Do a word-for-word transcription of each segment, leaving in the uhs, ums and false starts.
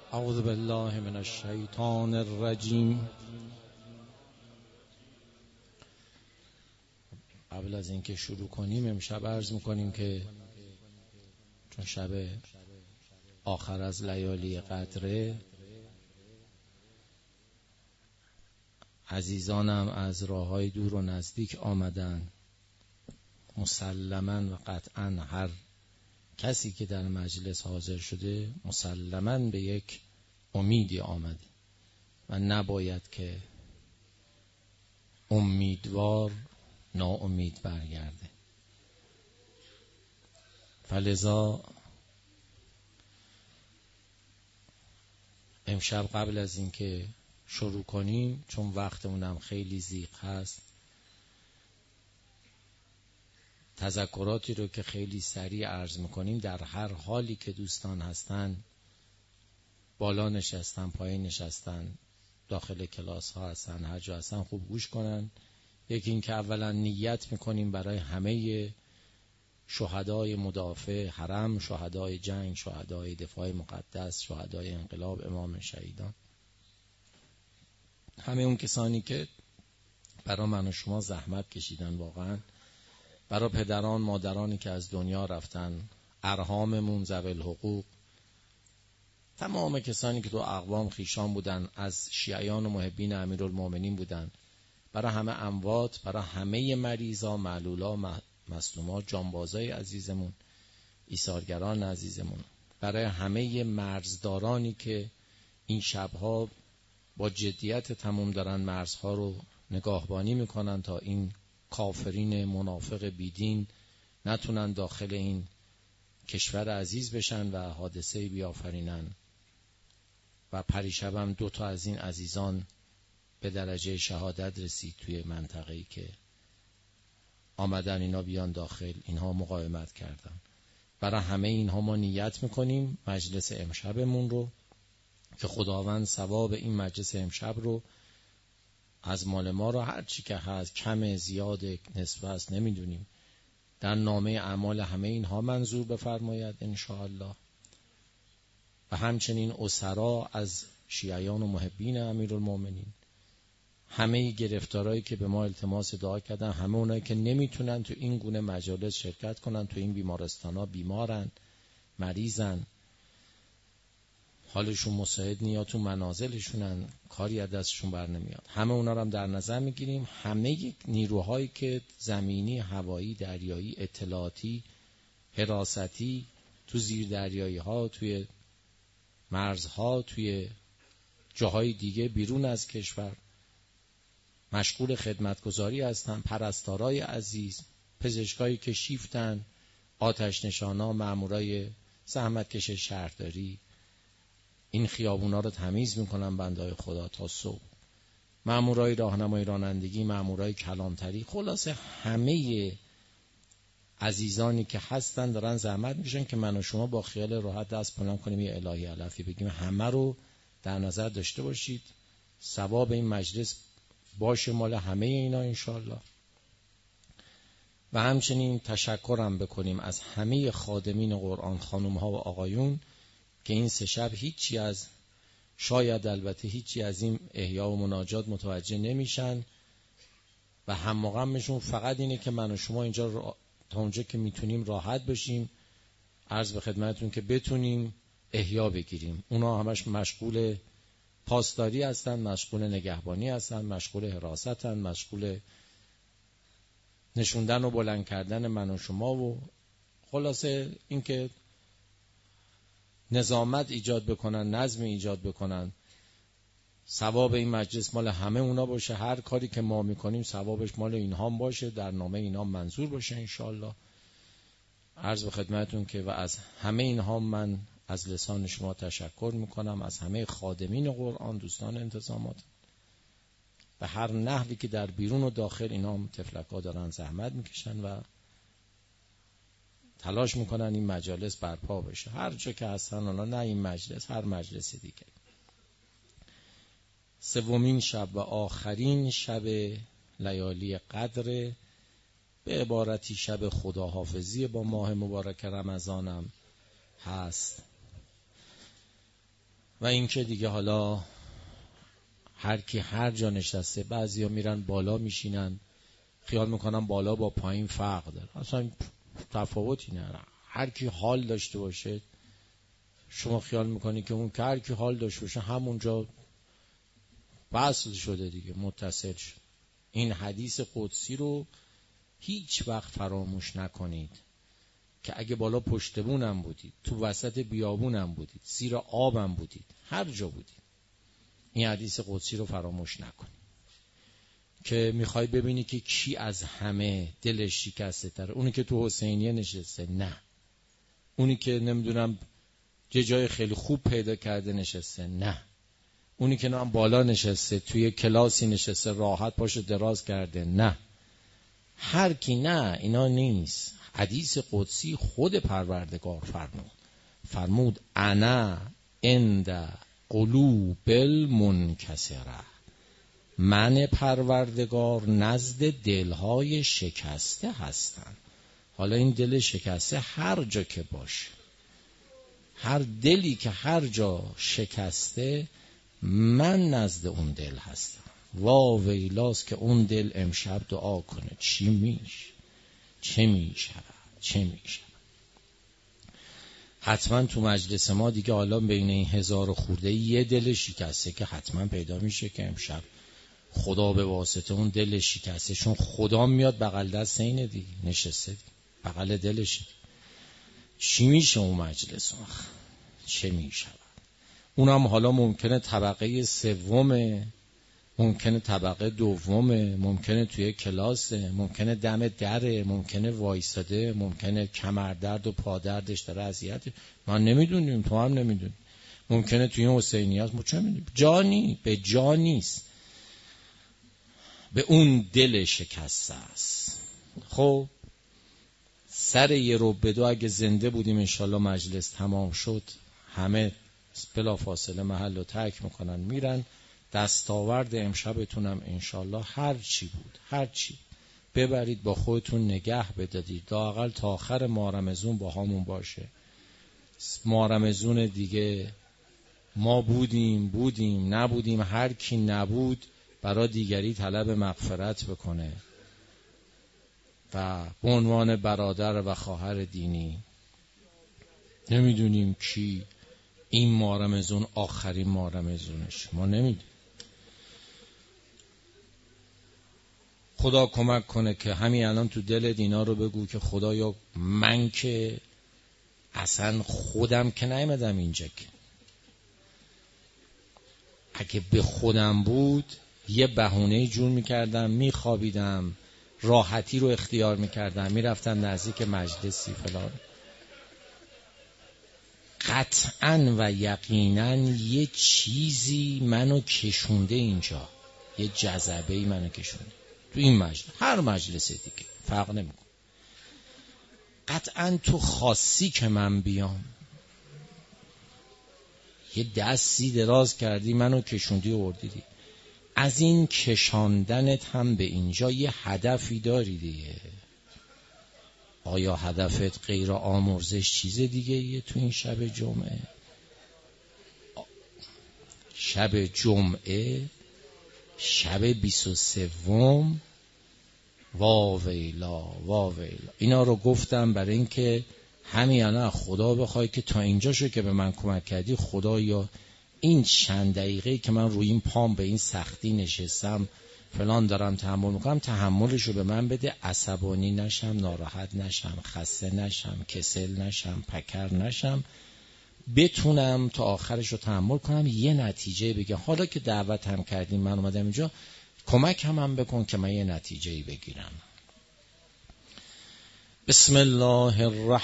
اعوذ بالله من الشیطان الرجیم. قبل از اینکه شروع کنیم امشب عرض میکنیم که چون شب آخر از لیالی قدره، عزیزانم از راههای دور و نزدیک آمدن. مسلماً و قطعاً هر کسی که در مجلس حاضر شده مسلماً به یک امیدی آمده و نباید که امیدوار ناامید برگرده. فلذا امشب قبل از اینکه شروع کنیم، چون وقتمونم خیلی ضیق هست، تذکراتی رو که خیلی سریع عرض میکنیم. در هر حالی که دوستان هستن، بالا نشستن، پایین نشستن، داخل کلاس ها هستن، هر جا هستن، خوب گوش کنن. یکی این که اولا نیت میکنیم برای همه شهدای مدافع حرم، شهدای جنگ، شهدای دفاع مقدس، شهدای انقلاب، امام شهیدان، همه اون کسانی که برای من و شما زحمت کشیدن، واقعا برای پدران مادرانی که از دنیا رفتن، ارحاممون، ذوی الحقوق، تمام کسانی که تو اقوام خیشان بودن، از شیعیان و محبین امیرالمومنین بودن، برای همه اموات، برای همه مریضا، معلولا، مظلوما، جانبازای عزیزمون، ایثارگران عزیزمون، برای همه مرزدارانی که این شبها با جدیت تمام دارن مرزها رو نگاهبانی میکنن تا این کافرین منافق بیدین نتونن داخل این کشور عزیز بشن و حادثه بیافرینن. و پریشبم دو تا از این عزیزان به درجه شهادت رسید توی منطقه‌ای که آمدن اینا بیان داخل، اینها مقاومت کردن. برای همه اینها ما نیت میکنیم مجلس امشبمون رو که خداوند ثواب این مجلس امشب رو از مال ما رو، هر چی که هست، کم زیاد نصف است نمیدونیم، در نامه اعمال همه اینها منظور بفرماید انشاءالله. و همچنین اسرا از شیعیان و محبین امیرالمومنین، همه گرفتارایی که به ما التماس دعا کردن، همه اونایی که نمیتونن تو این گونه مجالس شرکت کنن، تو این بیمارستانا بیمارن، مریضن، حالشون مساعد نی یا تو منازلشونن، کاری از دستشون بر نمیاد، همه اونا رو هم در نظر میگیریم. همه نیروهایی که زمینی، هوایی، دریایی، اطلاعاتی، حراستی، تو زیر دریایی ها، توی مرزها، توی جاهای دیگه بیرون از کشور مشغول خدمتگزاری هستن، پرستارای عزیز، پزشکایی که شیفتن، آتش نشانا، مامورای زحمتکش شهرداری، این خیابونا رو تمیز میکنن بندهای خدا تا صبح، مامورای راهنمایی رانندگی، مامورای کلانتری، خلاصه همه عزیزانی که هستن دارن زحمت میکشن که من و شما با خیال راحت دست بلند کنیم یه الهی علفی بگیم. همه رو در نظر داشته باشید، ثواب این مجلس باشه مال همه اینا انشالله. و همچنین تشکرم بکنیم از همه خادمین قرآن، خانم ها و آقایون، که این سه شب هیچی از، شاید البته هیچی از این احیا و مناجات متوجه نمیشن و هم و غمشون فقط اینه که من و شما اینجا را تا اونجا که میتونیم راحت بشیم، عرض به خدمتتون که بتونیم احیا بگیریم. اونا همش مشغول پاسداری هستن، مشغول نگهبانی هستن، مشغول حراست هستن، مشغول نشوندن و بلند کردن من و شما و خلاصه اینکه نظامت ایجاد بکنن، نظم ایجاد بکنن. ثواب این مجلس مال همه اونا باشه، هر کاری که ما میکنیم ثوابش مال اینها باشه، در نامه اینها منظور باشه انشالله. عرض به خدمتون که و از همه اینها من از لسان شما تشکر میکنم، از همه خادمین قرآن، دوستان انتظامات، به هر نحوی که در بیرون و داخل اینا هم تفلکا دارن زحمت میکشن و تلاش میکنن این مجالس برپا بشه، هر جا که هستن اونا، نه این مجلس، هر مجلس دیگه. سومین شب و آخرین شب لیالی قدر، به عبارتی شب خداحافظی با ماه مبارک رمضانم هست. و اینکه دیگه حالا هر کی هر جا نشسته، بعضیا میرن بالا میشینن خیال میکنن بالا با پایین فرق داره، اصلا تفاوتی نداره. هر کی حال داشته باشه شما خیال میکنی که اون که هر کی حال داشته باشه همونجا وصل شده دیگه، متصل شد. این حدیث قدسی رو هیچ وقت فراموش نکنید که اگه بالا پشت بونم بودید، تو وسط بیابونم بودید، زیر آبم بودید، هر جا بودید، این حدیث قدسی رو فراموش نکنید که میخوای ببینی که کی از همه دلش شکسته تره. اونی که تو حسینیه نشسته؟ نه. اونی که نمیدونم یه جای خیلی خوب پیدا کرده نشسته؟ نه. اونی که نام بالا نشسته توی کلاسی نشسته راحت پاشو دراز کرده؟ نه. هر کی نه، اینا نیست. حدیث قدسی خود پروردگار فرمود فرمود انا عند قلوب المنکسره، من پروردگار نزد دلهای شکسته هستم. حالا این دل شکسته هر جا که باشه، هر دلی که هر جا شکسته من نزد اون دل هستم. وا ویلاست که اون دل امشب دعا کنه چی میشه، چه میشه، چه میشه. حتما تو مجلس ما دیگه حالا بین این هزار خورده یه دل شکسته که حتما پیدا میشه که امشب خدا به واسطه اون دل شکسته، چون خدا میاد بغل دست اینه دیگه، نشسته دیگه بغل دلشه. چی میشه اون مجلس؟ چه میشه؟ اونم حالا ممکنه طبقه سومه، ممکنه طبقه دومه، ممکنه توی کلاسه، ممکنه دم دره، ممکنه وایساده، ممکنه کمردرد و پادردش داره اذیت، ما نمیدونیم، تو هم نمیدونیم. ممکنه توی حسینیات، ما چه میدونیم؟ جانی به جا نیست، به اون دل شکسته است. خب سر یه رو بدو اگه زنده بودیم انشالله مجلس تمام شد، همه بلا فاصله محل رو ترک میکنن میرن. دستاورد امشبتونم انشالله هر چی بود، هر چی ببرید با خودتون نگه بدادید، لااقل تا آخر ماه رمضان با همون باشه. ماه رمضان دیگه ما بودیم بودیم نبودیم، هر کی نبود برای دیگری طلب مغفرت بکنه و به عنوان برادر و خواهر دینی. نمیدونیم کی این ماه رمضان آخرین ماه رمضانش، ما نمیدونیم. خدا کمک کنه که همین الان تو دل دینا رو بگو که خدایا من که اصلا خودم که نیامدم اینجا، که اگه به خودم بود یه بهونه جور میکردم، میخوابیدم، راحتی رو اختیار میکردم، میرفتم نزدیک مجلسی فلان. قطعاً و یقیناً یه چیزی منو کشونده اینجا، یه جذبه‌ای منو کشونده تو این مجلس، هر مجلس دیگه فرق نمیکنه. قطعاً تو خاصی که من بیام، یه دستی دراز کردی منو کشوندی و اردیدی. از این کشاندنت هم به اینجا یه هدفی داری دیگه. آیا هدفت غیر آمرزش چیز دیگه یه تو این شب جمعه؟ شب جمعه، شب بیست و سوم، وا ویلا وا ویلا. اینا رو گفتم برای اینکه همین الان خدا بخوای که تا اینجا شو که به من کمک کردی، خدایا این چند دقیقه که من روی این پام به این سختی نشستم فلان دارم تحمل میکنم، تحملشو به من بده، عصبانی نشم، ناراحت نشم، خسته نشم، کسل نشم، پکر نشم، بتونم تا آخرشو تحمل کنم، یه نتیجه بگم. حالا که دعوت هم کردیم من اومدم اینجا، کمک هم, هم بکن که من یه نتیجه بگیرم. بسم الله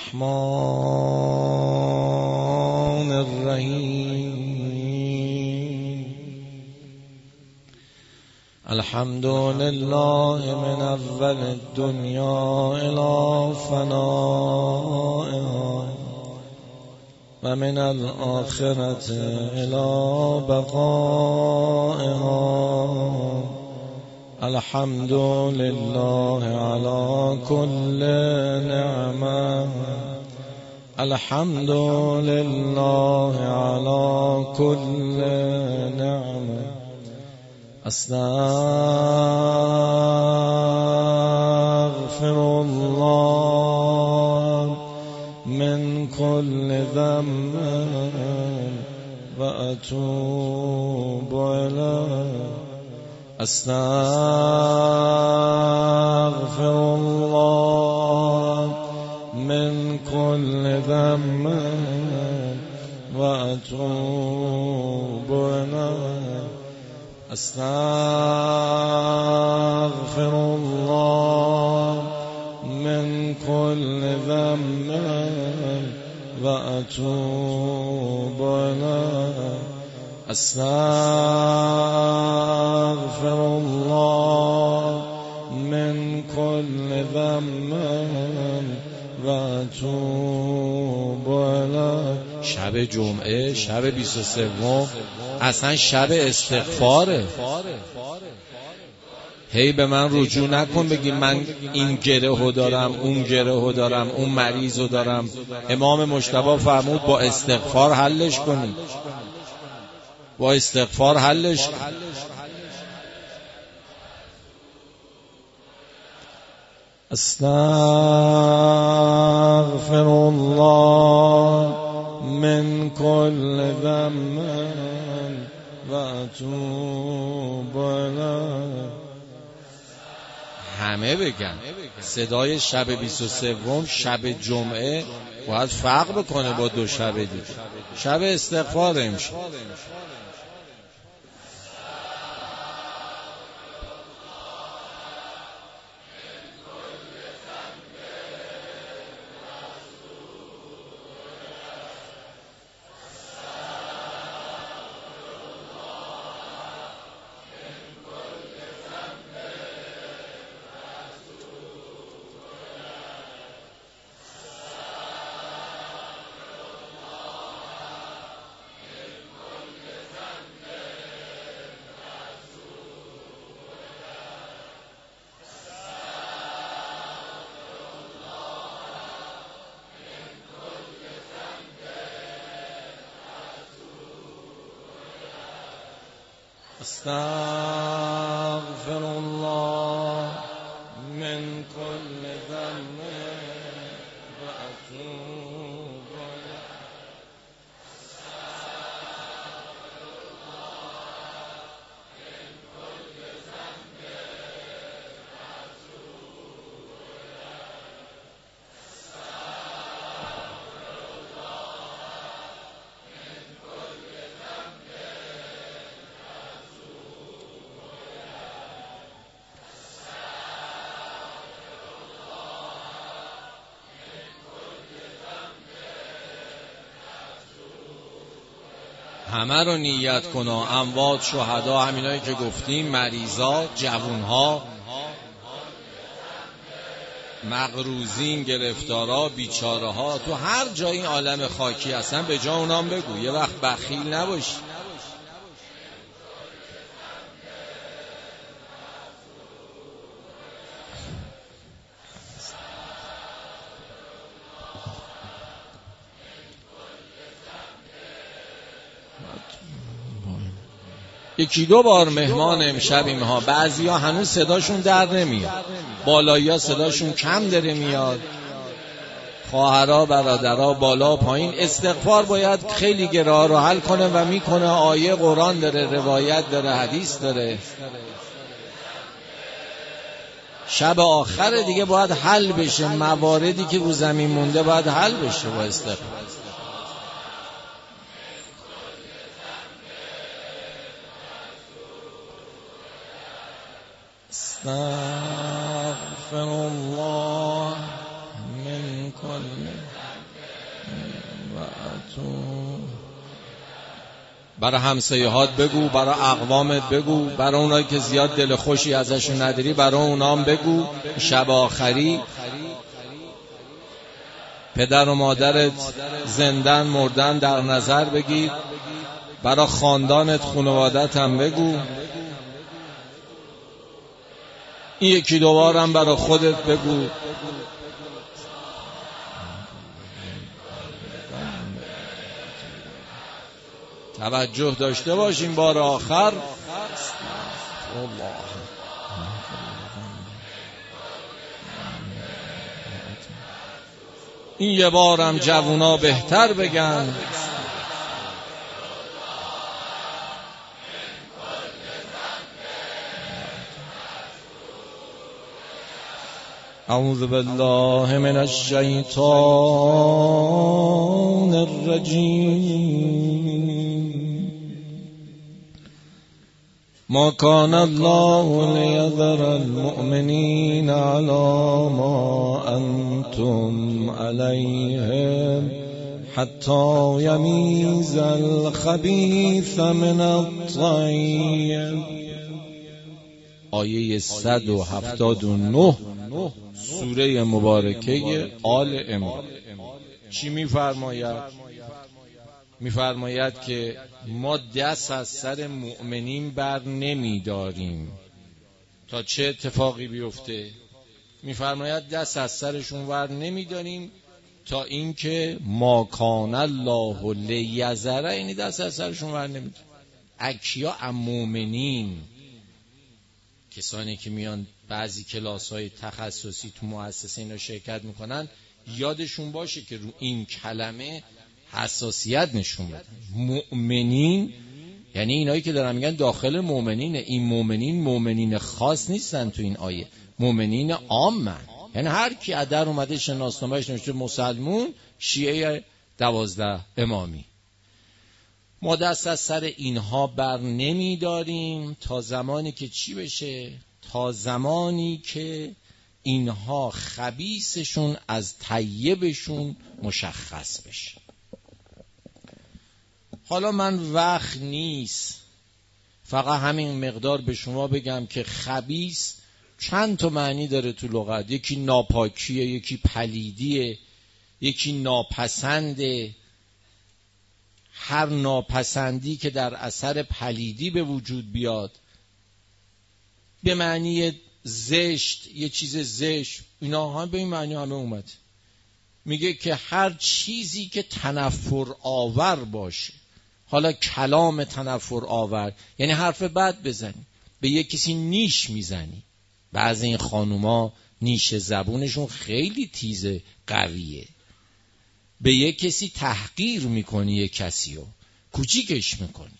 الرحمن الرحیم. الحمد لله من اول الدنیا الی فنائها و من الآخرة الی بقائها. الحمد لله على كل نعمة الحمد لله على كل نعمة استغفر الله من كل ذنب وأتوب إليه استغفر الله من كل ذنب وأتوب إليه استغفر الله من كل ذنب وأتوب إليه استغفر الله من كل ذنب وأتوب إليه. شب جمعه، شب بیست و سوم، اصلا شب استغفاره. هی به من رجوع نکن بگی من این گرهو دارم، اون گرهو دارم، اون مریضو دارم. امام مجتبی فرمود با استغفار حلش کنی، با استغفار حلش کنی. استغفر الله من كل ذنب وأتوب إليه. همه بگن صدای شب بیست و سوم شب جمعه باید فرق بکنه با دو شب دیگه. شب استغفار امشب. استغفر الله من كل ذنب وأتوب إليه. همه رو نیت کنا، اموات، شهدا، همینایی که گفتیم، مریضا، جوونها، مقروزین، گرفتارا، بیچاره ها، تو هر جای این عالم خاکی هستن به جا اونام بگو. یه وقت بخیل نباشی. یکی دو بار مهمان امشبیم ها، بعضی ها هنوز صداشون در نمیاد، بالایی ها صداشون کم داره میاد، خواهرها برادرها بالا و پایین. استغفار باید خیلی گراه رو حل کنه و میکنه. آیه قرآن داره، روایت داره، حدیث داره. شب آخر دیگه باید حل بشه، مواردی که رو زمین مونده باید حل بشه با استغفار. استغفر الله من كل وأتوب. برای همسایه‌هات بگو، برای اقوامت بگو، برای اونایی که زیاد دل خوشی ازشون نداری برای اونام بگو. شب آخری پدر و مادرت زندن مردن در نظر بگیر، برای خاندانت خانوادت هم بگو. این یکی دوبارم برای خودت بگو. توجه داشته باشیم بار آخر. الله این یه بارم جوونا بهتر بگن اعوذ بالله من الشیطان الرجیم ما كان الله ليذر المؤمنين على ما أنتم عليهم حتى يميز الخبيث من الطيب. آیه صد و هفتاد و نه سوره مبارکه آل عمران چی می‌فرماید؟ می‌فرماید که ما دست از سر مؤمنین بر نمی‌داریم تا چه اتفاقی بیفته. می‌فرماید دست از سرشون بر نمی‌داریم تا اینکه ما کان الله لیذر، یعنی دست از سرشون بر نمی‌داریم. اکیا ام مؤمنین، کسانی که میان بعضی کلاس‌های تخصصی تو مؤسسه اینا شرکت میکنن یادشون باشه که رو این کلمه حساسیت نشون بدن. مؤمنین یعنی اینایی که دارن میگن داخل مؤمنینه. این مؤمنین مؤمنین خاص نیستن تو این آیه، مؤمنین عامن. یعنی هر کی در اومده شناسنامه‌اش نوشته مسلمون، شیعه دوازده امامی. ما دست از سر اینها بر نمی داریم تا زمانی که چی بشه؟ تا زمانی که اینها خبیثشون از طیبشون مشخص بشه. حالا من وقت نیست فقط همین مقدار به شما بگم که خبیث چند تا معنی داره تو لغت. یکی ناپاکیه، یکی پلیدیه، یکی ناپسنده. هر ناپسندی که در اثر پلیدی به وجود بیاد به معنی زشت، یه چیز زشت، اینا هم به این معنی همه اومد. میگه که هر چیزی که تنفر آور باشه، حالا کلام تنفر آور یعنی حرف بد بزنی، به یه کسی نیش میزنی. بعضی این خانوما نیش زبونشون خیلی تیزه، قویه. به یه کسی تحقیر میکنی، یه کسی رو کوچیکش میکنی،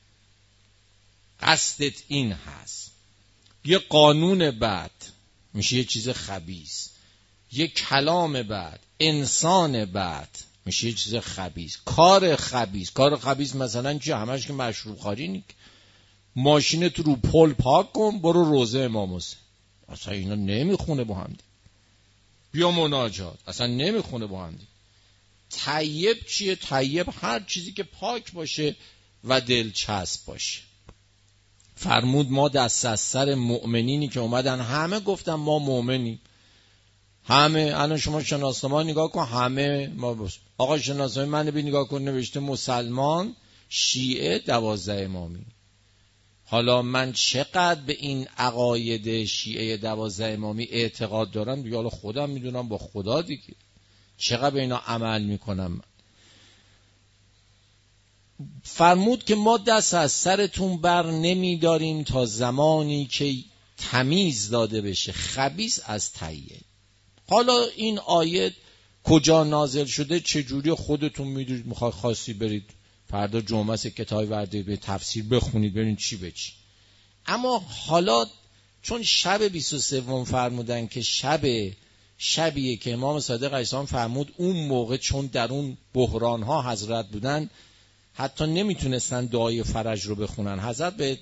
قصدت این هست. یه قانون بد میشه یه چیز خبیث، یه کلام بد، انسان بد میشه یه چیز خبیث، کار خبیث. کار خبیث مثلا چی؟ همش که مشروب خواری نیست. ماشینت رو پل پاک کن، برو روزه امام حسین. اصلا اینا نمیخونه با هم دی. بیا مناجات، اصلا نمیخونه با هم دی. طیب چیه؟ طیب هر چیزی که پاک باشه و دلچسب باشه. فرمود ما دست از سر مؤمنینی که اومدن، همه گفتن ما مؤمنیم، همه. الان شما شناسنامه نگاه کن، همه ما بس. آقا شناسنامه من بی نگاه کن، نوشته مسلمان، شیعه، دوازده امامی. حالا من چقدر به این عقاید شیعه دوازده امامی اعتقاد دارم دیگه، حالا خودم میدونم با خدا دیگه چقدر به اینا عمل میکنم. فرمود که ما دست از سرتون بر نمیداریم تا زمانی که تمیز داده بشه خبیث از طیب. حالا این آیت کجا نازل شده، چجوری خودتون میدونید. میخواد خاصی برید فردا جمعه سه کتاب ورده به تفسیر بخونید ببینید چی به چی. اما حالا چون شب بیست و سوم فرمودن که شب شبیه که امام صادق علیه السلام فرمود، اون موقع چون در اون بحران ها حضرت بودن حتی نمیتونستن دعای فرج رو بخونن. حضرت به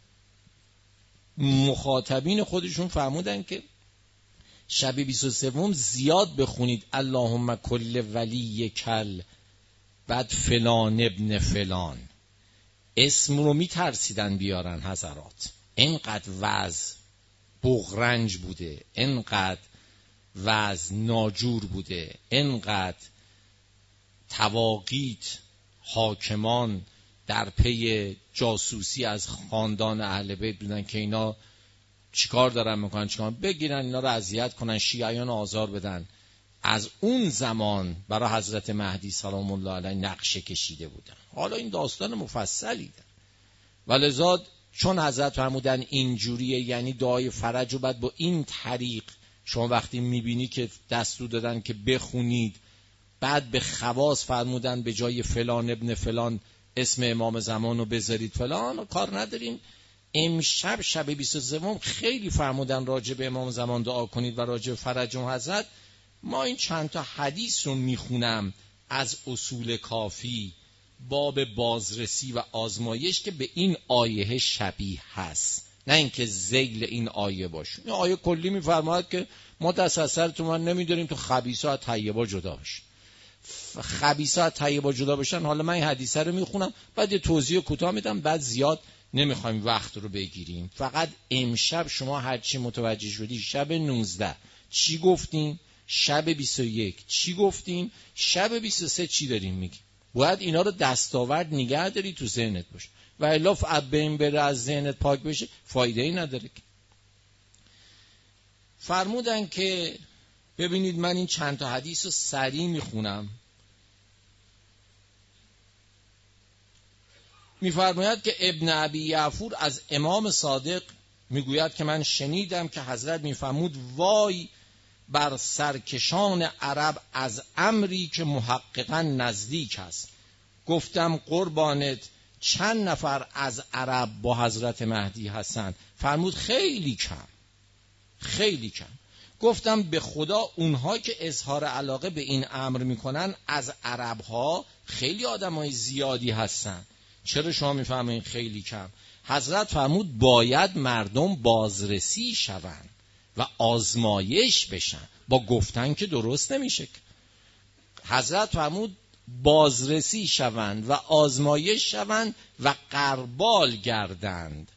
مخاطبین خودشون فرمودن که شب بیست و سوم زیاد بخونید اللهم کل ولی کل، بعد فلان ابن فلان. اسم رو میترسیدن بیارن حضرات، اینقدر وضع بغرنج بوده، اینقدر وضع ناجور بوده، اینقدر تواقیت حاکمان در پی جاسوسی از خاندان اهل بیت بودن که اینا چیکار دارن میکنن، چیکار بگیرن اینا رو اذیت کنن، شیعیان آزار بدن. از اون زمان برای حضرت مهدی سلام الله علیه نقشه کشیده بودن. حالا این داستان مفصلی ده ولذا چون حضرت فرمودن اینجوریه، یعنی دعای فرج رو بعد با این طریق شما وقتی میبینی که دستور دادن که بخونید، بعد به خواص فرمودن به جای فلان ابن فلان اسم امام زمان رو بذارید فلان، کار نداریم. امشب شب بیست و سه خیلی فرمودن راجع به امام زمان دعا کنید و راجع به فرج اون حضرت. ما این چند تا حدیث رو میخونم از اصول کافی باب بازرسی و آزمایش که به این آیه شبیه هست، نه اینکه ذیل این آیه باشه. این آیه کلی میفرماید که ما دست از سر تو من نمیداریم تو خبیثا از طیبا جدا بشن. خبیثا از طیبا جدا بشن. حالا من این حدیثه رو میخونم بعد یه توضیح کوتاه میدم، بعد زیاد نمیخوایم وقت رو بگیریم. فقط امشب شما هرچی متوجه شدی شب نوزده چی گفتیم، شب بیست و یک چی گفتیم، شب بیست و سه چی داریم میگیم. باید اینا رو دستاورد نگه داری تو ذهنت باشه و الا بین بره از ذهنت پاک بشه فایده ای نداره. فرمودن که ببینید من این چند تا حدیث رو سریع میخونم. میفرماید که ابن ابی یعفور از امام صادق میگوید که من شنیدم که حضرت میفرمود وای بر سرکشان عرب از امری که محققاً نزدیک است. گفتم قربانت چند نفر از عرب با حضرت مهدی هستند؟ فرمود خیلی کم، خیلی کم. گفتم به خدا اونها که اظهار علاقه به این امر میکنن از عرب ها خیلی آدمای زیادی هستند. چرا شما میفهمین خیلی کم؟ حضرت فرمود باید مردم بازرسی شوند و آزمایش بشن. با گفتن که درست نمیشه. حضرت فرمود بازرسی شوند و آزمایش شوند و قربال گردند.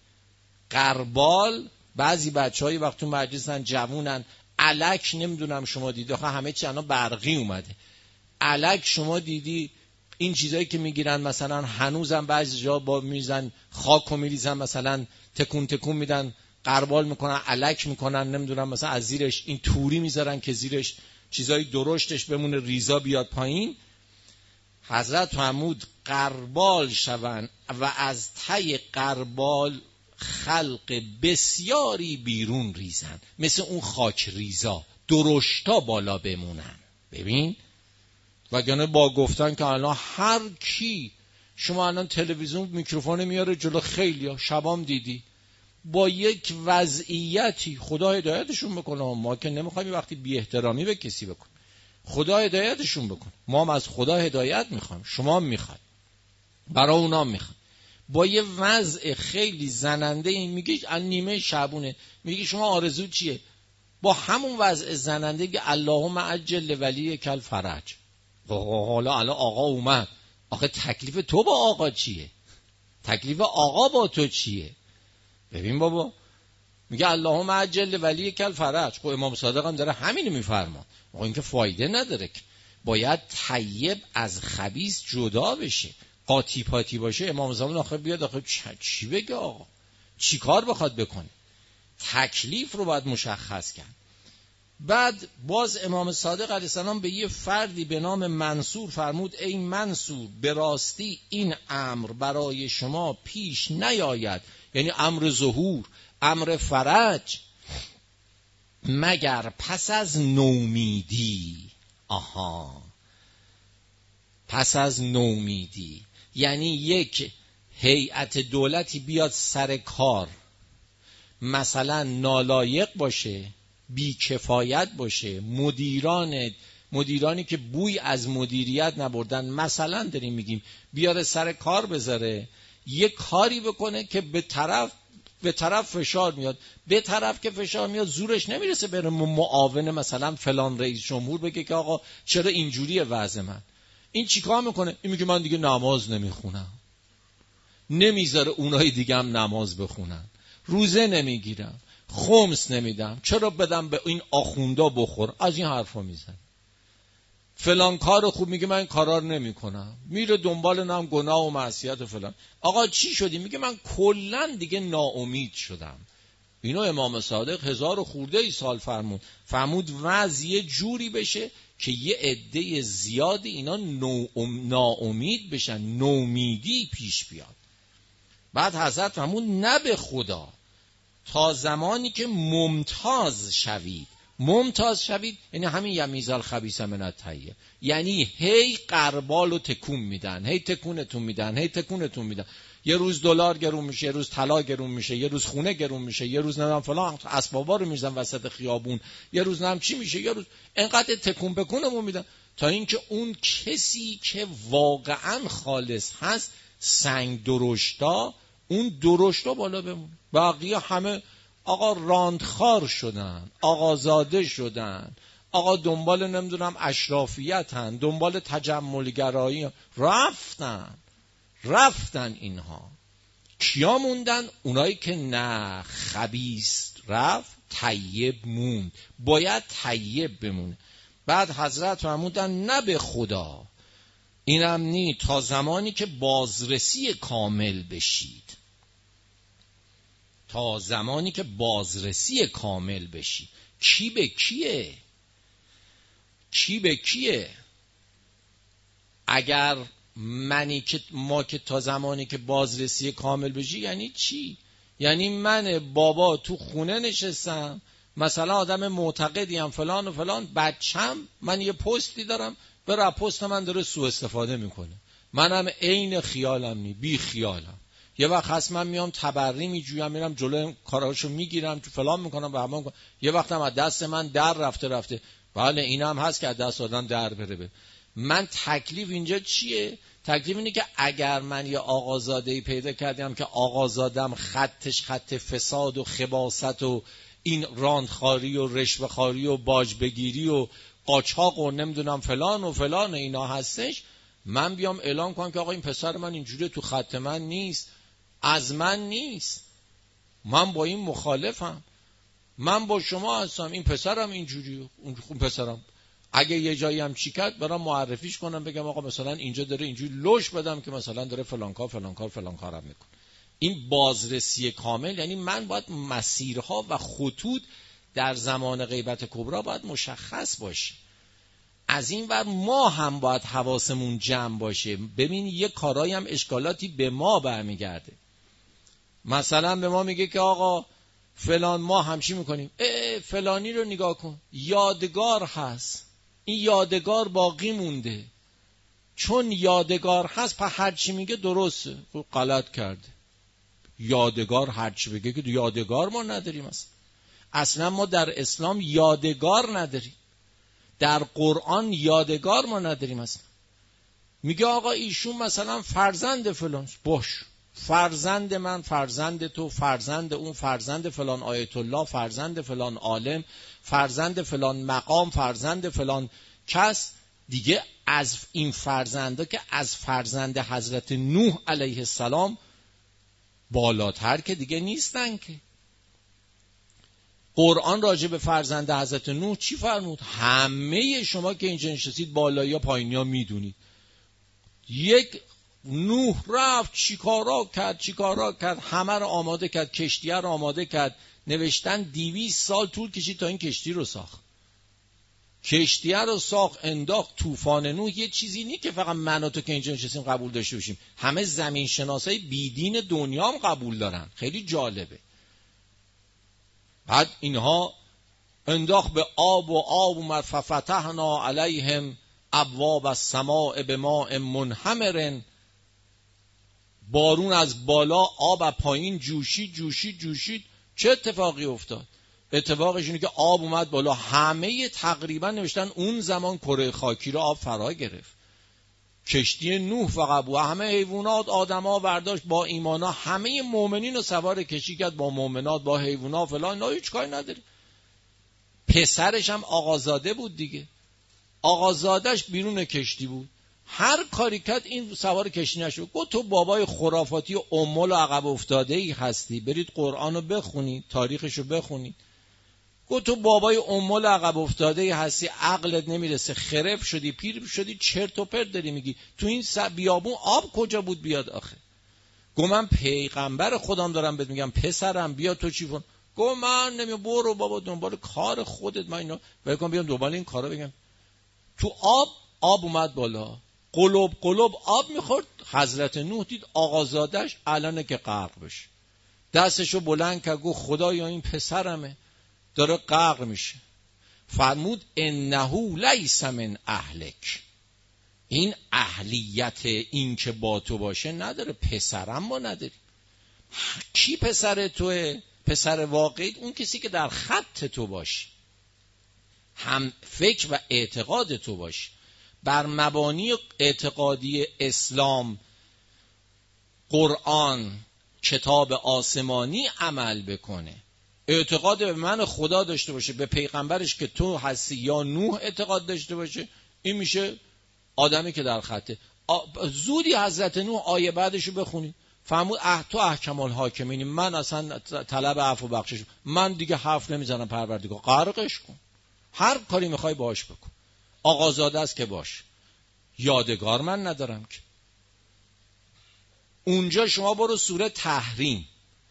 قربال بعضی بچه‌های وقتی مجلسن جوونن الک نمیدونم شما دیدی، آخه همه چی الان برقی اومده. الک شما دیدی این چیزایی که میگیرن مثلا هنوزم بعضی جا با میزن خاکو میریزن مثلا تکون تکون میدن قربال میکنن الک میکنن نمیدونم مثلا از زیرش این توری میذارن که زیرش چیزای درشتش بمونه ریزا بیاد پایین. حضرت فرمود قربال شوند و از ته قربال خلق بسیاری بیرون ریزن مثل اون خاک ریزا درشتا بالا بمونن. ببین وگرنه با گفتن که الان هر کی شما الان تلویزیون میکروفون میاره جلو خیلیا شبام دیدی با یک وضعیتی خدا هدایتشون بکنه. ما که نمیخوایم وقتی بی احترامی به کسی بکن، خدا هدایتشون بکن. ما هم از خدا هدایت میخوایم، شما هم میخواید، برای اونا میخوایم. با یه وضع خیلی زننده این میگه ان نیمه شعبونه، میگه شما آرزو چیه؟ با همون وضع زننده که اللهم عجل ولی کل فرج. حالا الان آقا اومد، آخه تکلیف تو با آقا چیه؟ تکلیف آقا با تو چیه؟ ببین بابا میگه اللهم عجل ولی کل فرج. خب امام صادق هم داره همینو میفرما. آقا این که فایده نداره که باید طیب از خبیث جدا بشه. قاطی پاتی باشه امام زمان آخه بیاد آخه چی بگه آقا؟ چی کار بخواد بکنه؟ تکلیف رو باید مشخص کرد. بعد باز امام صادق علیه السلام به یه فردی به نام منصور فرمود ای منصور به راستی این امر برای شما پیش نیاید، یعنی امر ظهور، امر فرج، مگر پس از نومیدی. آها، پس از نومیدی یعنی یک هیئت دولتی بیاد سر کار مثلا نالایق باشه، بی کفایت باشه، مدیران مدیرانی که بوی از مدیریت نبردن مثلا داریم میگیم بیاره سر کار بذاره، یک کاری بکنه که به طرف به طرف فشار میاد، به طرف که فشار میاد زورش نمیرسه بره معاون مثلا فلان رئیس جمهور بگه که آقا چرا اینجوریه وضع من. این چیکار میکنه؟ این میگه من دیگه نماز نمیخونم، نمیذاره اونای دیگه هم نماز بخونن، روزه نمیگیرم، خمس نمیدم، چرا بدم به این آخوندا بخور، از این حرفا میزن. فلان کار خوب میگه من این کارا رو نمیکنم، میره دنبال نام گناه و معصیت و فلان. آقا چی شدی؟ میگه من کلا دیگه ناامید شدم. اینو امام صادق هزار و خورده ای سال فرمود فرمود وضع یه جوری بشه که یه عده زیادی اینا ناامید بشن، نومیدی پیش بیاد. بعد حضرت فرمود نه به خدا، تا زمانی که ممتاز شوید. ممتاز شوید یعنی همین یمیز الخبیث من الطیب، یعنی هی قربالو تکون میدن، هی تکونتون میدن، هی تکونتون میدن. یه روز دلار گرون میشه، یه روز طلا گرون میشه، یه روز خونه گرون میشه، یه روز نمیدونم فلان اسبابا رو میزنن وسط خیابون، یه روز نمیدونم چی میشه، یه روز انقدر تکون بکونمون میدن تا اینکه اون کسی که واقعا خالص هست، سنگ درشتا، اون درشتا بالا بمونه. بقیه همه آقا راندخار شدن، آقازاده شدن، آقا دنبال نمیدونم اشرافیت هن، دنبال تجملگرایی رفتن رفتن اینها. کیا موندن؟ اونایی که نه خبیث رفت، طیب موند. باید طیب بمونه. بعد حضرت فرمودن نه به خدا، اینم نی، تا زمانی که بازرسی کامل بشید. تا زمانی که بازرسی کامل بشید. کی به کیه؟ کی به کیه؟ اگر منی که ما که تا زمانی که بازرسی کامل بشی یعنی چی؟ یعنی من بابا تو خونه نشستم، مثلا آدم معتقدیم فلان و فلان، بچم من یه پستی دارم، برای پست من داره سوء استفاده میکنه، منم عین خیالم نی، بی خیالم. یه وقت هست من میام تبری میجویم، میرم جلوی کاراشو میگیرم، فلان میکنم و همان میکنم. یه وقت هم از دست من در رفته رفته. بله اینم هست که از دست آدم در بره بره. من تکلیف اینجا چیه؟ تکلیف اینه که اگر من یه آقازادهی پیدا کردم که آقازادم خطش خط فساد و خباثت و این راندخاری و رشوه‌خواری و باج بگیری و قاچاق و نمیدونم فلان و فلان اینا هستش، من بیام اعلام کنم که آقا این پسر من اینجوری تو خط من نیست، از من نیست، من با این مخالفم، من با شما هستم، این پسرم اینجوری، اون پسرم اگه یه جایی هم چی کرد برام معرفیش کنم، بگم آقا مثلا اینجا داره اینجوری لوش بدم که مثلا داره فلان کار فلان کار فلان کارم میکنه. این بازرسی کامل یعنی من باید مسیرها و خطوط در زمان غیبت کبرا باید مشخص باشه. از این ور ما هم باید حواسمون جمع باشه. ببین یه کارایی هم اشکالاتی به ما برمیگرده. مثلا به ما میگه که آقا فلان، ما همچی میکنیم، اه فلانی رو نگاه کن یادگار هست، این یادگار باقی مونده، چون یادگار هست پس هرچی میگه درسته. غلط کرده. یادگار هرچی بگه که یادگار ما نداریم. اصلا اصلا ما در اسلام یادگار نداریم، در قرآن یادگار ما نداریم. اصلا میگه آقا ایشون مثلا فرزند فلان، باش فرزند من، فرزند تو، فرزند اون، فرزند فلان آیت الله، فرزند فلان عالم، فرزند فلان مقام، فرزند فلان کس دیگه. از این فرزنده که از فرزند حضرت نوح علیه السلام بالاتر که دیگه نیستن که. قرآن راجع به فرزند حضرت نوح چی فرمود؟ همه شما که اینجا نشستید بالایی یا پایینی ها میدونید. یک نوح رفت چیکارا کرد چیکارا کرد، همه رو آماده کرد، کشتیه رو آماده کرد، نوشتن دویست سال طول کشید تا این کشتی رو ساخت. کشتیه رو ساخت، انداخت. طوفان نوح یه چیزی نیست که فقط من و تو که اینجا نشستیم قبول داشته باشیم، همه زمین شناسای بیدین دنیا هم قبول دارن. خیلی جالبه. بعد اینها انداخت به آب و آب اومد، ففتحنا علیهم ابواب السماء بماء منهمر، بارون از بالا آب از پایین جوشید جوشید جوشید. چه اتفاقی افتاد؟ اتفاقش اینه که آب اومد بالا، همه تقریبا نوشتن اون زمان کره خاکی رو آب فرا گرفت. کشتی نوح فقط بود، همه حیوانات آدما برداشت با ایمانا، همه مؤمنین رو سوار کشتی کرد، با مؤمنات با حیوانات فلان، نه هیچ کاری نداره. پسرش هم آقازاده بود دیگه، آقازادهش بیرون کشتی بود، هر کاری کرد این سوار کشتی نشد. گفت تو بابای خرافاتی و امول و عقب افتاده ای هستی، برید قرآن رو بخونید، تاریخش رو بخونید. گفت تو بابای امول عقب افتاده ای هستی، عقلت نمیرسه، خرف شدی، پیر شدی، چرت و پرت داری میگی. تو این بیابون آب کجا بود بیاد آخه؟ گفت من پیغمبر خودم دارم بهت میگم پسرم بیا تو چی کن. گفت من نمیام. برو بابا دنبال کار خودت، من اینا بگم بیام دنبال این کارا بگم. تو آب آب اومد بالا، قلوب قلوب آب میخورد. حضرت نوح دید آقازادش الانه که غرق بشه، دستشو بلند کرد گفت خدایا این پسرمه داره غرق میشه. فرمود انه لیس من اهلک، این اهلیت این که با تو باشه نداره، پسرم ما نداری. کی پسر توه؟ پسر واقعی اون کسی که در خط تو باشه، هم فکر و اعتقاد تو باشه، بر مبانی اعتقادی اسلام، قرآن، کتاب آسمانی عمل بکنه، اعتقاد به من خدا داشته باشه، به پیغمبرش که تو هستی یا نوح اعتقاد داشته باشه، این میشه آدمی که در خطه. زودی حضرت نوح آیه بعدشو بخونید، فرمود اه تو احکم الحاکمینی، من اصلا طلب عفو و بخشش، من دیگه حرف نمیزنم، پروردگار غرقش کن، هر کاری میخوای باش بکن، آقازاده است که باش، یادگار من ندارم که. اونجا شما برو سوره تحریم،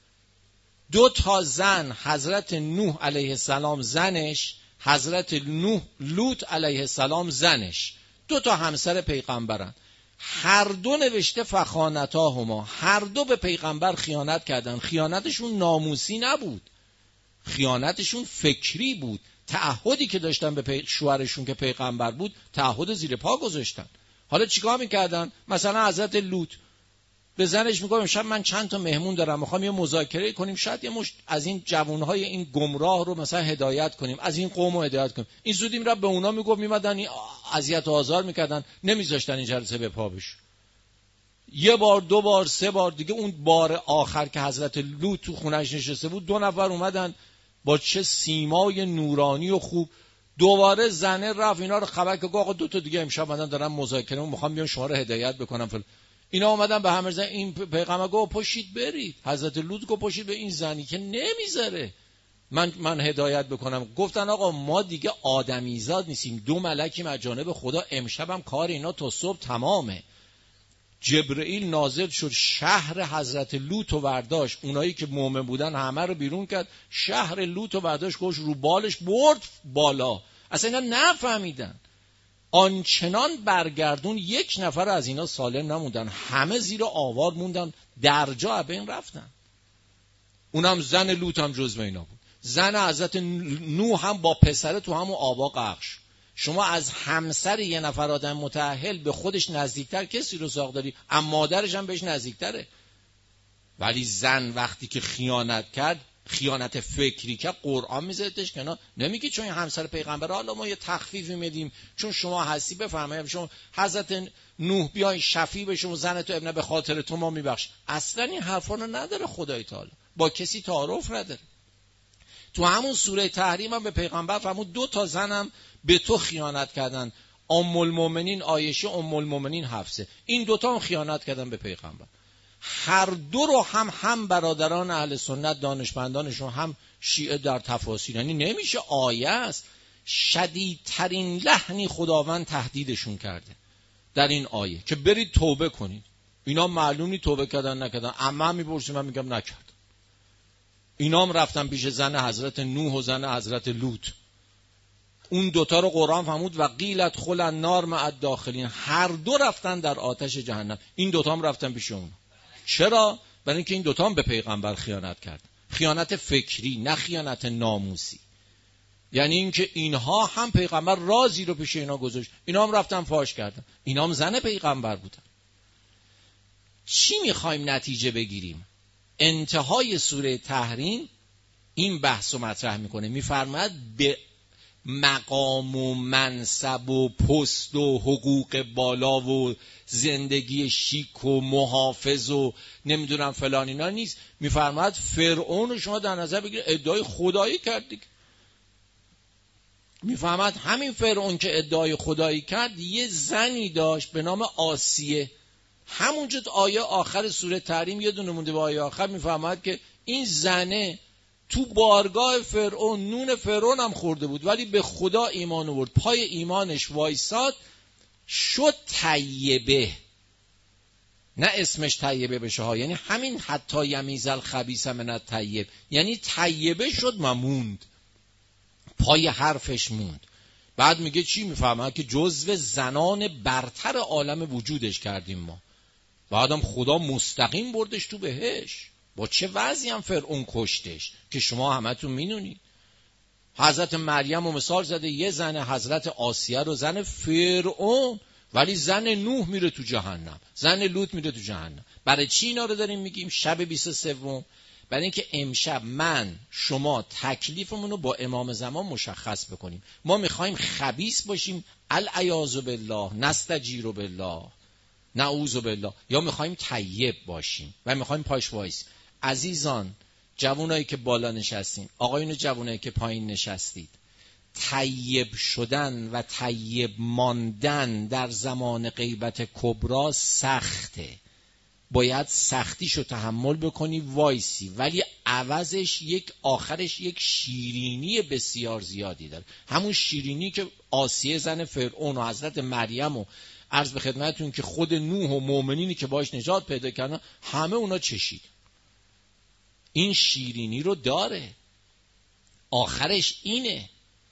دو تا زن، حضرت نوح علیه السلام زنش، حضرت نوح لوط علیه السلام زنش، دو تا همسر پیغمبرن، هر دو نوشته فخانتاهما، هر دو به پیغمبر خیانت کردن. خیانتشون ناموسی نبود، خیانتشون فکری بود. تعهدی که داشتن به پی... شوهرشون که پیغمبر بود، تعهد زیر پا گذاشتن. حالا چیکار میکردن؟ مثلا حضرت لوط به زنش میگه امشب من چند تا مهمون دارم، میخوام یه مذاکره کنیم، شاید یه مشت از این جوانهای این گمراه رو مثلا هدایت کنیم، از این قوم رو هدایت کنیم. این زودی میرفت به اونا میگفت، میمدن اذیت و آزار میکردن، نمیذاشتن این جلسه به پا بشه. یه بار، دو بار، سه بار دیگه، اون بار آخر که حضرت لوط تو خونش نشسته بود، دو نفر اومدن با چه سیمای نورانی و خوب، دوباره زنه رفت اینا رو خبر که آقا دو تا دیگه امشب اومدن دارن مذاکره، میخوام بیان شما رو هدایت بکنم فلان. اینا اومدن به همه زن، این پیغمبر گفت پاشید برید. حضرت لوط گفت پاشید به این زنی که نمیذاره من من هدایت بکنم. گفتن آقا ما دیگه آدمیزاد نیستیم، دو ملکیم از جانب خدا، امشبم کار اینا تا صبح تمامه. جبرئیل نازل شد، شهر حضرت لوط و برداشت، اونایی که مومن بودن همه رو بیرون کرد، شهر لوط و برداشت، گوش رو بالش برد بالا. اصلا اینا نفهمیدن، آنچنان برگردون یک نفر از اینا سالم نموندن، همه زیر آوار موندن، درجا بین رفتن. اونم زن لوط هم جزو اینا بود. زن حضرت نوح هم با پسره تو همون آبا غرق شد. شما از همسر یه نفر آدم متأهل به خودش نزدیکتر کسی رو ساخت داری، اما مادرش هم بهش نزدیکتره. ولی زن وقتی که خیانت کرد، خیانت فکری که قرآن میذارتش کنار، نمیگی چون این همسر پیغمبر حالا ما یه تخفیفی میدیم چون شما هستی بفرمایید شما حضرت نوح بیای شفیع به شما زن تو ابن به خاطر تو ما میبخش. اصلا این حرفا رو نداره خدای تعالی، با کسی تعارف نداره. تو همون سوره تحریم هم به پیغمبر فرمود دو تا زنم به تو خیانت کردن، ام المؤمنین عایشه، ام المؤمنین حفصه، این دوتا هم خیانت کردن به پیغمبر. هر دو رو هم هم برادران اهل سنت دانشمندانشون هم شیعه در تفاسیر، یعنی نمیشه، آیه است، شدیدترین لحنی خداوند تهدیدشون کرده در این آیه که برید توبه کنید. اینا معلومی توبه کردن نکردن، اما میپرسیم من میگم نکردن. اینا هم رفتن پیش زن حضرت نوح و زن حضرت لوط، اون دوتا رو قرآن فرمود و قیلت خل النار مع الداخلین، هر دو رفتن در آتش جهنم. این دوتا هم رفتن پیش اون. چرا؟ برای اینکه این دوتا هم به پیغمبر خیانت کرد، خیانت فکری نه خیانت ناموسی. یعنی اینکه اینها هم پیغمبر رازی رو پیش اینا گذاشت، اینا هم رفتن فاش کردن، اینا هم زن پیغمبر بودن. چی میخوایم نتیجه بگیریم؟ انتهای سوره تحریم این بحث رو مطرح میکنه، میفرماید به مقام و منصب و پست و حقوق بالا و زندگی شیک و محافظ و نمیدونم فلان اینا نیست. میفرماید فرعون رو شما در نظر بگیر، ادعای خدایی کرد دیگه. میفرماید همین فرعون که ادعای خدایی کرد یه زنی داشت به نام آسیه. همونجا آیه آخر سوره تحریم یه دونه مونده به آیه آخر، میفرماید که این زنه تو بارگاه فرعون نون فرعون هم خورده بود ولی به خدا ایمان آورد، پای ایمانش وایساد، شد طیبه. نه اسمش طیبه بشه ها، یعنی همین حتی یمیز الخبیث من الطیب، یعنی طیبه شد، موند پای حرفش موند. بعد میگه چی میفهمه؟ که جزو زنان برتر عالم وجودش کردیم ما. بعدم خدا مستقیم بردش تو بهش. با چه وضعی هم فرعون کشتش که شما همتون میدونید. حضرت مریم رو مثال زده، یه زن حضرت آسیه رو زن فرعون، ولی زن نوح میره تو جهنم، زن لوط میره تو جهنم. برای چی اینا رو داریم میگیم شب بیست و سوم؟ برای اینکه امشب من شما تکلیفمون رو با امام زمان مشخص بکنیم. ما میخوایم خبیث باشیم العیاذ بالله، نستجیر بالله، نعوذ بالله، یا میخوایم طیب باشیم و میخوایم پاش وایس. عزیزان، جوانایی که بالا نشستین، آقایون جوانایی که پایین نشستید، طیب شدن و طیب ماندن در زمان غیبت کبرا سخته. باید سختیشو تحمل بکنی وایسی، ولی عوضش یک آخرش یک شیرینی بسیار زیادی داره. همون شیرینی که آسیه زن فرعون و حضرت مریم و عرض به خدمتتون که خود نوح و مؤمنینی که باش نجات پیدا کردن همه اونا چشید. این شیرینی رو داره، آخرش اینه،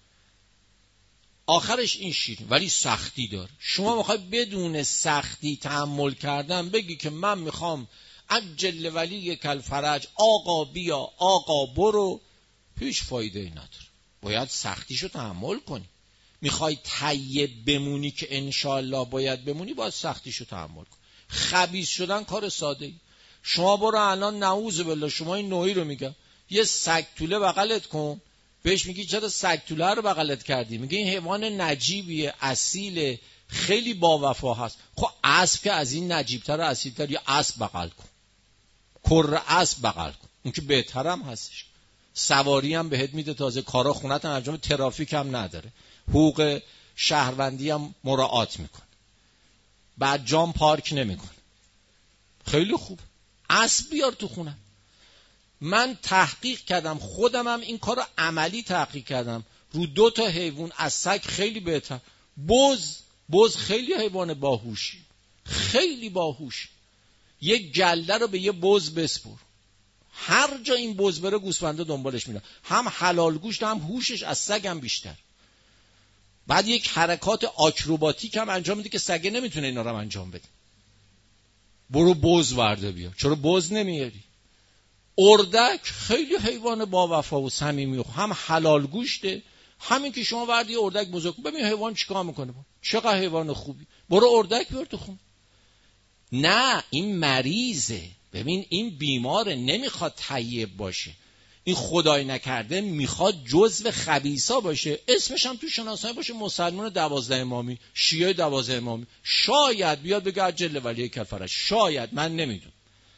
آخرش این شیرین، ولی سختی داره. شما میخوای بدون سختی تحمل کردن بگی که من میخوام عجل ولی کل فرج، آقا بیا آقا برو، هیچ فایده ای نداره. باید سختیشو تحمل کنی. میخوای طیب بمونی که انشالله باید بمونی، باید سختیشو تحمل کنی. خبیث شدن کار ساده ای. شما برو الان نعوذ بالله، شما این نوعی رو میگم، یه سگ توله بغلت کن، بهش میگی چرا سگ توله رو بغلت کردی؟ میگه این حیوان نجیبیه، اصیله، خیلی با وفا هست. خب اسب که از این نجیبتر و اصیلتر، یا اسب بغل کن، کر اسب بغل کن، اون که بهترم هستش. سواری هم بهت میده، تازه کارا خونت هم انجام، ترافیک هم نداره، حقوق شهروندی هم مراعات میکنه، بعد جام پارک نمیکنه. خیلی خوب، اسب بیار تو خونه. من تحقیق کردم، خودم هم این کار رو عملی تحقیق کردم رو دو تا حیوان، از سگ خیلی بهتر. بز بز خیلی حیوان باهوشی، خیلی باهوشی. یک گله رو به یه بز بسپر، هر جا این بز بره گوسفنده دنبالش میرن، هم حلال گوشت هم هوشش از سگ هم بیشتر. بعد یک حرکات آکروباتیک هم انجام میده که سگه نمیتونه اینا رو انجام بده. برو بز ورده بیا. چرا بز نمیاری؟ اردک خیلی حیوان با وفا و صمیمی، هم حلال گوشته. همین که شما وردی اردک بزرگ، ببین حیوان چیکار میکنه، چقدر حیوان خوبی، برو اردک بیار تو خون. نه، این مریضه، ببین این بیماره، نمیخواد طیب باشه، این خدای نکرده میخواد جزو خبیثا باشه. اسمش هم تو شناسنامه باشه مسلمان دوازده امامی، شیعه دوازده امامی. شاید بیاد بگه عجل ولی کفرش، شاید، من نمیدونم.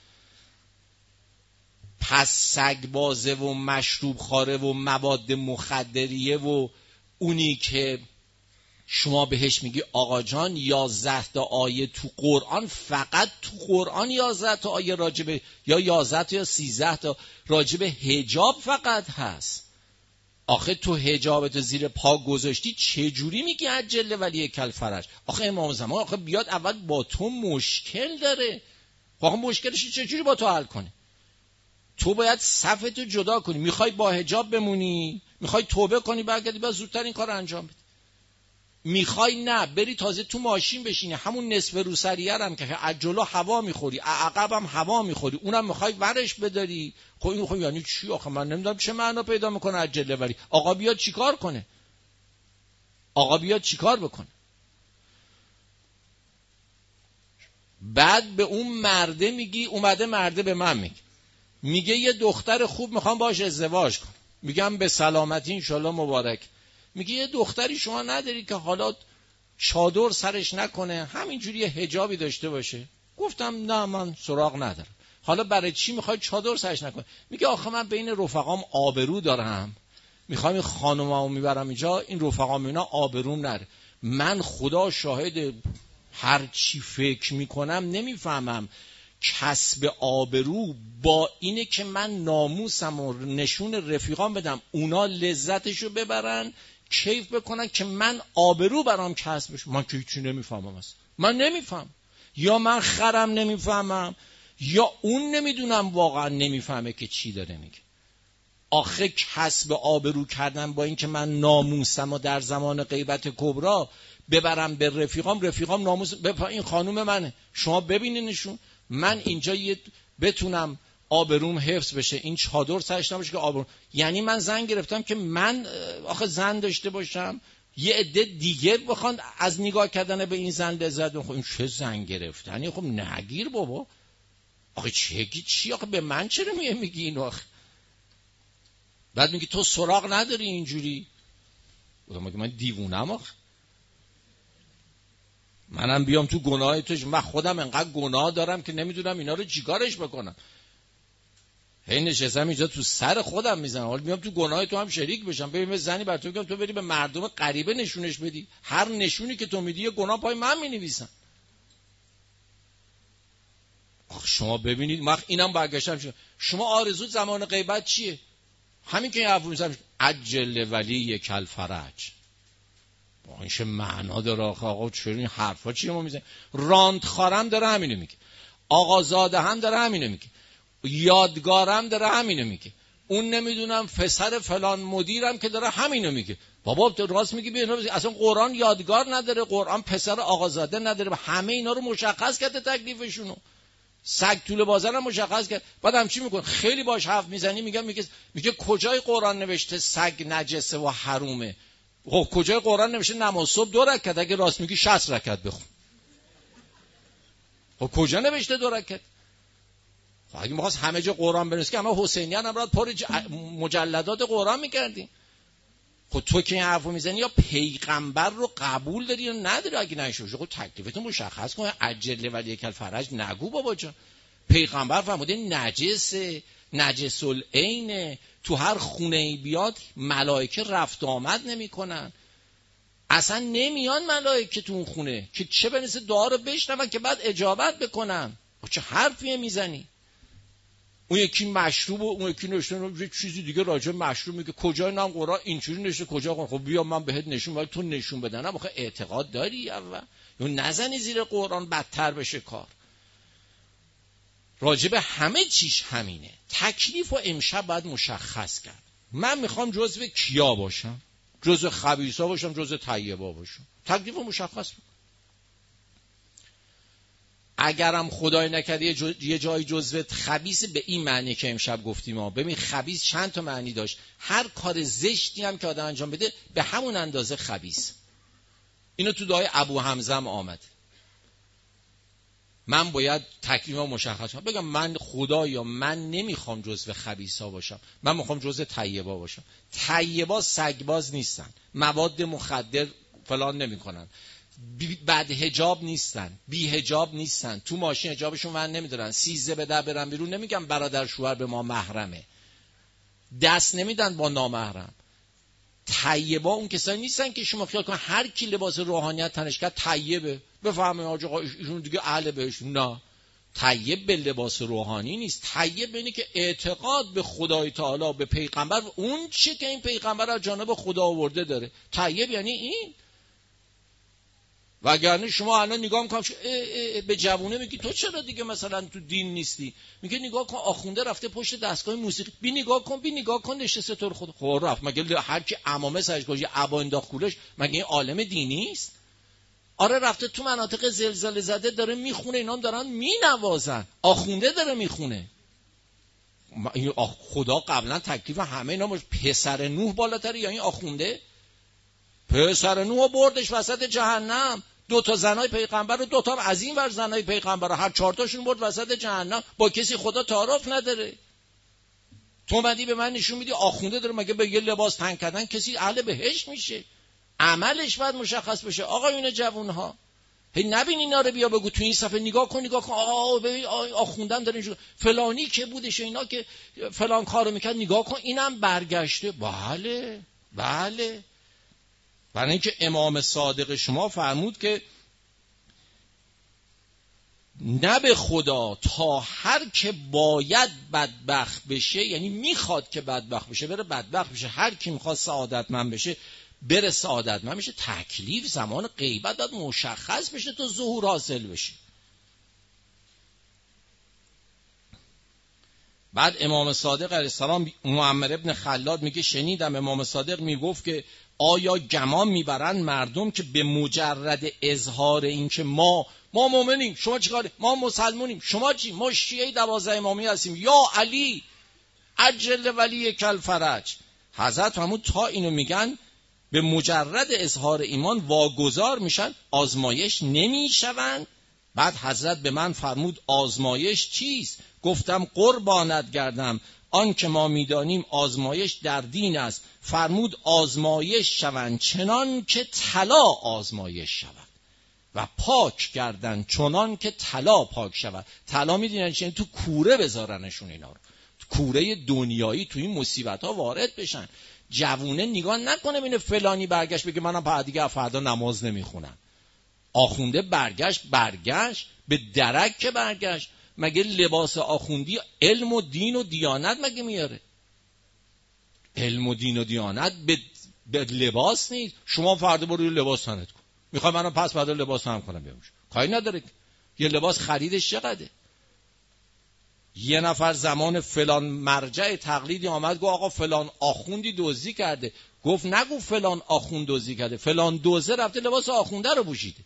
پس سگ بازه و مشروب خواره و مواد مخدریه و اونی که شما بهش میگی آقا جان یازده تا آیه تو قرآن، فقط تو قرآن یازده تا آیه راجبه، یا یازده تا یا سیزده تا راجبه حجاب فقط هست. آخه تو حجابت زیر پا گذاشتی، چه جوری میگی عجل ولی کل فرج؟ آخه امام زمان آخه بیاد اول با تو مشکل داره، آخه مشکلش چه جوری با تو حل کنه؟ تو باید صفتو جدا کنی. میخوای با حجاب بمونی، میخوای توبه کنی برگردی باید زودتر این کار انجام بدی. میخوای نه بری تازه تو ماشین بشینی، همون نصف روسریه هم که از جلو هوا میخوری، عقب هم هوا میخوری، اونم میخوای ورش بداری. خب این خب یعنی چی؟ آخه من نمیدونم چه معنا پیدا میکنه عجله ولی. آقا بیاد چیکار کنه؟ آقا بیاد چیکار بکنه؟ بعد به اون مرده میگی، اومده مرده به من میگه میگه یه دختر خوب میخوام باش ازدواج کنم. میگم به سلامتی انشالله مبارک. میگه یه دختری شما نداری که حالا چادر سرش نکنه، همینجوری حجابی داشته باشه؟ گفتم نه من سراغ ندارم. حالا برای چی میخوای چادر سرش نکنه؟ میگه آخه من بین رفقام آبرو دارم، میخوام این خانوممو میبرم اینجا، این رفقام اینا آبروم نره. من خدا شاهد، هر چی فکر میکنم نمیفهمم کسب آبرو با اینه که من ناموسم و نشون رفیقام بدم، اونا لذتشو ببرن، کیف بکنن، که من آبرو برام کسب بشه. من که هیچی نمیفهمم اصلا. من نمیفهم، یا من خرم نمیفهمم، یا اون نمیدونم واقعا نمیفهمه که چی داره میگه. آخه کسب آبرو کردن با اینکه من ناموسم و در زمان غیبت کبرا ببرم به رفیقام، رفیقام ناموس بپا این خانوم منه، شما ببینینشون، من اینجا یه بتونم آبروم حفظ بشه، این چادر سرش نباشه که آبروم، یعنی من زن گرفتم که من آخه زن داشته باشم، یه عده دیگه بخوان از نگاه کردن به این زن لذت ببرن. خب این چه زن گرفتنی؟ خب نگیر بابا. آخه چی چی آخه به من چرا میگی اینو؟ آخه بعد میگی تو سراغ نداری اینجوری. مگه من دیوونم؟ آخه منم بیام تو گناه توش؟ من خودم انقدر گناه دارم که نمیدونم اینا رو چیکارش بکنم. هی نشستم اینجا تو سر خودم میزنم، حالا میام تو گناه تو هم شریک بشم. ببین زنی بر تو میگم تو بری به مردم غریبه نشونش بدی، هر نشونی که تو میدی یه گناه پای من مینویسن. آخ شما ببینید، من اینم برگشتم شما, شما آرزو زمان غیبت چیه؟ همین که این حرف میزنم عجل ولی کل فرج. این چه معنا داره آخه؟ آقا چرا این حرفا چیه ما میزنیم؟ راندخارم داره همینو میگه، آقازاده هم داره همینو میگه، یادگارم داره همینو میگه، اون نمیدونم فسر فلان مدیرم که داره همینو میگه. بابا تو راست میگی، ببین اصلا قرآن یادگار نداره، قرآن پسر آقازاده نداره، همه اینا رو مشخص کرده تکلیفشونو. سگ طول بازن هم مشخص کرد. بعد هم چی میکنه؟ خیلی باش حرف میزنی، میگه میگه میگه کجای قرآن نوشته سگ نجسه و حرومه؟ خب کجای قرآن نوشته نماز صبح دو رکعت؟ اگه راست میگی شصت رکعت بخون. خب کجا نوشته دو رکعت؟ خب اگه میخواست همه جا قرآن بنویسه که همه حسینیان هم راحت پر ج... مجلدات قرآن میکردیم. خب تو که این حرفو میزنی یا پیغمبر رو قبول داری یا نداری؟ اگه نشوشه خب تکلیفتو مشخص کن، عجل ولی کل فرج نگو بابا جان. پیغمبر فرموده نجسه، نجس العین، تو هر خونه ای بیاد ملائکه رفت آمد نمیکنن، اصلا نمیان ملائکه تو اون خونه که چه بنویسه دعا رو بشنون که بعد اجابت بکنن. چه حرفیه میزنی؟ اون یکی مشروب و اون یکی نشون یه چیزی دیگه راجع مشروب میگه. کجا نام قرآن اینجوری نشه؟ کجا قرآن؟ خب بیا من بهت نشون بدم. تو نشون بدنم آخه اعتقاد داری اول یا نزنی زیر قرآن بدتر بشه کار. راجع به همه چیش همینه. تکلیف و امشب باید مشخص کرد. من میخوام جزو کیا باشم؟ جزو خبیثا باشم، جزو طیبا باشم؟ تکلیف رو مشخص بکن. اگرم خدای نکرده یه, جو... یه جای جزوت خبیث به این معنی که امشب گفتیم ما. ببین خبیث چند تا معنی داشت. هر کار زشتی هم که آدم انجام بده به همون اندازه خبیث. اینو تو دعای ابو حمزه آمد. من باید تکلیفم مشخص کنم، بگم من خدایا من نمیخوام جزو خبیثا باشم، من میخوام جزو طیبا باشم. طیبا سگباز نیستن، مواد مخدر فلان نمیکنن، بد حجاب نیستن، بی حجاب نیستن، تو ماشین حجابشون ون نمیدارن، سیزده به در برن بیرون، نمیگم برادر شوهر به ما محرمه، دست نمیدن با نامحرم. طیبا اون کسایی نیستن که شما خیال کن هر کی لباس روحانیت تنش کرد طیبه، بفهمه آقا ایشون دیگه اهل بهش. نه، طیب به لباس روحانی نیست. طیب اینه که اعتقاد به خدای تعالی، به پیغمبر، اون چی که این پیغمبر از جانب خدا آورده داره. طیب یعنی این. وگرنه شما الان نگاه میکنم به جوونه میگی تو چرا دیگه مثلا تو دین نیستی؟ میگه نگاه کن آخونده رفته پشت دستگاه موسیقی، بی نگاه کن بی نگاه کن نشسته تو رو خدا. خب رفت مگه هر کی عمامه سرش گوشه عبا انداخت کولش مگه این عالم دینی است؟ آره رفته تو مناطق زلزله زده داره میخونه، اینا هم دارن مینوازن، آخونده داره میخونه. خدا قبلا تکلیف همه اینا باشه. پسر نوح بالاتره یا این آخونده؟ پسر نوح بردش وسط جهنم، دو تا زنای پیغمبر رو، دو تا هم از این ور زنای پیغمبر رو، هر چهار تاشون برد وسط جهنم، با کسی خدا تعارف نداره. تو اومدی به من نشون میدی آخونده داره، مگه به یه لباس تنگ کردن کسی اهل بهشت میشه؟ عملش باید مشخص بشه. آقایون جوانها هی نبین اینا رو بیا بگو تو این صفحه نگاه کن نگاه کن آ ببین آخوندن داره اینجوری فلانی که بودش اینا که فلان کارو میکرد نگاه کن اینم برگشته. بله بله، برای اینکه امام صادق شما فرمود که نه به خدا تا هر که باید بدبخت بشه، یعنی میخواد که بدبخت بشه بره بدبخت بشه، هر کی میخواد سعادتمند بشه بره سعادتمند بشه. تکلیف زمان غیبت باید مشخص بشه تا ظهور حاصل بشه. بعد امام صادق علیه السلام، معمر ابن خلاد میگه شنیدم امام صادق میگفت که آیا گمان میبرن مردم که به مجرد اظهار این که ما ما مؤمنیم شما چیکاره، ما مسلمونیم شما چی، ما شیعه دوازده امامی هستیم، یا علی عجل ولی کل فرج. حضرت فرمود تا اینو میگن به مجرد اظهار ایمان واگذار میشن، آزمایش نمیشوند. بعد حضرت به من فرمود آزمایش چیست؟ گفتم قربانت گردم آن که ما میدانیم آزمایش در دین است. فرمود آزمایش شوند چنان که طلا آزمایش شود و پاک گردن چنان که طلا پاک شود. طلا میدونن چیه؟ تو کوره بذارنشون اینا رو، کوره دنیایی، تو این مصیبت ها وارد بشن. جوونه نگاه نکنه ببینه فلانی برگشت بگه منم بعد دیگه فردا نماز نمیخونم. آخونده برگشت برگشت به درک که برگشت. مگه لباس آخوندی علم و دین و دیانت مگه میاره؟ علم و دین و دیانت به, به لباس نیست. شما فردا برو لباس تنت کن، میخوای منم پس فردا لباس هم کنم بیاموش، کاری نداره. یه لباس خریدش چقدره؟ یه نفر زمان فلان مرجع تقلیدی آمد گفت آقا فلان آخوندی دزدی کرده. گفت نگو فلان آخوند دزدی کرده، فلان دوزه رفته لباس آخونده رو پوشیده.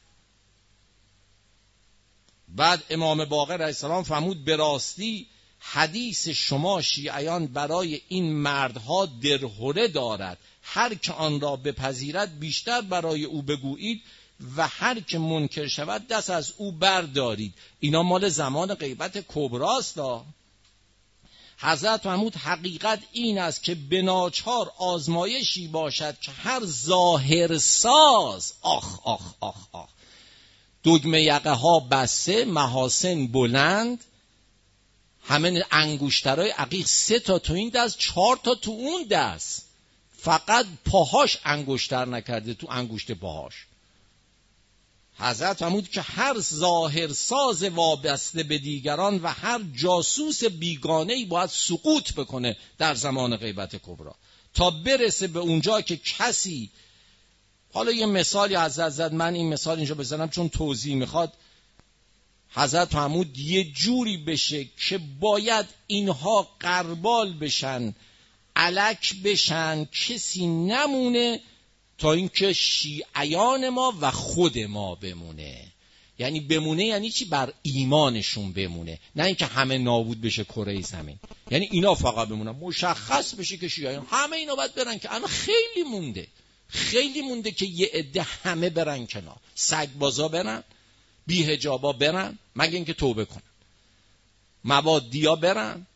بعد امام باقر علیه السلام فرمود به راستی حدیث شما شیعیان برای این مردها درهره دارد، هر که آن را بپذیرد بیشتر برای او بگویید و هر که منکر شود دست از او بردارید. اینا مال زمان غیبت کبراست. حضرت فرمود حقیقت این است که بناچار آزمایشی باشد که هر ظاهر ساز آخ آخ آخ آخ دگمه یقه ها بسته، محاسن بلند، همه انگشترهای عقیق، سه تا تو این دست چهار تا تو اون دست، فقط پاهاش انگشتر نکرده تو انگشت پاهاش. حضرت فرمود که هر ظاهر ساز وابسته به دیگران و هر جاسوس بیگانه‌ای باید سقوط بکنه در زمان غیبت کبرا تا برسه به اونجا که کسی، حالا یه مثالی حضرت زد، من این مثال اینجا بزنم چون توضیح میخواد. حضرت فرمود یه جوری بشه که باید اینها غربال بشن، الک بشن، کسی نمونه تا اینکه شیعیان ما و خود ما بمونه. یعنی بمونه یعنی چی؟ بر ایمانشون بمونه، نه اینکه همه نابود بشه کره زمین. یعنی اینا فقط بمونن، مشخص بشه که شیعیان همه اینا باید برن، که اما خیلی مونده خیلی مونده که یه عده همه برن کنار، سگبازا برن، بی‌حجابا برن مگه اینکه توبه کنن، موادیا برن،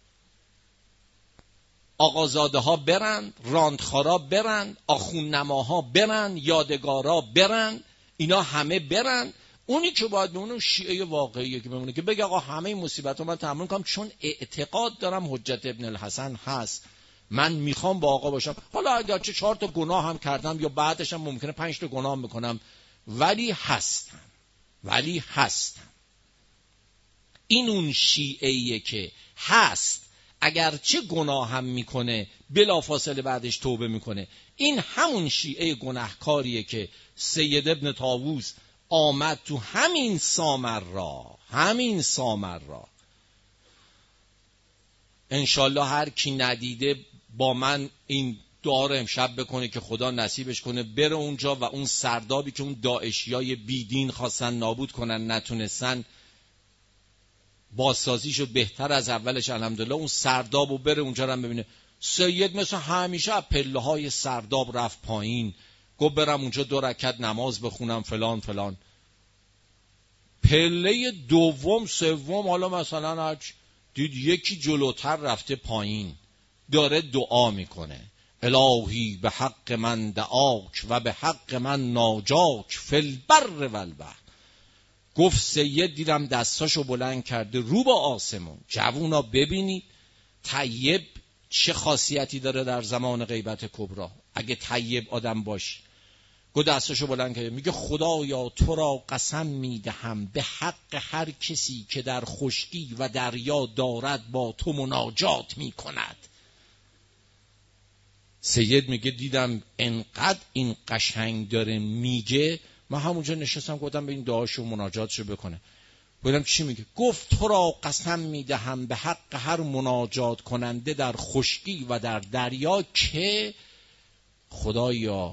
آقازاده ها برن، راندخارا برن، آخوندنماها برن، یادگارا برن، اینا همه برن. اونی که باید بمونه شیعه واقعیه که بمونه، که بگه آقا همه این مصیبت ها من تحمل کنم چون اعتقاد دارم حجت ابن الحسن هست، من میخوام با آقا باشم. حالا اگرچه چهار تا گناه هم کردم یا بعدش هم ممکنه پنج تا گناه هم بکنم، ولی هستم ولی هستم. این اون شیعه‌ایه که هست، اگرچه گناه هم میکنه بلافاصله بعدش توبه میکنه. این همون شیعه گناهکاریه که سید ابن طاووس آمد تو همین سامرا همین سامرا انشالله هر کی ندیده با من این دعا رو امشب بکنه که خدا نصیبش کنه بره اونجا و اون سردابی که اون داعشیای بیدین خواستن نابود کنن نتونستن، بازسازیشو بهتر از اولش الحمدلله، اون سردابو بره اونجا رو ببینه. سید مثل همیشه از پله های سرداب رفت پایین، گفت برم اونجا دو رکعت نماز بخونم فلان فلان. پله دوم سوم حالا مثلا هرچ دید یکی جلوتر رفته پایین داره دعا میکنه، الهی به حق من دعاک و به حق من ناجاک فی البر و البحر. گفت سید دیدم دستاشو بلند کرده رو به آسمون. جوونا ببینید طیب چه خاصیتی داره در زمان غیبت کبرا. اگه طیب آدم باش، گفت دستاشو بلند کرده میگه خدایا تو را قسم میدهم به حق هر کسی که در خشکی و دریا دارد با تو مناجات میکند. سید میگه دیدم انقدر این قشنگ داره میگه، من همونجا نشستم گفتم به این دعاشو مناجاتشو بکنه. ببینم چی میگه. گفت تو را قسم میدهم به حق هر مناجات کننده در خشکی و در دریا که خدایا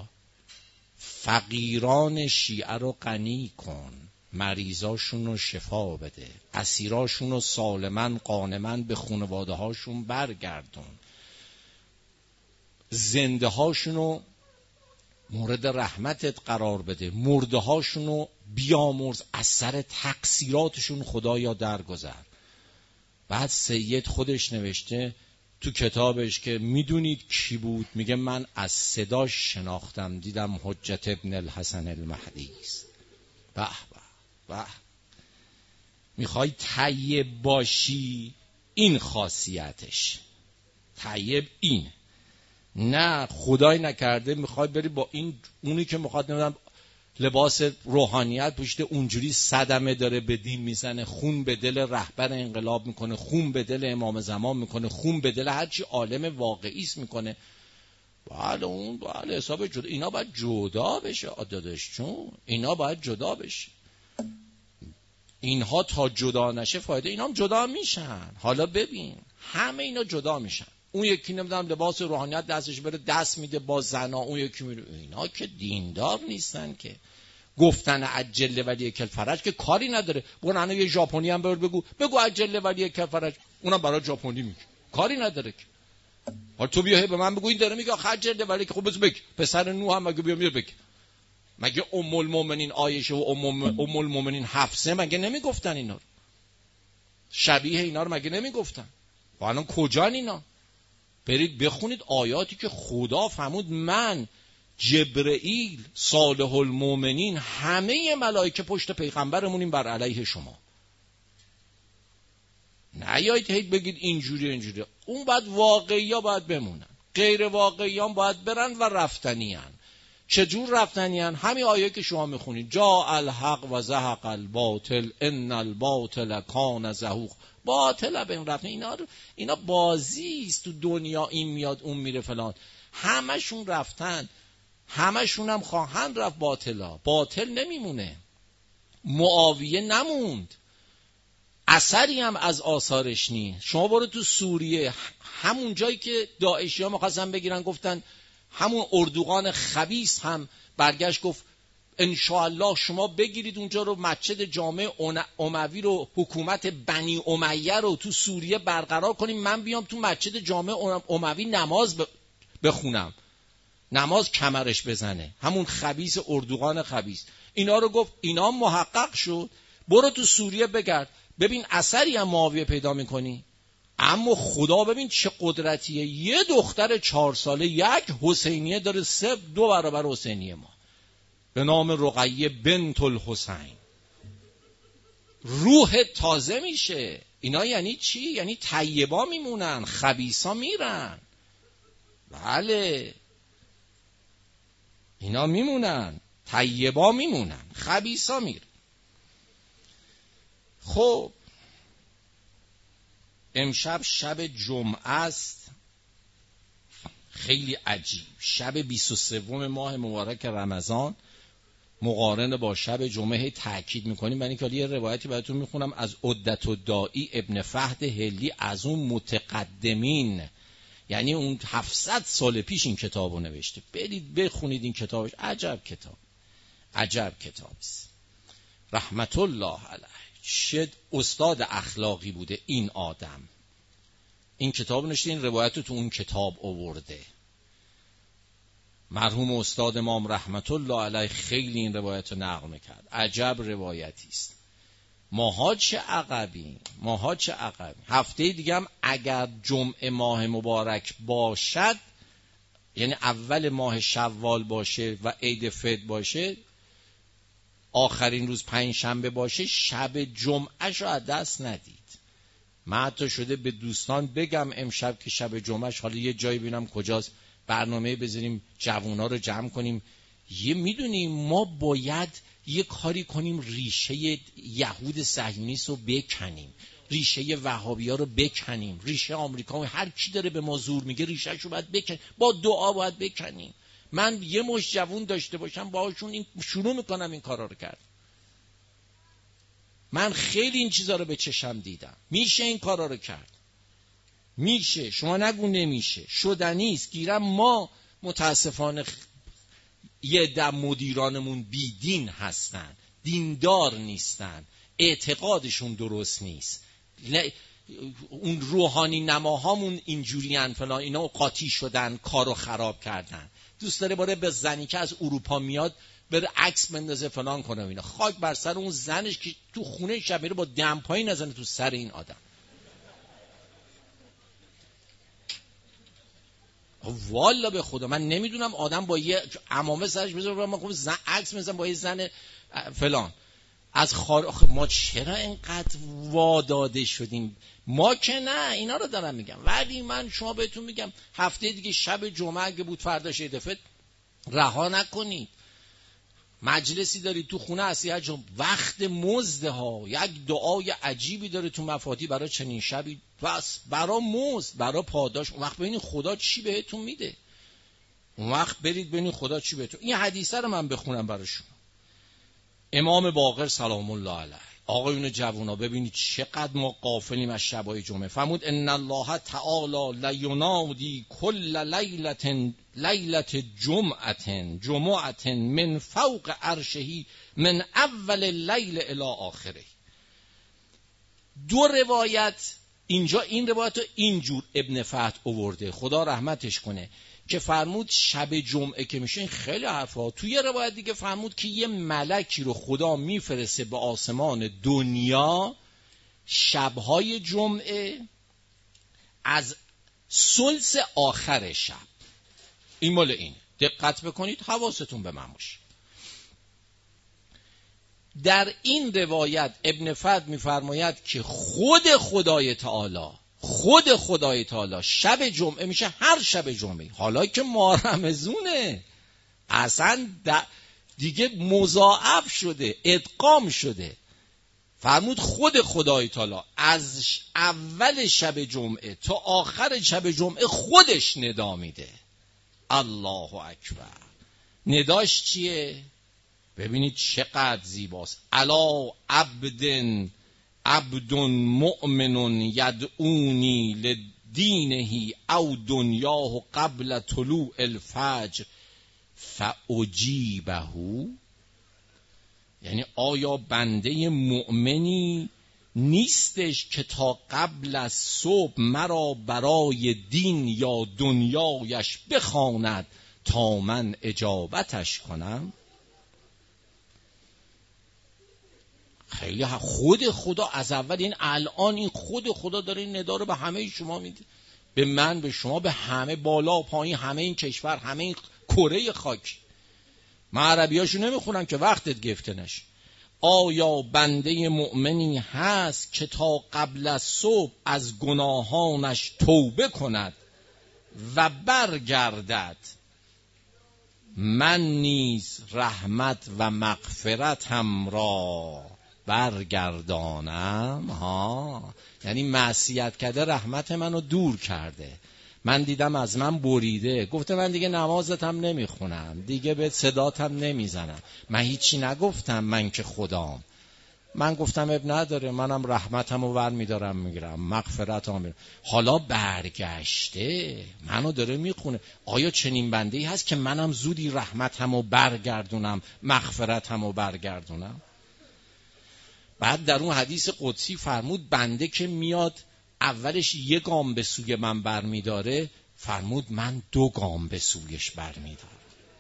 فقیران شیعه رو غنی کن، مریضاشون رو شفا بده، اسیراشون رو سالمن قانمن به خانواده هاشون برگردون، زنده هاشون رو مورد رحمتت قرار بده، مرده هاشون رو بیامرز، از سر تقصیراتشون خدایا درگذر. بعد سید خودش نوشته تو کتابش که میدونید کی بود؟ میگه من از صداش شناختم، دیدم حجت ابن الحسن المهدی است. به به به. میخوای طیب باشی، این خاصیتش، طیب این نه خدای نکرده میخوای بری با این اونی که میخواد نمیدونم لباس روحانیت پوشیده اونجوری صدمه داره به دین میزنه، خون به دل رهبر انقلاب میکنه، خون به دل امام زمان میکنه، خون به دل هرچی عالم واقعی است میکنه. بله اون بله حساب جدا، اینا باید جدا بشه داداش چون اینا باید جدا بشه. اینها تا جدا نشه فایده، اینا هم جدا میشن. حالا ببین همه اینا جدا میشن. اون یکی نمیدونم لباس روحانیت دستش بره دست میده با زنا، اون یکی میره. اینا که دیندار نیستن که. گفتن عجل ولی کل فرج که کاری نداره. برو انا یه ژاپنی هم بر بگو بگو عجل ولی کل فرج، اونم برای ژاپنی میگه کاری نداره که. حالا تو بیا به من بگو این داره میگه عجل ولی که خب بس بگو پسر نوح هم مگه بیا میگه بگو. مگه ام المؤمنین عایشه و ام ام المؤمنین حفصه مگه نمیگفتن اینا رو؟ شبیه اینا رو مگه نمیگفتن؟ الان کجان اینا؟ برید بخونید آیاتی که خدا فرمود من جبرئیل صالح المؤمنین همه ملائکه پشت پیغمبرمونیم بر علیه شما. نیایید هیچ بگید اینجوری اینجوری. اون باید واقعی ها باید بمونن، غیر واقعی ها باید برن و رفتنی هن. چجور رفتنی هن؟ همین آیه که شما میخونید جا الحق و زهق الباطل ان الباطل کان زهوق. باطل به این رفتن، اینا اینا بازی است تو دنیا، این میاد اون میره فلان، همشون رفتن، همشون هم خواهند رفت. باطلا باطل نمیمونه. معاویه نموند، اثری هم از آثارش نیست. شما برو تو سوریه، همون جایی که داعشی ها می‌خواستن بگیرن، گفتن همون اردوغان خبیث هم برگشت گفت انشاءالله شما بگیرید اونجا رو، مسجد جامع اموی رو، حکومت بنی امیه رو تو سوریه برقرار کنیم، من بیام تو مسجد جامع اموی نماز بخونم، نماز کمرش بزنه. همون خبیث اردوغان خبیث اینا رو گفت. اینا محقق شد. برو تو سوریه بگرد ببین اثری هم معاویه پیدا میکنی. اما خدا ببین چه قدرتیه، یه دختر چهار ساله یک حسینیه داره، سه دو برابر حسینیه ما، به نام رقیه بنت الحسین. روح تازه میشه. اینا یعنی چی؟ یعنی طیبا میمونن، خبیثا میرن. بله اینا میمونن، طیبا میمونن، خبیثا میرن. خب امشب شب جمعه است، خیلی عجیب. شب بیست و سوم ماه مبارک رمضان مقارن با شب جمعه تأکید میکنیم. من اینکه یه روایتی براتون میخونم از عدت الداعی ابن فهد هلی، از اون متقدمین، یعنی اون هفتصد سال پیش این کتابو نوشته. برید بخونید این کتابش، عجب کتاب، عجب کتابیست. رحمت الله علیه. شد استاد اخلاقی بوده این آدم. این کتاب نوشته، این روایت رو تو اون کتاب آورده. مرحوم استاد امام رحمت الله علیه خیلی این روایت رو نقل میکرد. عجب روایتی است. ماها چه عقبیم، ماها چه عقبیم. هفته دیگه هم اگر جمعه ماه مبارک باشد، یعنی اول ماه شوال باشه و عید فطر باشه، آخرین روز پنج شنبه باشه، شب جمعهش رو از دست ندید. من حتی شده به دوستان بگم امشب که شب جمعهش، حالا یه جایی ببینم کجاست، برنامه بذاریم جوونا رو جمع کنیم. یه میدونیم ما باید یه کاری کنیم، ریشه یهود صهیونیست رو بکنیم، ریشه وهابی‌ها رو بکنیم، ریشه آمریکا، هر کی داره به ما زور میگه ریشه‌ش رو باید بکنیم، با دعا باید بکنیم. من یه مش جوون داشته باشم باهاشون این شروع میکنم این کارا رو کرد. من خیلی این چیزا رو به چشم دیدم. میشه این کارا رو کرد، میشه، شما نگو نمیشه، شدنیست. گیرم ما متاسفانه یه عده مدیرانمون بیدین هستن، دیندار نیستن، اعتقادشون درست نیست، اون روحانی نماهامون اینجورین فلان، اینا قاطی شدن، کارو خراب کردن. دوست داره باره به زنی که از اروپا میاد بره عکس بندازه فلان کنه اینا. خاک بر سر اون زنش که تو خونه شب میره با دمپایی نزنه تو سر این آدم. والا به خدا من نمیدونم آدم با یه عمامه سرش بذاره ما خب زن عکس میزنم با یه زن فلان از خار. ما چرا اینقدر واداده شدیم؟ ما که نه، اینا رو دارم میگم. ولی من شما بهتون میگم هفته دیگه شب جمعه اگه بود فرداش دفعه رها نکنید. مجلسی دارید تو خونه هستی، جمعه وقت مزد ها، یک دعای عجیبی داره تو مفاتیح برای چنین شبی، بس برای مزد، برای پاداش. اون وقت ببینید خدا چی بهتون میده، اون وقت برید ببینید خدا چی بهتون. این حدیثه رو من بخونم براشون. امام باقر سلام الله علیه، آقایون جوونا ببینید چقدر ما غافلیم از شبای جمعه. فرمود ان الله تعالی لینادی کل لیلة لیلة جمعة جمعة من فوق عرشه من اول اللیل الی آخره. دو روایت اینجا، این روایت رو اینجور ابن فتح آورده، خدا رحمتش کنه، که فرمود شب جمعه که میشه. این خیلی حرفا. توی یه روایت دیگه فرمود که یه ملکی رو خدا میفرسته به آسمان دنیا شبهای جمعه از ثلث آخر شب. این مال اینه، دقت بکنید، حواستون به من باشه. در این روایت ابن فتح میفرماید که خود خدای تعالی خود خدای تعالی شب جمعه میشه هر شب جمعه. حالا که ماه رمضونه اصلا دیگه مضاعف شده، ادغام شده. فرمود خود خدای تعالی از اول شب جمعه تا آخر شب جمعه خودش ندا میده. الله اکبر. نداش چیه؟ ببینید چقدر زیباست. الا عبدن عبد مؤمن یدعونی لدینه او دنیاه قبل طلوع الفجر فاجیبه. یعنی آیا بنده مؤمنی نیستش که تا قبل از صبح مرا برای دین یا دنیایش بخواند تا من اجابتش کنم؟ خیلی خود خدا از اول، این الان این خود خدا داره این ندا رو به همه شما میده، به من، به شما، به همه، بالا و پایین، همه این کشور، همه این کره خاک. من عربیاشو نمیخونم که وقتت گفته نشه. آیا بنده مؤمنی هست که تا قبل از صبح از گناهانش توبه کند و برگردد، من نیز رحمت و مغفرتم را برگردانم. ها، یعنی معصیت کرده، رحمت منو دور کرده، من دیدم از من بریده، گفته من دیگه نمازتم نمیخونم، دیگه به صداتم نمیزنم. من هیچی نگفتم، من که خدام. من گفتم اب نداره، منم رحمتمو ور میدارم میگیرم، مغفرتم میگیرم. حالا برگشته منو داره میخونه. آیا چنین بنده‌ای هست که منم زودی رحمتمو برگردونم، مغفرتمو برگردونم؟ بعد در اون حدیث قدسی فرمود بنده که میاد اولش یک گام به سوی من برمیداره، فرمود من دو گام به سویش برمیدارم.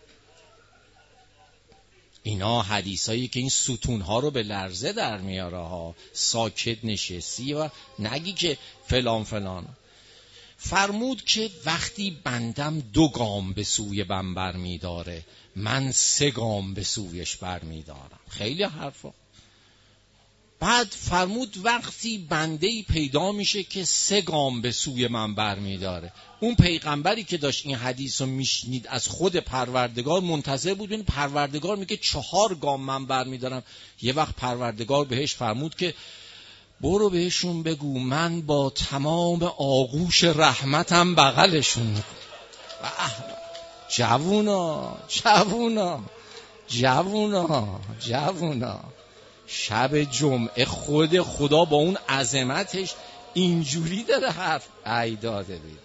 اینا حدیثایی که این ستونها رو به لرزه در میاره ها. ساکت نشستی و نگی که فلان فلان. فرمود که وقتی بندم دو گام به سوی من برمیداره، من سه گام به سویش برمیدارم. خیلی حرفا. بعد فرمود وقتی بنده‌ای پیدا میشه که سه گام به سوی من برمیداره، اون پیغمبری که داشت این حدیث رو میشنید از خود پروردگار منتظر بود این پروردگار میگه چهار گام من برمیدارم. یه وقت پروردگار بهش فرمود که برو بهشون بگو من با تمام آغوش رحمتم بغلشون میکنم. جوونا جوونا جوونا جوونا شب جمعه خود خدا با اون عظمتش اینجوری داره حرف ای داده بیداد.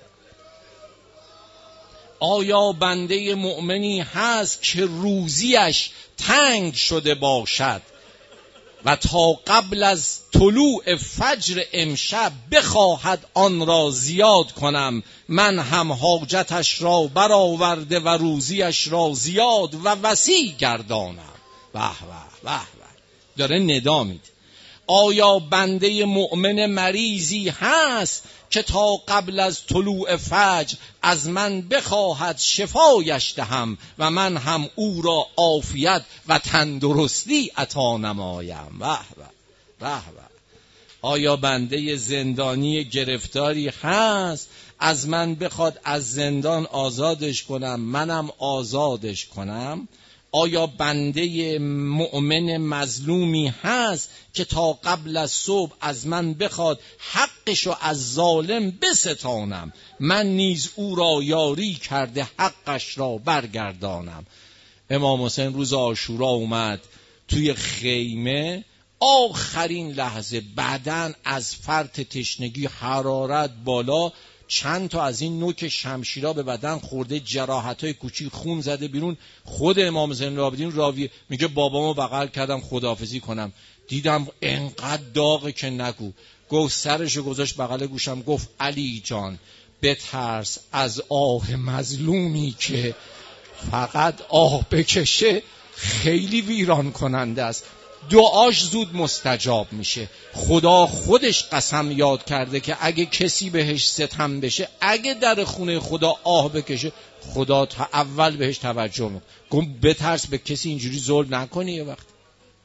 آیا بنده مؤمنی هست که روزیش تنگ شده باشد و تا قبل از طلوع فجر امشب بخواهد آن را زیاد کنم، من هم حاجتش را برآورده و روزیش را زیاد و وسیع گردانم. واه واه واه واه. داره ندا میده. آیا بنده مؤمن مریضی هست که تا قبل از طلوع فجر از من بخواهد شفایش دهم و من هم او را عافیت و تندرستی عطا نمایم. واه واه واه واه. آیا بنده زندانی گرفتاری هست از من بخواد از زندان آزادش کنم منم آزادش کنم؟ آیا بنده مؤمن مظلومی هست که تا قبل از صبح از من بخواد حقشو از ظالم بستانم، من نیز او را یاری کرده حقش را برگردانم. امام حسین روز عاشورا اومد توی خیمه، آخرین لحظه بدن از فرط تشنگی، حرارت بالا، چند تا از این نوک شمشیرها به بدن خورده، جراحت‌های کوچیک، خون زده بیرون. خود امام زین العابدین راوی میگه بابامو بغل کردم خداحافظی کنم، دیدم انقدر داغه که نگو. گفت سرشو گذاشت بغل گوشم، گفت علی جان بترس از آه مظلومی که فقط آه بکشه خیلی ویران کننده است، دعاش زود مستجاب میشه. خدا خودش قسم یاد کرده که اگه کسی بهش ستم بشه، اگه در خونه خدا آه بکشه، خدا تا اول بهش توجه میکنه. گفت بترس به کسی اینجوری ظلم نکنی. یه وقت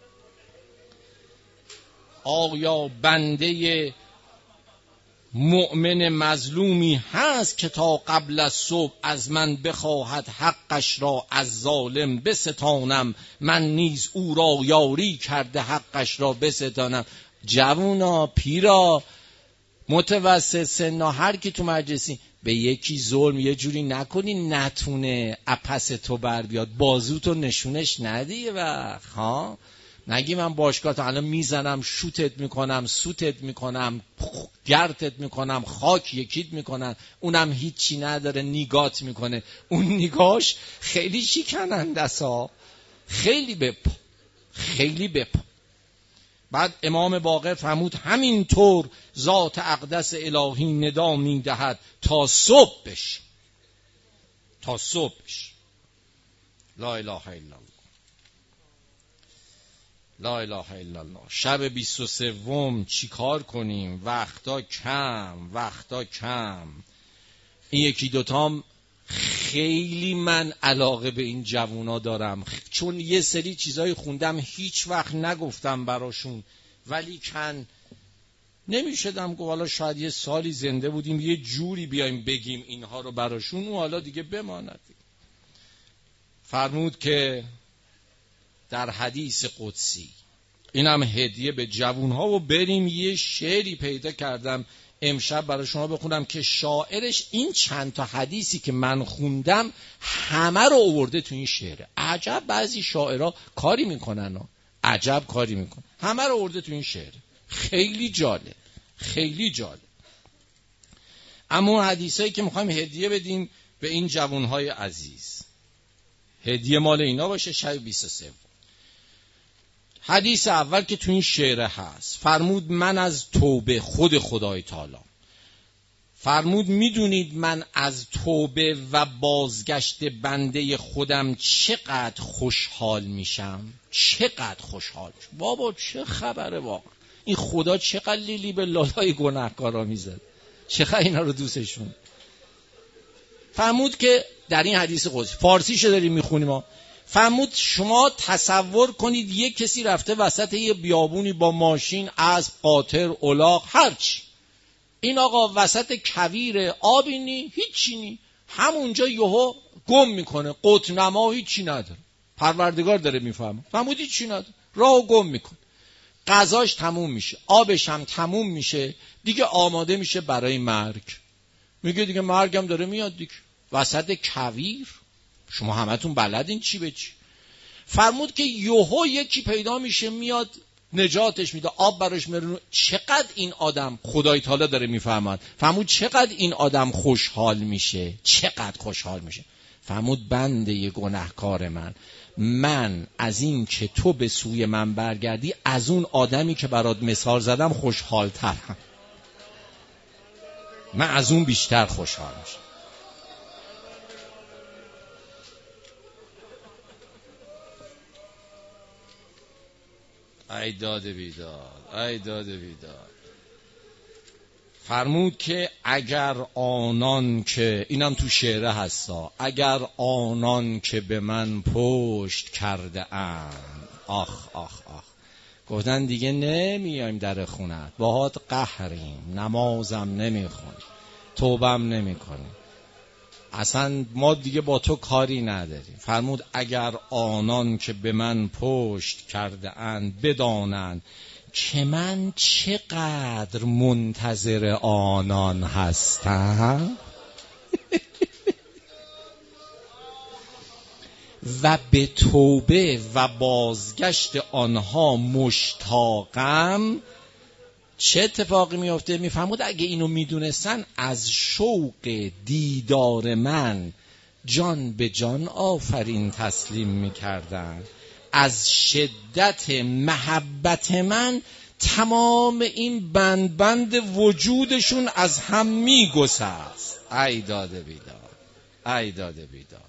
آیا بنده مؤمن مظلومی هست که تا قبل از صبح از من بخواهد حقش را از ظالم بستانم، من نیز او را یاری کرده حقش را بستانم؟ جوونا، پیرا، متوسط سنا، هر کی تو مجلسی، به یکی ظلم یه جوری نکنی نتونه اپس تو بر بیاد، بازوتو نشونش ندی و ها نگی من باشگاه تا الان میزنم، شوتت میکنم، سوتت میکنم، گرتت میکنم، خاک یکیت میکنم، اونم هیچی نداره نیگات میکنه. اون نیگاش خیلی شکننده است، خیلی بپ خیلی بپ. بعد امام باقر فرمود همینطور ذات اقدس الهی ندا میدهد تا صبح بشه، تا صبح بشه. لا اله الا الله، لا اله الا الله. شب بیست و سوم چی کار کنیم؟ وقتا کم، وقتا کم. این یکی دوتام خیلی من علاقه به این جوونا دارم، چون یه سری چیزای خوندم هیچ وقت نگفتم براشون، ولی کن نمیشدم گفت حالا شاید یه سالی زنده بودیم یه جوری بیایم بگیم اینها رو براشون و حالا دیگه بماند. فرمود که در حدیث قدسی، اینم هدیه به جوانها، و بریم یه شعری پیدا کردم امشب برای شما بخونم که شاعرش این چند تا حدیثی که من خوندم همه رو آورده تو این شعره. عجب بعضی شاعرها کاری میکنن، عجب کاری میکنن، همه رو آورده تو این شعره. خیلی جالب، خیلی جالب. اما حدیثایی که میخوایم هدیه بدیم به این جوانهای عزیز، هدیه مال اینا باشه شب بیست و سوم. حدیث اول که تو این شعره هست، فرمود من از توبه، خود خدای تعالی فرمود میدونید من از توبه و بازگشت بنده خودم چقدر خوشحال میشم، چقدر خوشحال میشم. بابا چه خبره واقعا، این خدا چقدر لیلی به لالای گناهکارا میزد، چقدر اینا رو دوستشون. فرمود که در این حدیث قدسی، فارسیشو داریم میخونیم ها، فرمود شما تصور کنید یک کسی رفته وسط یه بیابونی با ماشین، اسب، قاطر، الاغ، هرچی، این آقا وسط کویر آبی نی، هیچی نی، همونجا یهو گم میکنه، قطنما هیچی نداره، پروردگار داره میفهمه، فرمود هیچی نداره، راهو گم میکنه، غذاش تموم میشه، آبش هم تموم میشه، دیگه آماده میشه برای مرگ. میگه دیگه مرگم داره میاد دیگه، وسط کویر، شما همتون بلدین چی به چی. فرمود که یوهو یکی پیدا میشه میاد نجاتش میده، آب براش میاره. چقدر این آدم خدای تعالی داره میفهمد، فرمود چقدر این آدم خوشحال میشه، چقدر خوشحال میشه. فرمود بنده گناهکار من، من از این که تو به سوی من برگردی از اون آدمی که برات مثال زدم خوشحال ترم، من از اون بیشتر خوشحال میشم. ای داد بیداد، ای داد بیداد. فرمود که اگر آنان که، اینم تو شعره هستا، اگر آنان که به من پشت کرده اند، آخ آخ آخ، گفتن دیگه نمیایم در خونت، باهات قهریم، نمازم نمیخونی، توبم نمیکنی، اصلا ما دیگه با تو کاری نداریم. فرمود اگر آنان که به من پشت کرده اند بدانند که من چقدر منتظر آنان هستم و به توبه و بازگشت آنها مشتاقم، چه اتفاقی میفته؟ میفهمود اگه اینو میدونستن از شوق دیدار من جان به جان آفرین تسلیم میکردن، از شدت محبت من تمام این بند بند وجودشون از هم میگسست. ای داده بیدار، ای داده بیدار.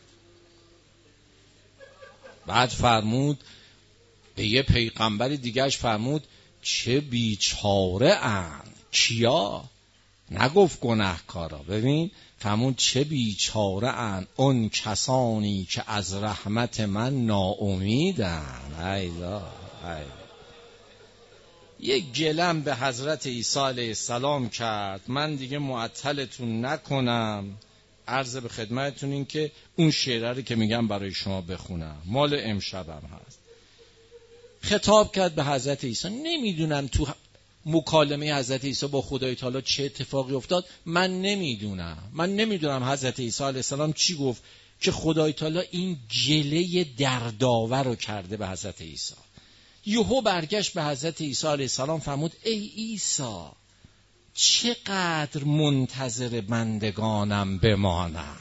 بعد فرمود به یه پیغمبر دیگهش فرمود چه بیچاره اند، کیا؟ نگفت گناهکارا، ببین فرمود چه بیچاره اند اون کسانی که از رحمت من ناامیدند. ای دا ای یه گلم به حضرت عیسی علیه السلام کرد. من دیگه معطلتون نکنم، عرض به خدمتتون این که اون شعره رو که میگم برای شما بخونم، مال امشبم هست. خطاب کرد به حضرت عیسی. نمیدونم تو مکالمه حضرت عیسی با خدای تعالی چه اتفاقی افتاد، من نمیدونم من نمیدونم حضرت عیسی علیه السلام چی گفت که خدای تعالی این گله دردآور رو کرده به حضرت عیسی. یهو برگشت به حضرت عیسی علیه السلام فرمود ای عیسی چقدر منتظر بندگانم بمانم،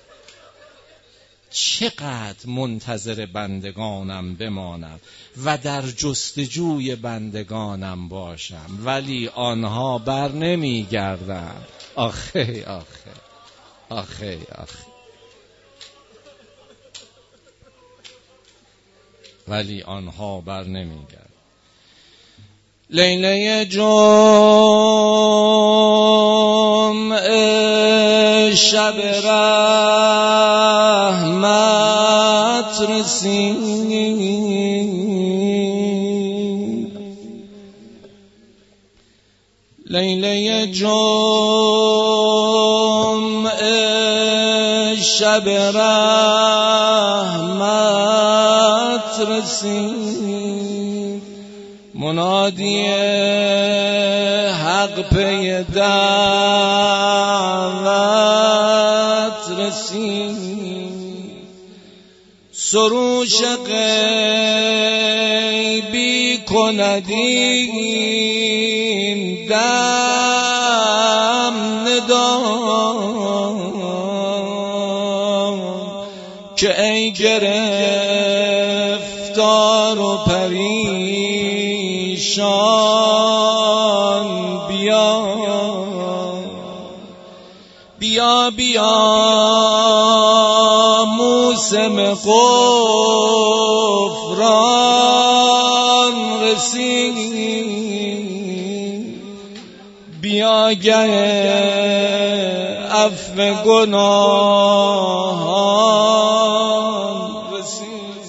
چقدر منتظر بندگانم بمانم و در جستجوی بندگانم باشم ولی آنها بر نمی گردن. آخه آخه آخه آخه ولی آنها بر نمی گردن. لیله جمعه شب رحمت رسید، لیله جمعه شب رحمت رسید، منادی حق پی دعوت رسید، سروش غیبی کندیم دم ندا که ای گرفتار و پریشان بیا بیا بیا موسم غفران رسید، بیا گه عفو گناهان رسید،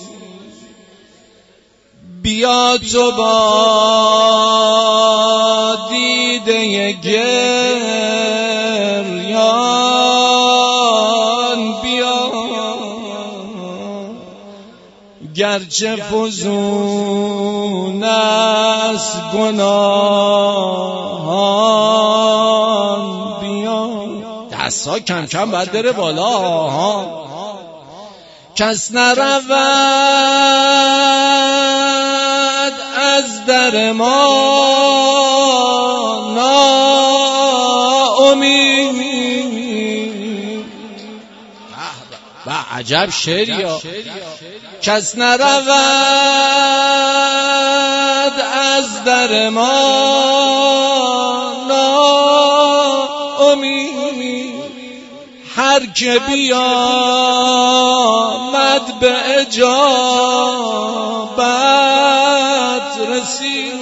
بیا تو با دیده گریان بیا، گرچه فزون است گناهان بیا. دستا کم کم باید بره بالا ها. کس نرود از در ما ناامید. به عجب شعریا. کس نرود از در ما ناامید، هر که بیامد به اجابت رسید.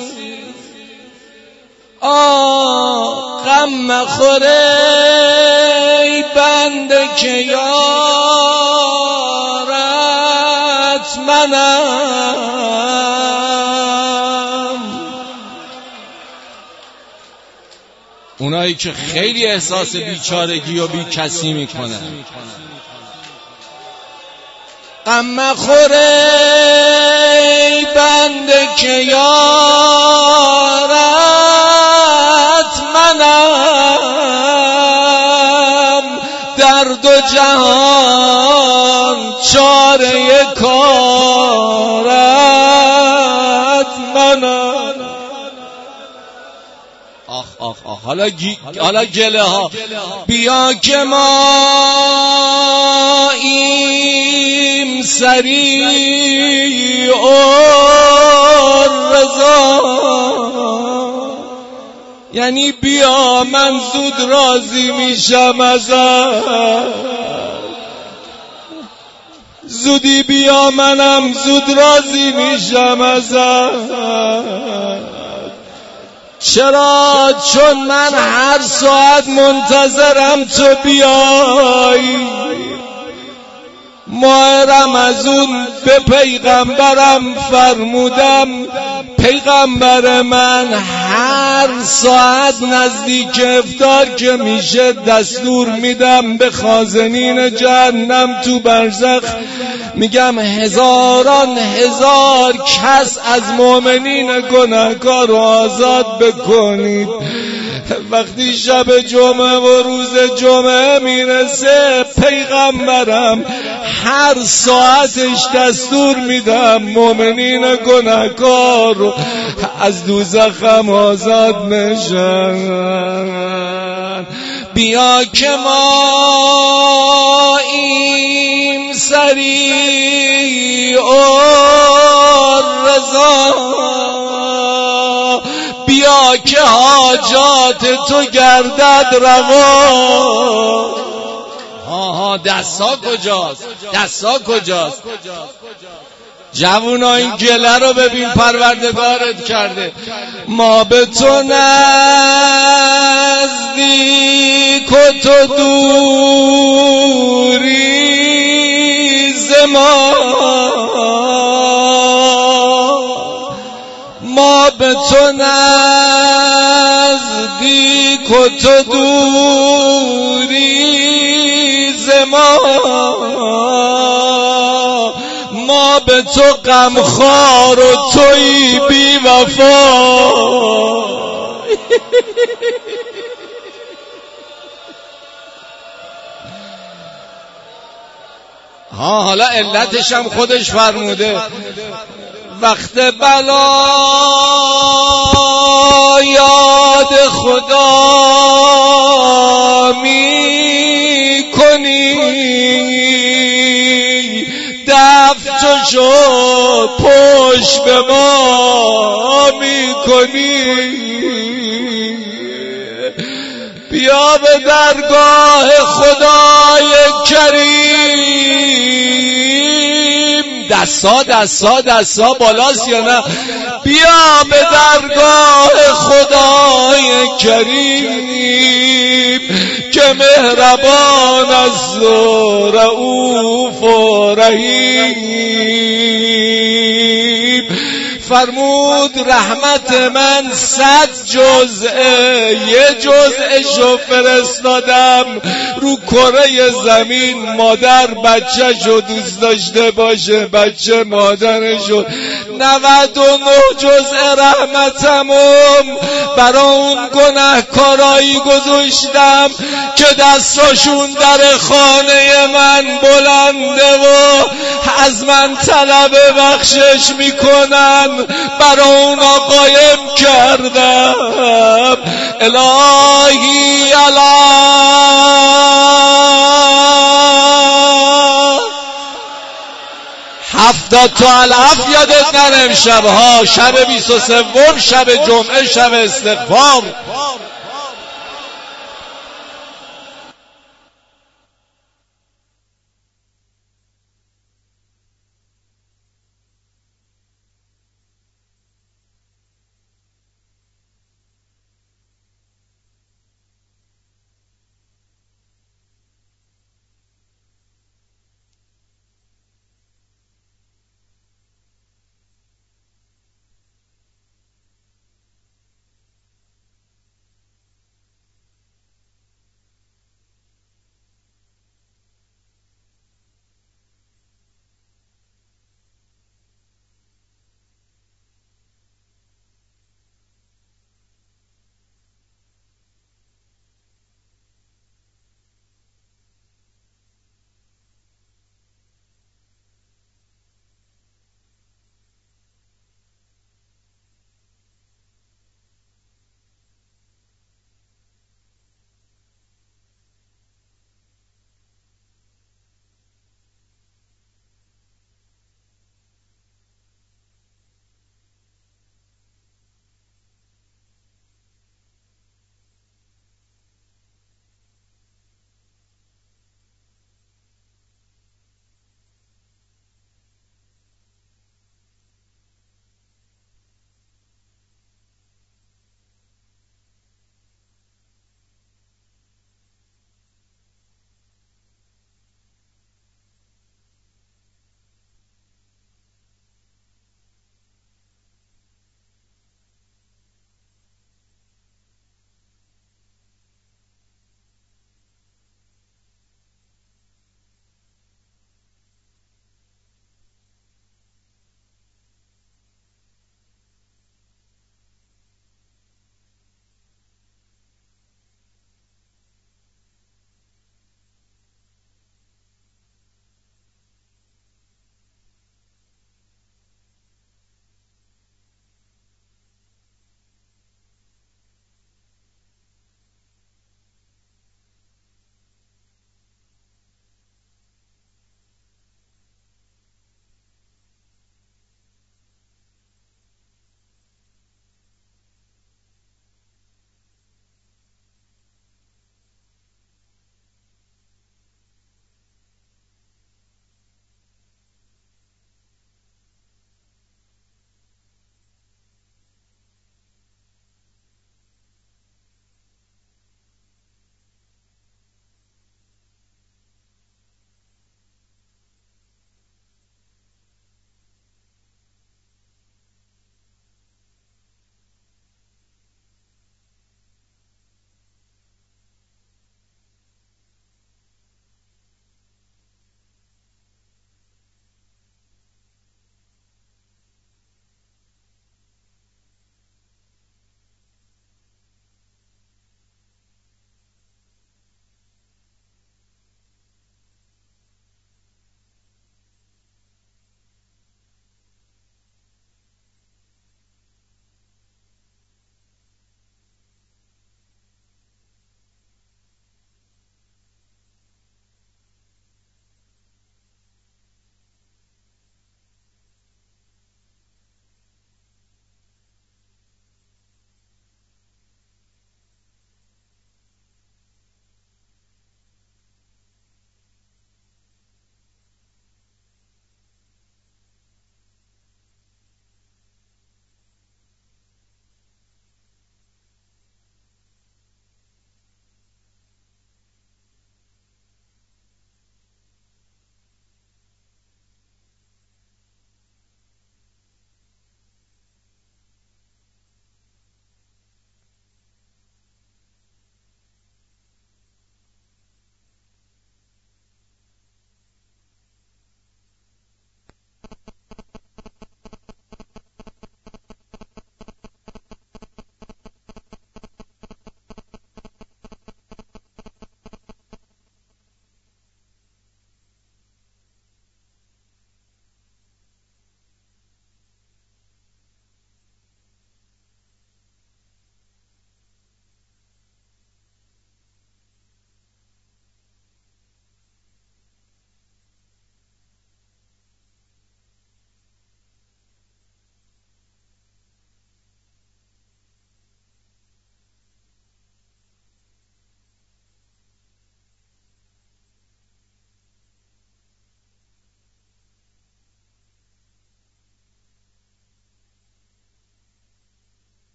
آه غم مخوره ای بنده که یارت منم. اونایی که خیلی احساس بیچارگی و بی کسی میکنن. غم مخوره ای بنده که یارت منم، در دو جهان چاره کارت منم. آخ آخ آخ حالا گی... حالا گله ها. بیا که ما ایم سریع الرضا، یعنی بیا من زود راضی میشم ازت. زودی بیا منم زود راضی میشم ازت. چرا؟ چون من هر ساعت منتظرم تو بیای. ماه رمضان به پیغمبرم فرمودم، پیغمبر من هر ساعت نزدیک افطار که میشه دستور میدم به خازنین جهنم تو برزخ، میگم هزاران هزار کس از مؤمنین گناهکار رو آزاد بکنید. وقتی شب جمعه و روز جمعه میرسه پیغمبرم هر ساعتش دستور میدم مؤمنین گناهکار رو از دوزخم آزاد میشن. بیا که ما ایم سریع الرضا، بیا که حاجات تو گردد روا. ها ها دستا کجاست؟ دستا کجاست؟ جوونا این گله رو ببین پروردگارت کرده. ما به تو نزدیک و تو دوری ز ما، ما به تو نزدیک و تو دوری ز ما، ما به تو غمخوار و تویی بی وفا. ها حالا علتش هم خودش فرموده. وقت بلا یاد خدا می کنی، دفع شد پشت به ما می کنی. بیا به درگاه خدای کریم. دستا دستا دستا بالاست یا نه؟ بیا به درگاه خدای کریم که مهربان است و رؤوف و رحیم. فرمود رحمت من صد جزءه یه جزءشو فرستادم رو کره زمین. مادر بچه شو دوست داشته باشه، بچه مادرشو. نود و نه جزء رحمتمم برا اون گناهکارایی گذاشتم که دستاشون در خانه من بلنده و از من طلب بخشش میکنن، برا اونا قایم کردم. الهی الله هفتاد تا الف یادت نره امشب ها، شب بیست و سوم، شب جمعه، شب استغفار.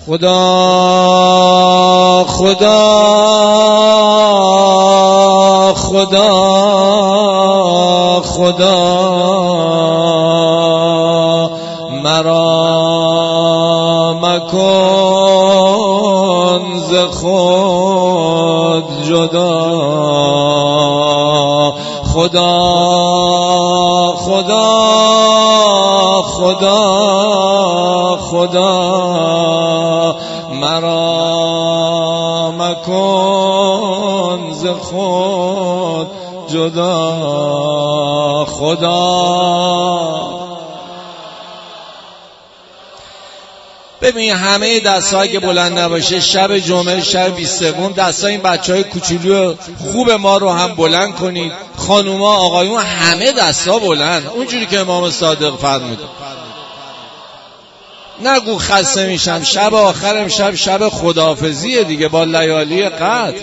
خدا خدا خدا خدا مرا مکن ز خود جدا خدا خدا خدا خدا مرا مکن ز خود جدا خدا. ببین همه دست‌ها که بلند نباشه شب جمعه شب بیست سوم دست‌ها این بچهای کوچولو خوب ما رو هم بلند کنید. خانوما آقایون همه دست‌ها بلند اونجوری که امام صادق فرمود. نگو خسته میشم، شب آخر امشب شب خداحافظیه دیگه با لیالی قدر.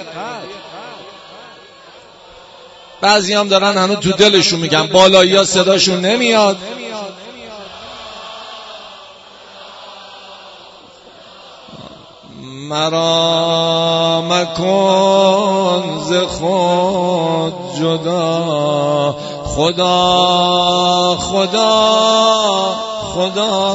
بعضی هم دارن هنوز تو دلشون میگن بالایی ها صداشون نمیاد. مرا مکن ز خود جدا خدا خدا خدا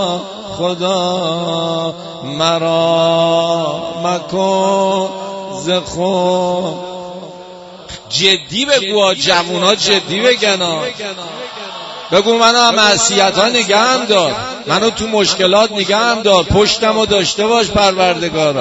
خدا مرا مکن ز خود. جدی بگو، جوونا جدی بگنا، بگو منو هم معصیت ها نگهم دار، منو تو مشکلات نگهم دار، پشتمو داشته باش پروردگارا.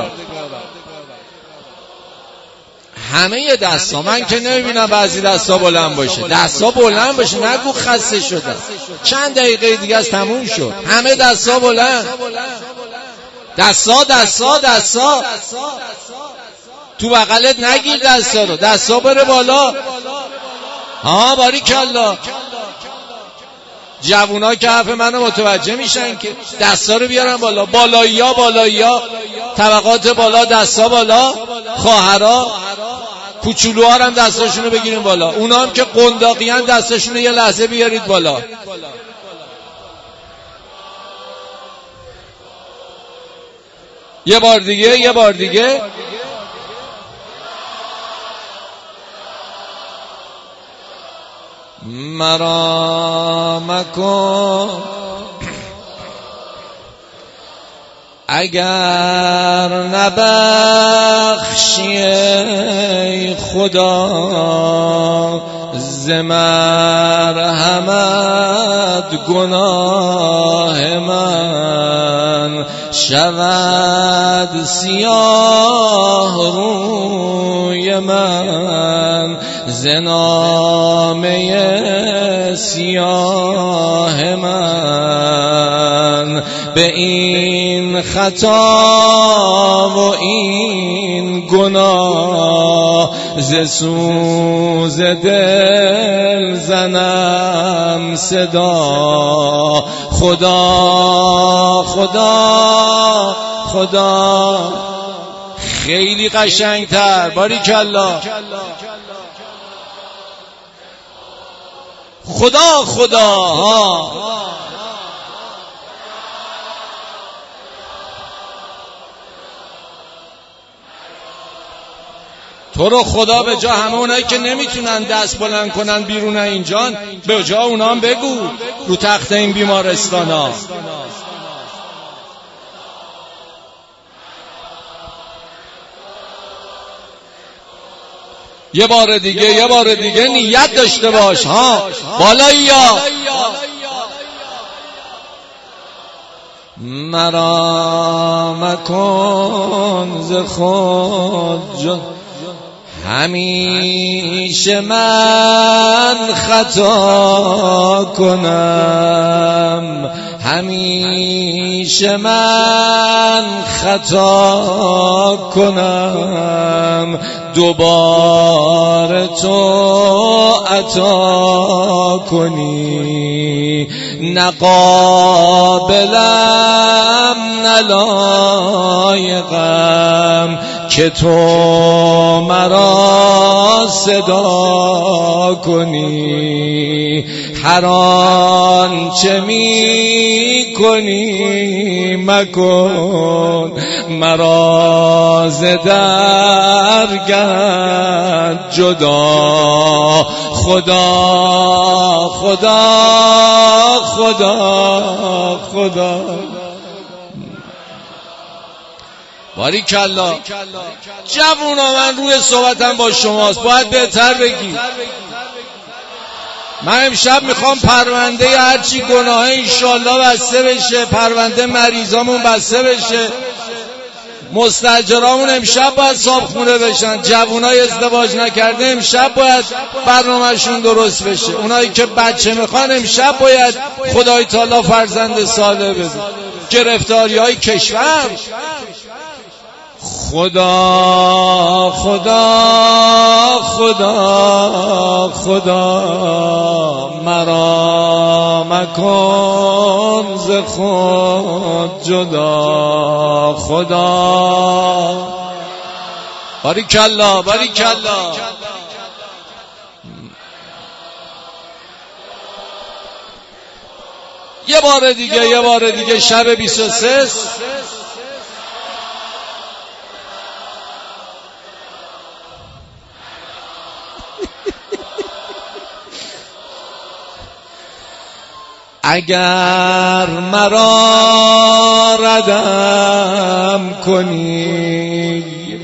همه دستا من که نمیبینم بعضی دستا بلند باشه، دستا بلند باشه، نگو خسته شدم چند دقیقه دیگه از تموم شد. همه دستا بلند، دستا دستا دستا تو بغلت نگیر دستا رو، دستا بره بالا. ها باریکالله. جوونا که حرف منو متوجه میشن که دستا رو بیارن بالا. بالایی ها بالایی ها طبقات بالا، دستا بالا. خواهرها کوچولوها هم دستاشون رو بگیرین بالا. اونا هم که قنداقیان دستاشون رو یه لحظه بیارید بالا. یه بار دیگه یه بار دیگه مرا مکن اگر نبخشی ای خدا ز مرحمت گناه من شود سیاه روی من ز نامه سیاه من به این خطا و این گناه ز سوز دل زنم صدا خدا خدا خدا. خیلی قشنگتر. باریکالله. خدا خدا ها. تو رو خدا به جا همه اونایی که نمیتونن دست بلند کنن بیرون اینجان، به جا اونا هم بگو رو تخت این بیمارستان ها. یه بار دیگه یه بار دیگه نیت داشته باش ها. بالایی ها. مرا مکن ز خود جدا همیشه من خطا کنم، همیشه من خطا کنم، دوباره تو عطا کنی، نقابلم نلایقم که تو مرا صدا کنی. هر آنچه می کنی مکن مرا ز درگه جدا. خدا خدا خدا خدا. باریکالله. جوونا من روی صحبتم با شماست، باید بهتر بگی. من امشب میخوام پرونده هرچی گناه انشالله بسته بشه، پرونده مریضامون بسته بشه، مستاجرامون امشب باید صابخونه بشن، جوونای ازدواج نکرده امشب باید برنامهشون درست بشه، اونایی که بچه میخوان امشب باید خدای تعالی فرزند صالح بده. گرفتاری های کشور. خدا خدا خدا خدا مرا مکن ز خود جدا. خدا. باریکالله باریکالله. یه بار دیگه یه بار دیگه شب بیست و سه اگر مرا ردم کنی،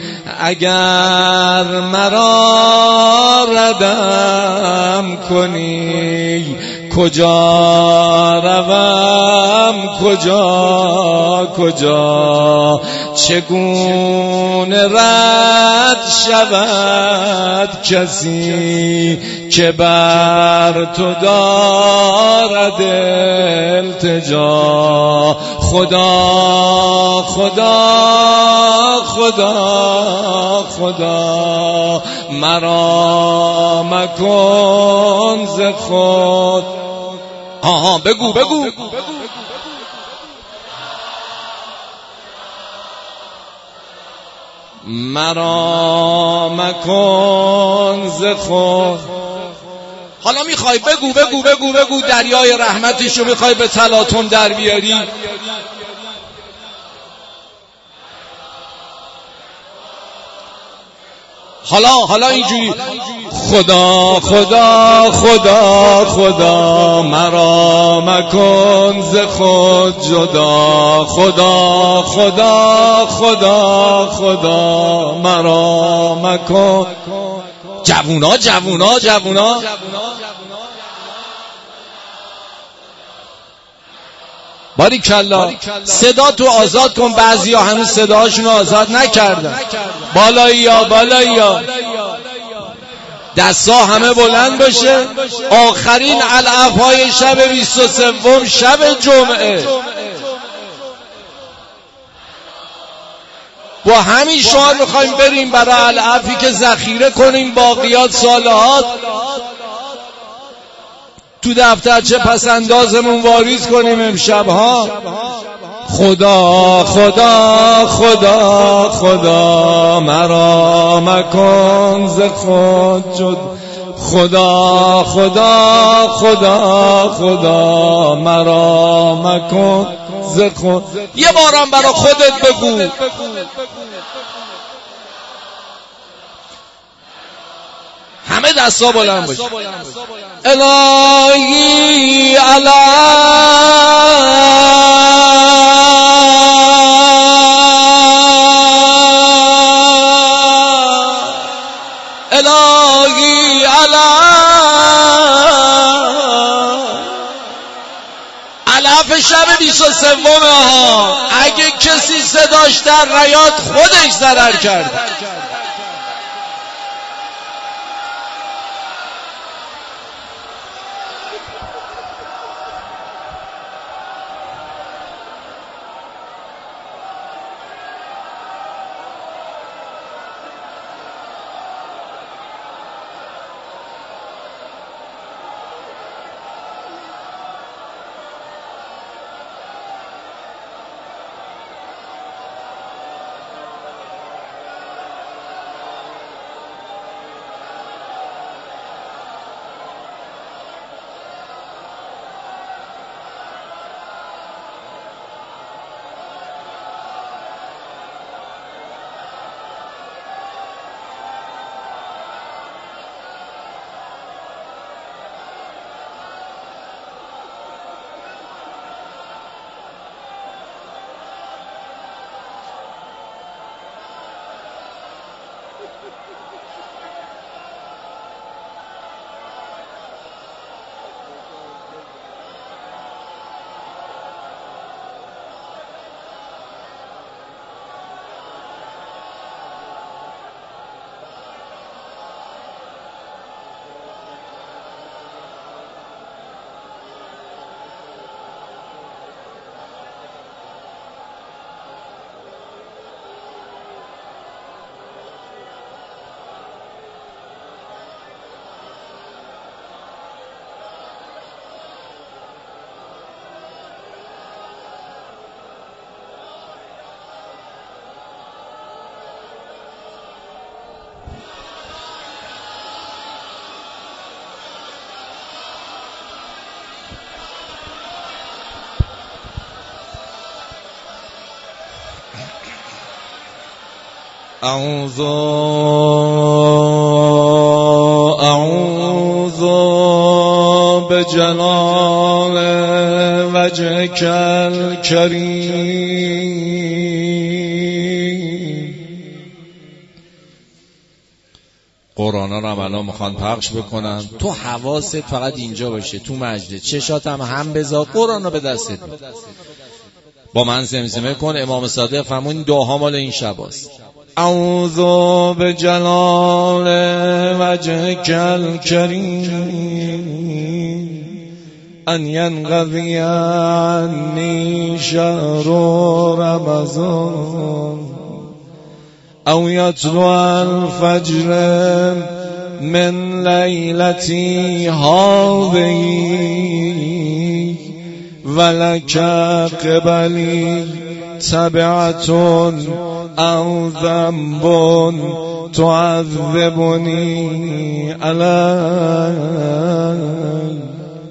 اگر مرا ردم کنی، کجا روم کجا کجا، چگونه رد شود کسی که بر تو دارد التجا. خدا خدا خدا خدا مرا مکن ز خود. آها بگو بگو. مرا مکن ز خود. حالا میخوای بگو بگو بگو بگو دریای رحمتشو میخوای به تلاطم در بیاری؟ حالا حالا اینجوری خدا خدا خدا خدا مرا مکن ز خود جدا. خدا خدا خدا خدا مرا مکن. جوونا جوونا جوونا باریکالله. صدا تو آزاد کن، بعضی ها هنوز صداهاشون آزاد نکردن. بالایی ها بالایی ها دستا همه بلند بشه. آخرین علف های شب بیست و سوم شب جمعه با همین شعار میخوایم بریم برای علفی که ذخیره کنیم باقیات صالحات تو دفترچه پسندازمون واریز کنیم امشب ها. خدا خدا خدا خدا مرا مکن ز خود جد. خدا خدا خدا خدا مرا مکن ز خود. یه بارم برا خودت بگو. همه دستا بلند باشه. الهی علی الهی علی علف شب بیست و سوم ها. اگه کسی صداش در نیاد خودش ضرر کرد. اعوذ اعوذ بجلال وجهک الکریم. قرآن ها رو هم الان میخوان پخش بکنن، تو حواست فقط اینجا باشه، تو مجلس چشات هم هم بذار، قرآن رو به دستت با من زمزمه کن. امام صادق فرمون دعاها مال این شباست. اعوذ بجلال وجهک الکریم ان ینقضی عنی شهر رمضان او یطلع الفجر من لیلتی هذه ولک قبلی تبعتون او ذنب تعذبنی علی.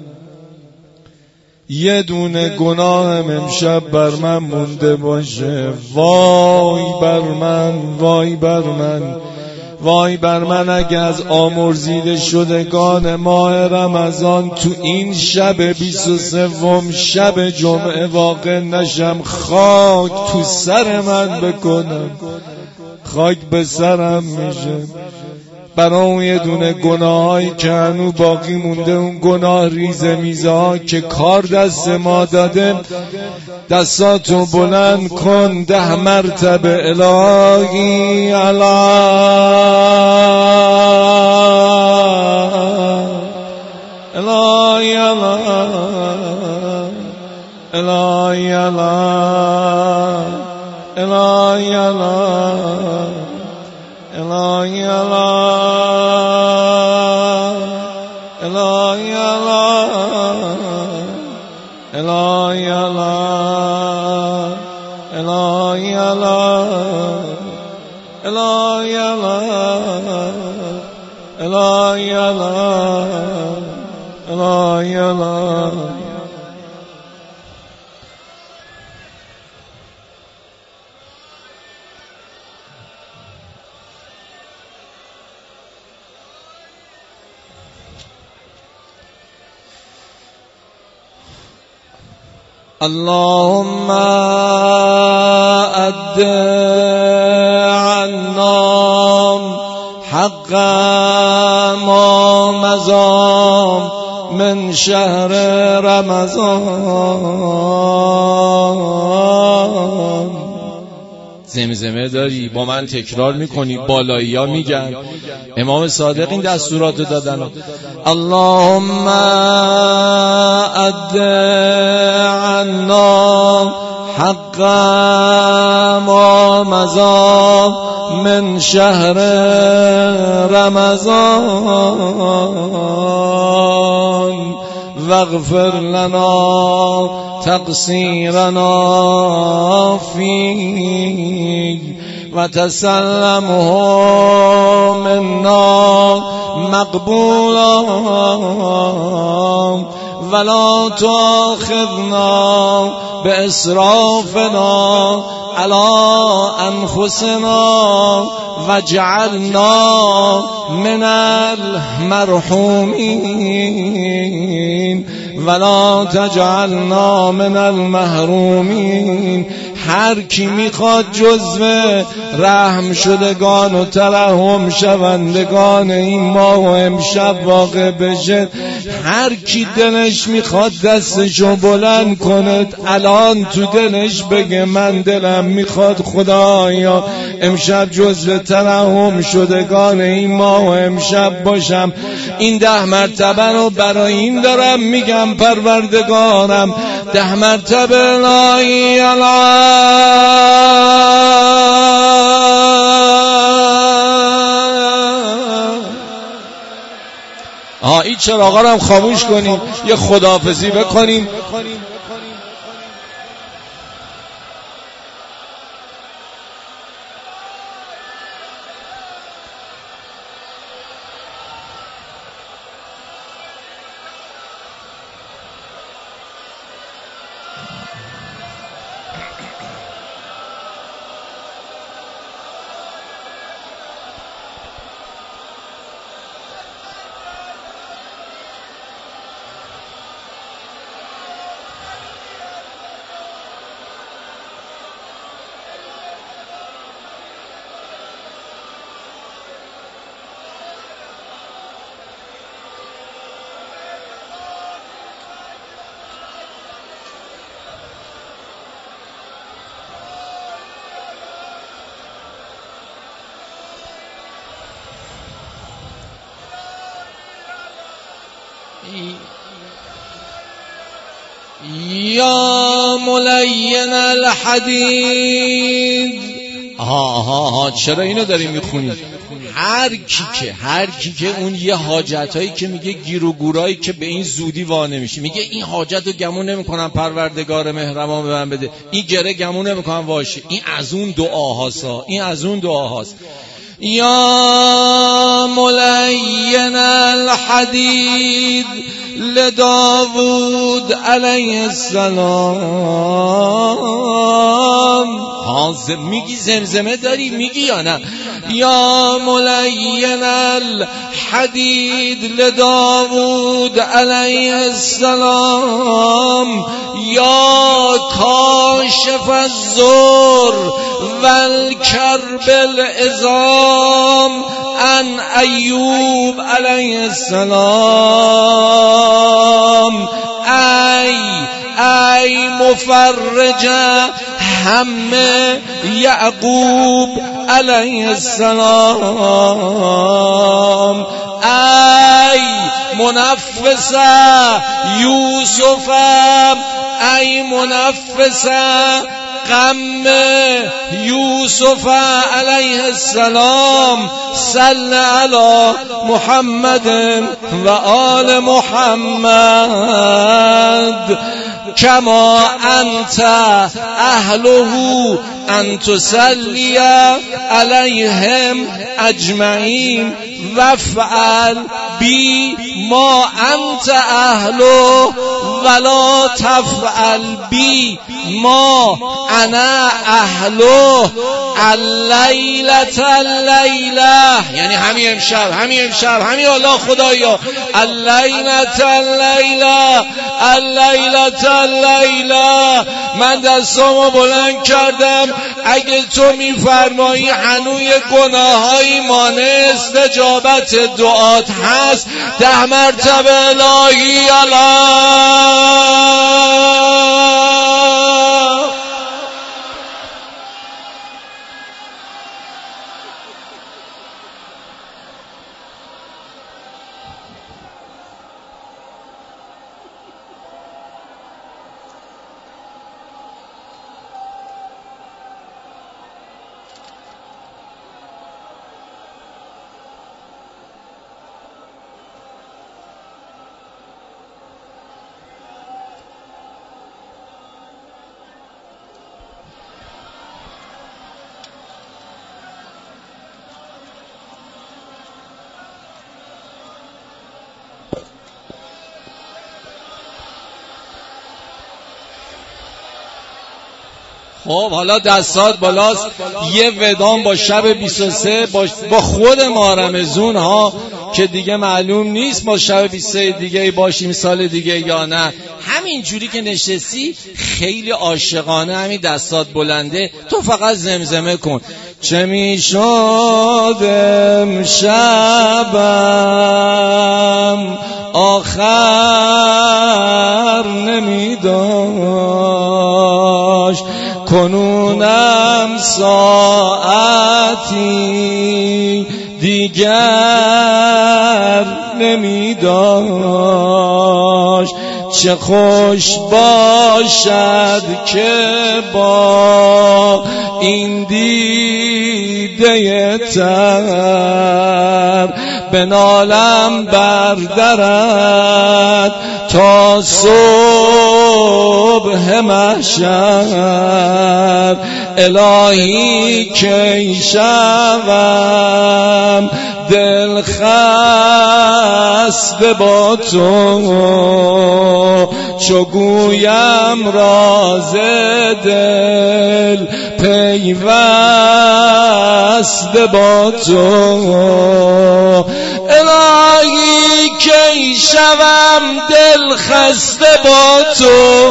یه دونه گناهم امشب بر من مونده باشه، وای بر من، وای بر من، وای بر من اگه از آمرزیده شدگان ماه رمضان تو این شب بیست و سوم شب جمعه واقع نشم، خاک تو سر من بکنم، خاک به سرم میشه. برای اون یه دونه گناهایی که هنو باقی مونده، اون گناه ریزه میزه ها که کار دست ما داده، دستاتو بلند کن ده مرتبه الهی علی الهی الهی الهی الهی الهی الهی الهی الهی الهی الهی الهی. اللهم أد عنا حق ما مضى من شهر رمضان. زمزمه داری با من تکرار میکنی، بالایی ها میگن، امام صادق این دستورات دادن. اللهم اد عنا حق ما مضى من شهر رمضان واغفر لنا تقصيرنا فيه وتسلمه منا مقبولا ولا تؤاخذنا بإسرافنا على أنفسنا واجعلنا من المرحومين ولا تجعلنا من المحرومین. هر کی میخواد جزو رحم شدگان و ترحم شوندگان این ماه و امشب واقع بشه، هر کی دلش میخواد دستشو بلند کنه الان تو دلش بگه من دلم میخواد خدایا امشب جزو ترحم شدگان این ماه و امشب باشم. این ده مرتبه رو برای این دارم میگم پروردگارم، ده مرتبه الهی الهی آه این چراغا رو هم خاموش کنیم، یه خداحافظی بکنیم. یا ملین الحدید. آها آها چرا اینو داری میخونی؟ هر کی که هر کی که اون یه حاجتایی که میگه گیر و گورایی که به این زودی وا نمیشه، میگه این حاجت رو گمون نمیکنم پروردگار مهربان به من بده، این گره گمون نمیکنم واشه، این از اون دعاهاست، این از اون دعاهاست. یا ملین الحدید لداود علیه السلام. حاضر میگی زمزمه داری میگی یا نه؟ یا ملین الحدید لداود علیه السلام یا کاشف الضر والکرب العظام ان ایوب علیه السلام. ای ای مفرج هم یعقوب علیه السلام. ای منفس یوسف، ای منفس غم یوسف علیه السلام. صل علی محمد و آل محمد کما انت اهله ان تصلی علیهم اجمعین وافعل بی ما انت اهله ولا تفعل بی ما انا اهله اللیلة اللیلة، یعنی همین امشب همین امشب همین الله خدایا اللیلة اللیلة اللیلة اللیلة. من دستامو بلند کردم، اگه تو میفرمایی هنوی گناهایی مانع استجابت دعات هست، ده مرتبه الهی الله. خب حالا دستات بالاست، یه ودام با شب بیست و سه با, با خود ماه رمضان ها که دیگه معلوم نیست ما شب بیست و سه دیگه باشیم سال دیگه یا نه. همین جوری که نشستی خیلی عاشقانه همین دستات بلنده، تو فقط زمزمه کن. چه میشد امشبم آخر نمیداشت، کنونم ساعتی دیگر نمیداشت. چه خوش باشد که با این دیده تر بنالم بر درت تا صبح محشر. الهی کی شوم دل خسته با تو، چو گویم راز دل پیوسته با تو. الهی کی شوم دل خسته با تو،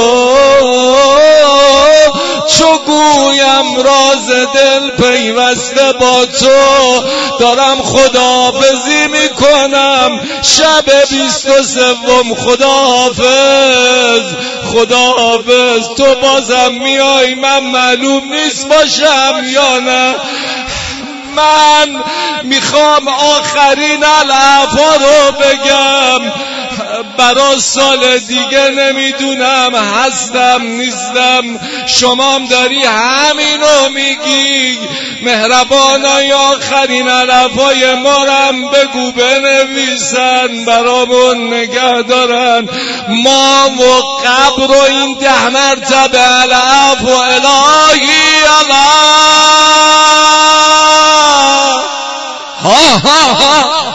چو گویم راز دل پیوسته با تو. دارم خداحافظی میکنم شب بیست و سوم. خداحافظ خداحافظ، تو بازم میای، من معلوم نیست باشم یا نه. من میخوام آخرین العفا رو بگم. برا سال دیگه نمیدونم هستم نیستم، شمام داری همینو میگی. مهربانا یا آخرین علفای ما رم بگو بنویسن برامون نگه دارن، ما و قبر و این ده مرتبه علف و الهی الله. ها ها ها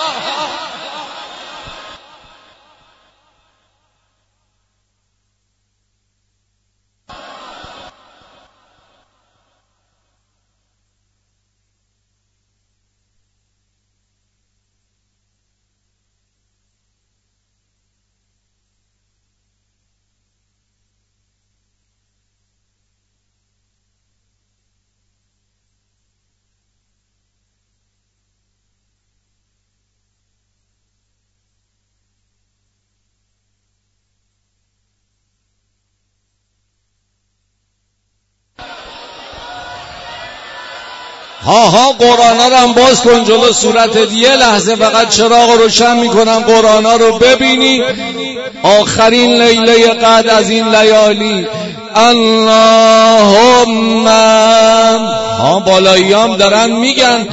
ها ها قرآن ها رو هم باز کن جلو صورت دیگه لحظه فقط چراغ رو روشن میکنم قرآن ها رو ببینی. آخرین لیله قدر از این لیالی. اللهم ها بالایی هم دارن میگن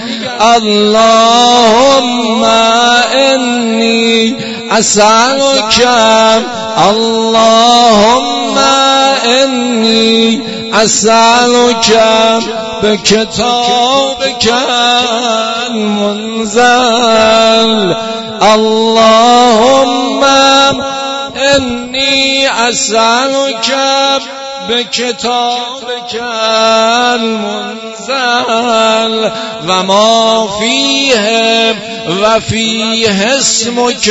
اللهم انی اسألک، اللهم انی اسألک به کتابک المنزل، اللهم انی اسألک به کتابک المنزل و ما فیه و فیه اسمک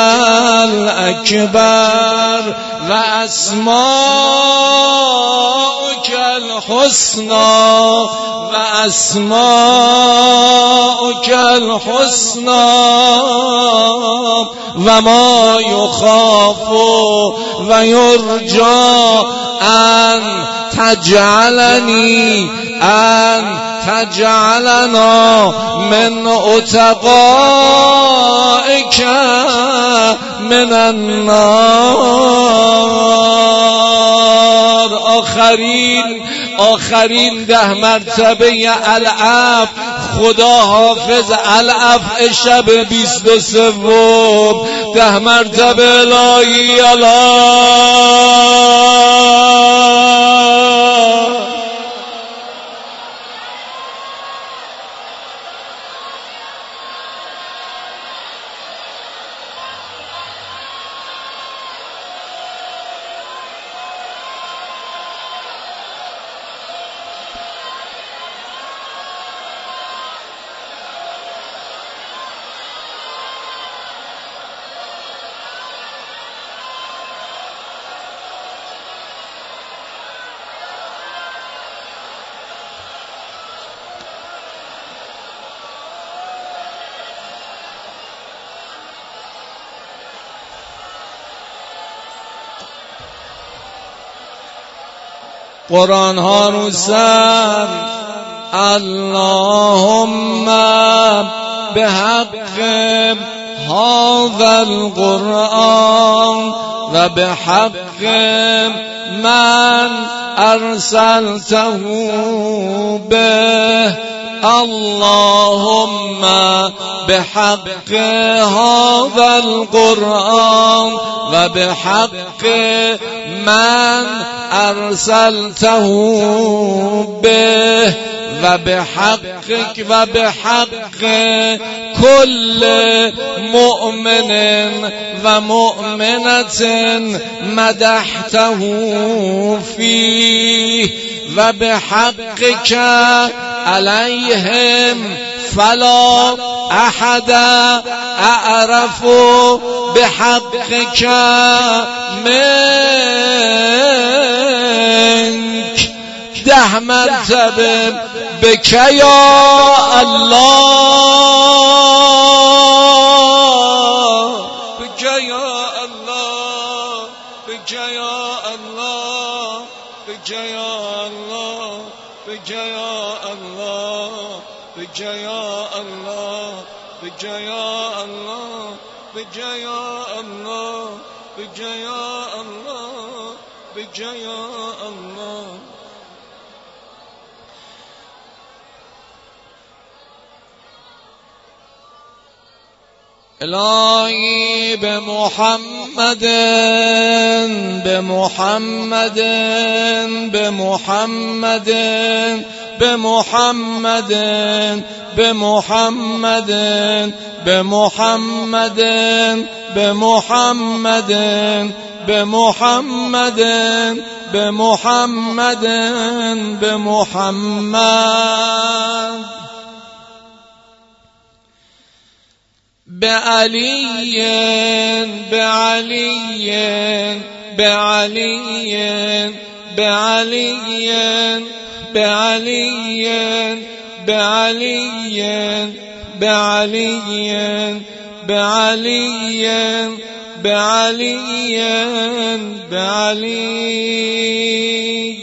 الاکبر و اسماءک الحسنا و اسماءک الحسنا و ما یخاف و یرجا ان تجعلنی ان تجعلنا من اتقائک من النار. آخرین آخرین ده مرتبه العف، خدا حافظ العف شب بیست و سوم، ده مرتبه الهی الله. قرآن ها رو سر. اللهم به حق هذا القرآن و به حق من ارسلته به، اللهم بحق هذا القرآن و بحق من ارسلته به و بحق و بحق كل مؤمن و مؤمنة مدحته فيه و بحقك عليهم فلا احد اعرف بحقك منك. ده مرتبه بك یا الله، بك یا الله، بك یا الله، بك یا الله، بك یا الله، بك یا الله، بك یا الله، بجا یا الله بجا یا الله بجا یا الله. الهی به محمد به محمد به محمد به محمد به محمد به محمد به محمد به محمد به محمد به محمد به علی به علی به علی به علی به علی به علی به علی به علی به علی به علی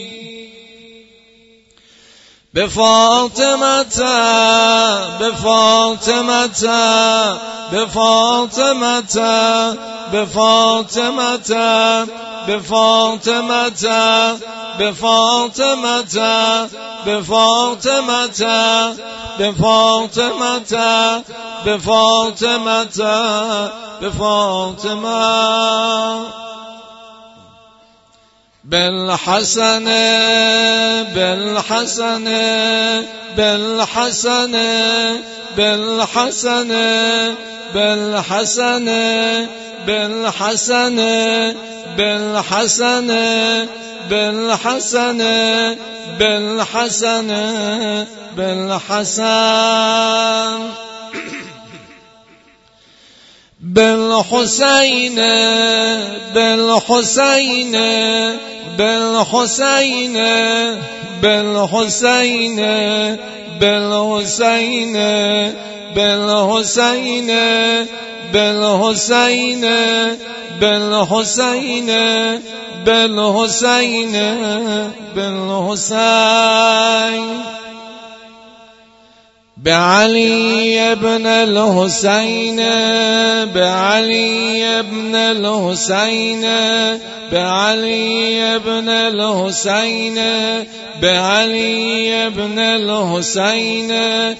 به فاطمه به فاطمه به فاطمه به فاطمه به فاطمه به فاطمه به فاطمه به فاطمه به فاطمه به فاطمه بالحسن بالحسن بالحسن بالحسن بالحسن بالحسن بالحسن بالحسن بالحسن بالحسن بالحسين بالحسين بالحسين بالحسين بالحسين بالحسين بالحسين بالحسين بالحسين بالحسين بعلي بن الحسين بعلي بن الحسين بعلي بن الحسين بعلي بن الحسين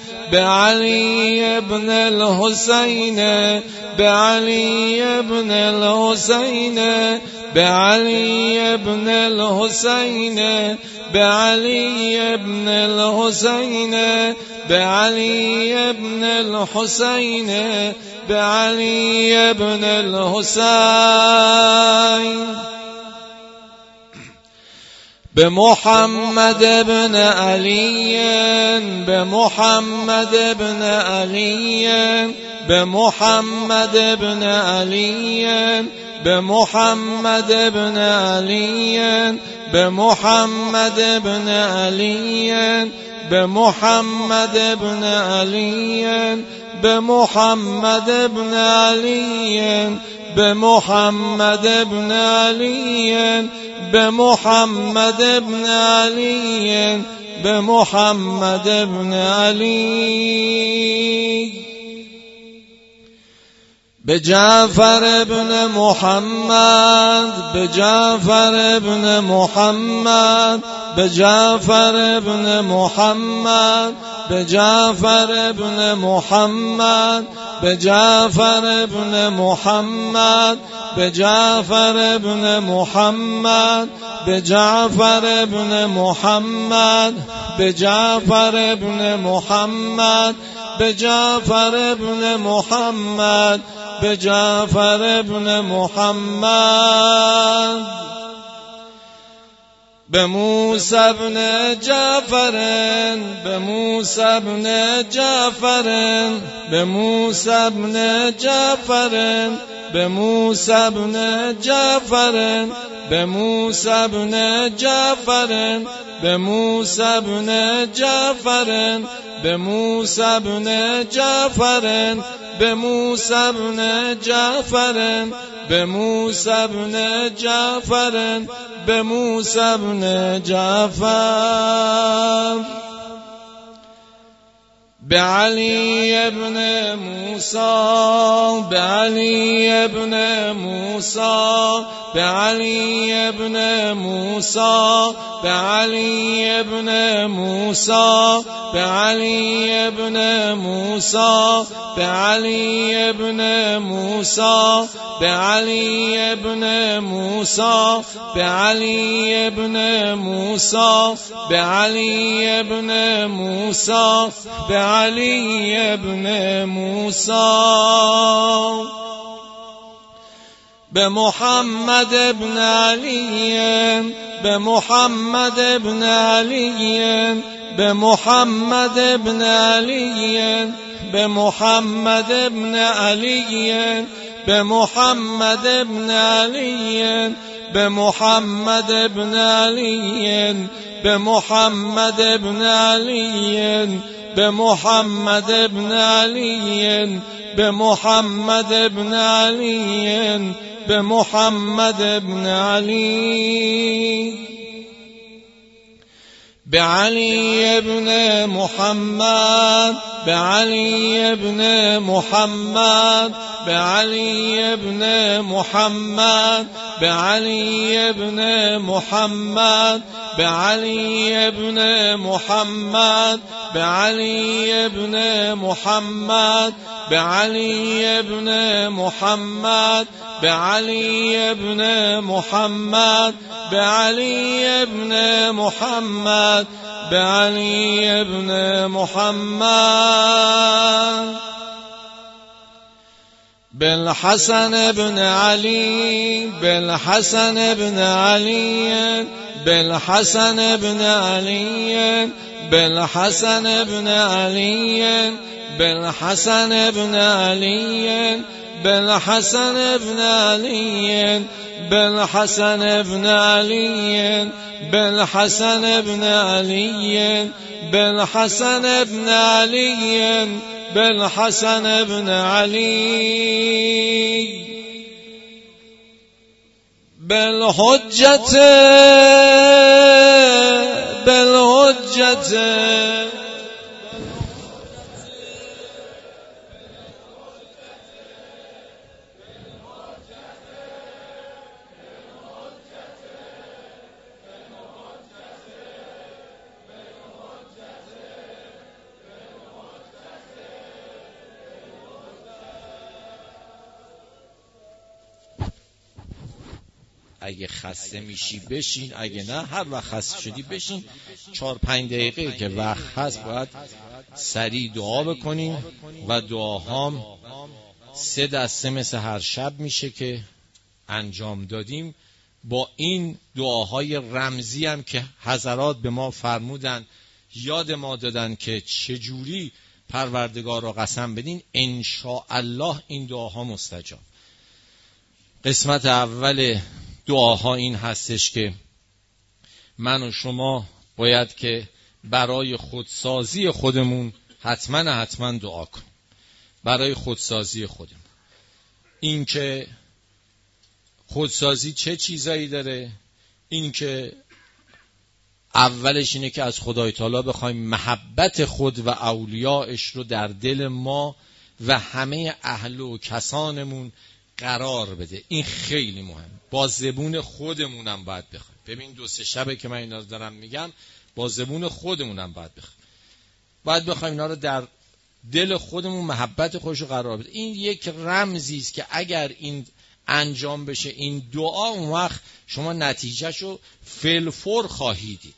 بعلي بن الحسين بعلي بن الحسين بعلي بن الحسين بعلي بن الحسين بعلي بن الحسين بعلي بن الحسين بمحمد بن علي بمحمد بن علي بمحمد بن علي بمحمد بن علي بمحمد بن علي بمحمد بن علي بمحمد بن علي بمحمد بن علي بمحمد بن علي بمحمد بن علي بجعفر بن محمد بجعفر بن محمد بجعفر بن محمد بجعفر بن محمد بجعفر بن محمد بجعفر بن محمد بجعفر بن محمد بجعفر بن محمد بجعفر بن محمد بجعفر بن محمد بموسى بن جعفر بموسى بن جعفر بموسى بن جعفر بموسى بن جعفر بموسى بن جعفر بموسى بن جعفر بموسى بن جعفر بموسى بن جعفر بموسى بن جعفر بموسى بن جعفر بعلي ابن موسى بعلي ابن موسى بعلي ابن موسى بعلي ابن موسى بعلي ابن موسى بعلي ابن موسى بعلي ابن موسى بعلي ابن موسى بعلي ابن موسى بعلي ابن موسى بمحمد ابن علي بمحمد ابن علي بمحمد ابن علي بمحمد ابن علي بمحمد ابن علي بمحمد ابن علي بمحمد ابن علي بمحمد ابن علي بمحمد ابن علي بمحمد ابن علي بعلي ابن محمد بعلي ابن محمد بعلي ابن محمد بعلي ابن محمد بعلي ابن محمد بعلي ابن محمد بعلي ابن محمد بعلي ابن محمد بعلي ابن محمد بعلي ابن محمد بالحسن بن علي بالحسن بن علي بالحسن بن علي بالحسن بن علي بالحسن بن علي بالحسن بن علي بالحسن بن علي بالحسن بن علي بالحسن بن علي بالحسن بن علي بالحجة بالحجة اگه خسته میشی بشین، اگه نه هر وقت خسته شدی بشین. چهار پنج دقیقه که وقت هست باید سریع دعا بکنیم و دعاهام سه دسته مثل هر شب میشه که انجام دادیم. با این دعاهای رمزی هم که حضرات به ما فرمودن، یاد ما دادن که چجوری پروردگار را قسم بدین، انشاءالله این دعاها مستجاب. قسمت اول دعاها این هستش که من و شما باید که برای خودسازی خودمون حتما حتما دعا کنیم. برای خودسازی خودمون. این که خودسازی چه چیزایی داره؟ این که اولش اینه که از خدای تعالی بخوایم محبت خود و اولیاءش رو در دل ما و همه اهل و کسانمون قرار بده. این خیلی مهم. با زبون خودمونم باید بخوایم. ببین دو سه شبه که من اینا رو دارم میگم، با زبون خودمونم باید بخوایم. باید بخوایم اینا رو در دل خودمون محبت خودش رو قرار بده. این یک رمزی است که اگر این انجام بشه، این دعا، اون وقت شما نتیجهشو فلفور خواهید دید.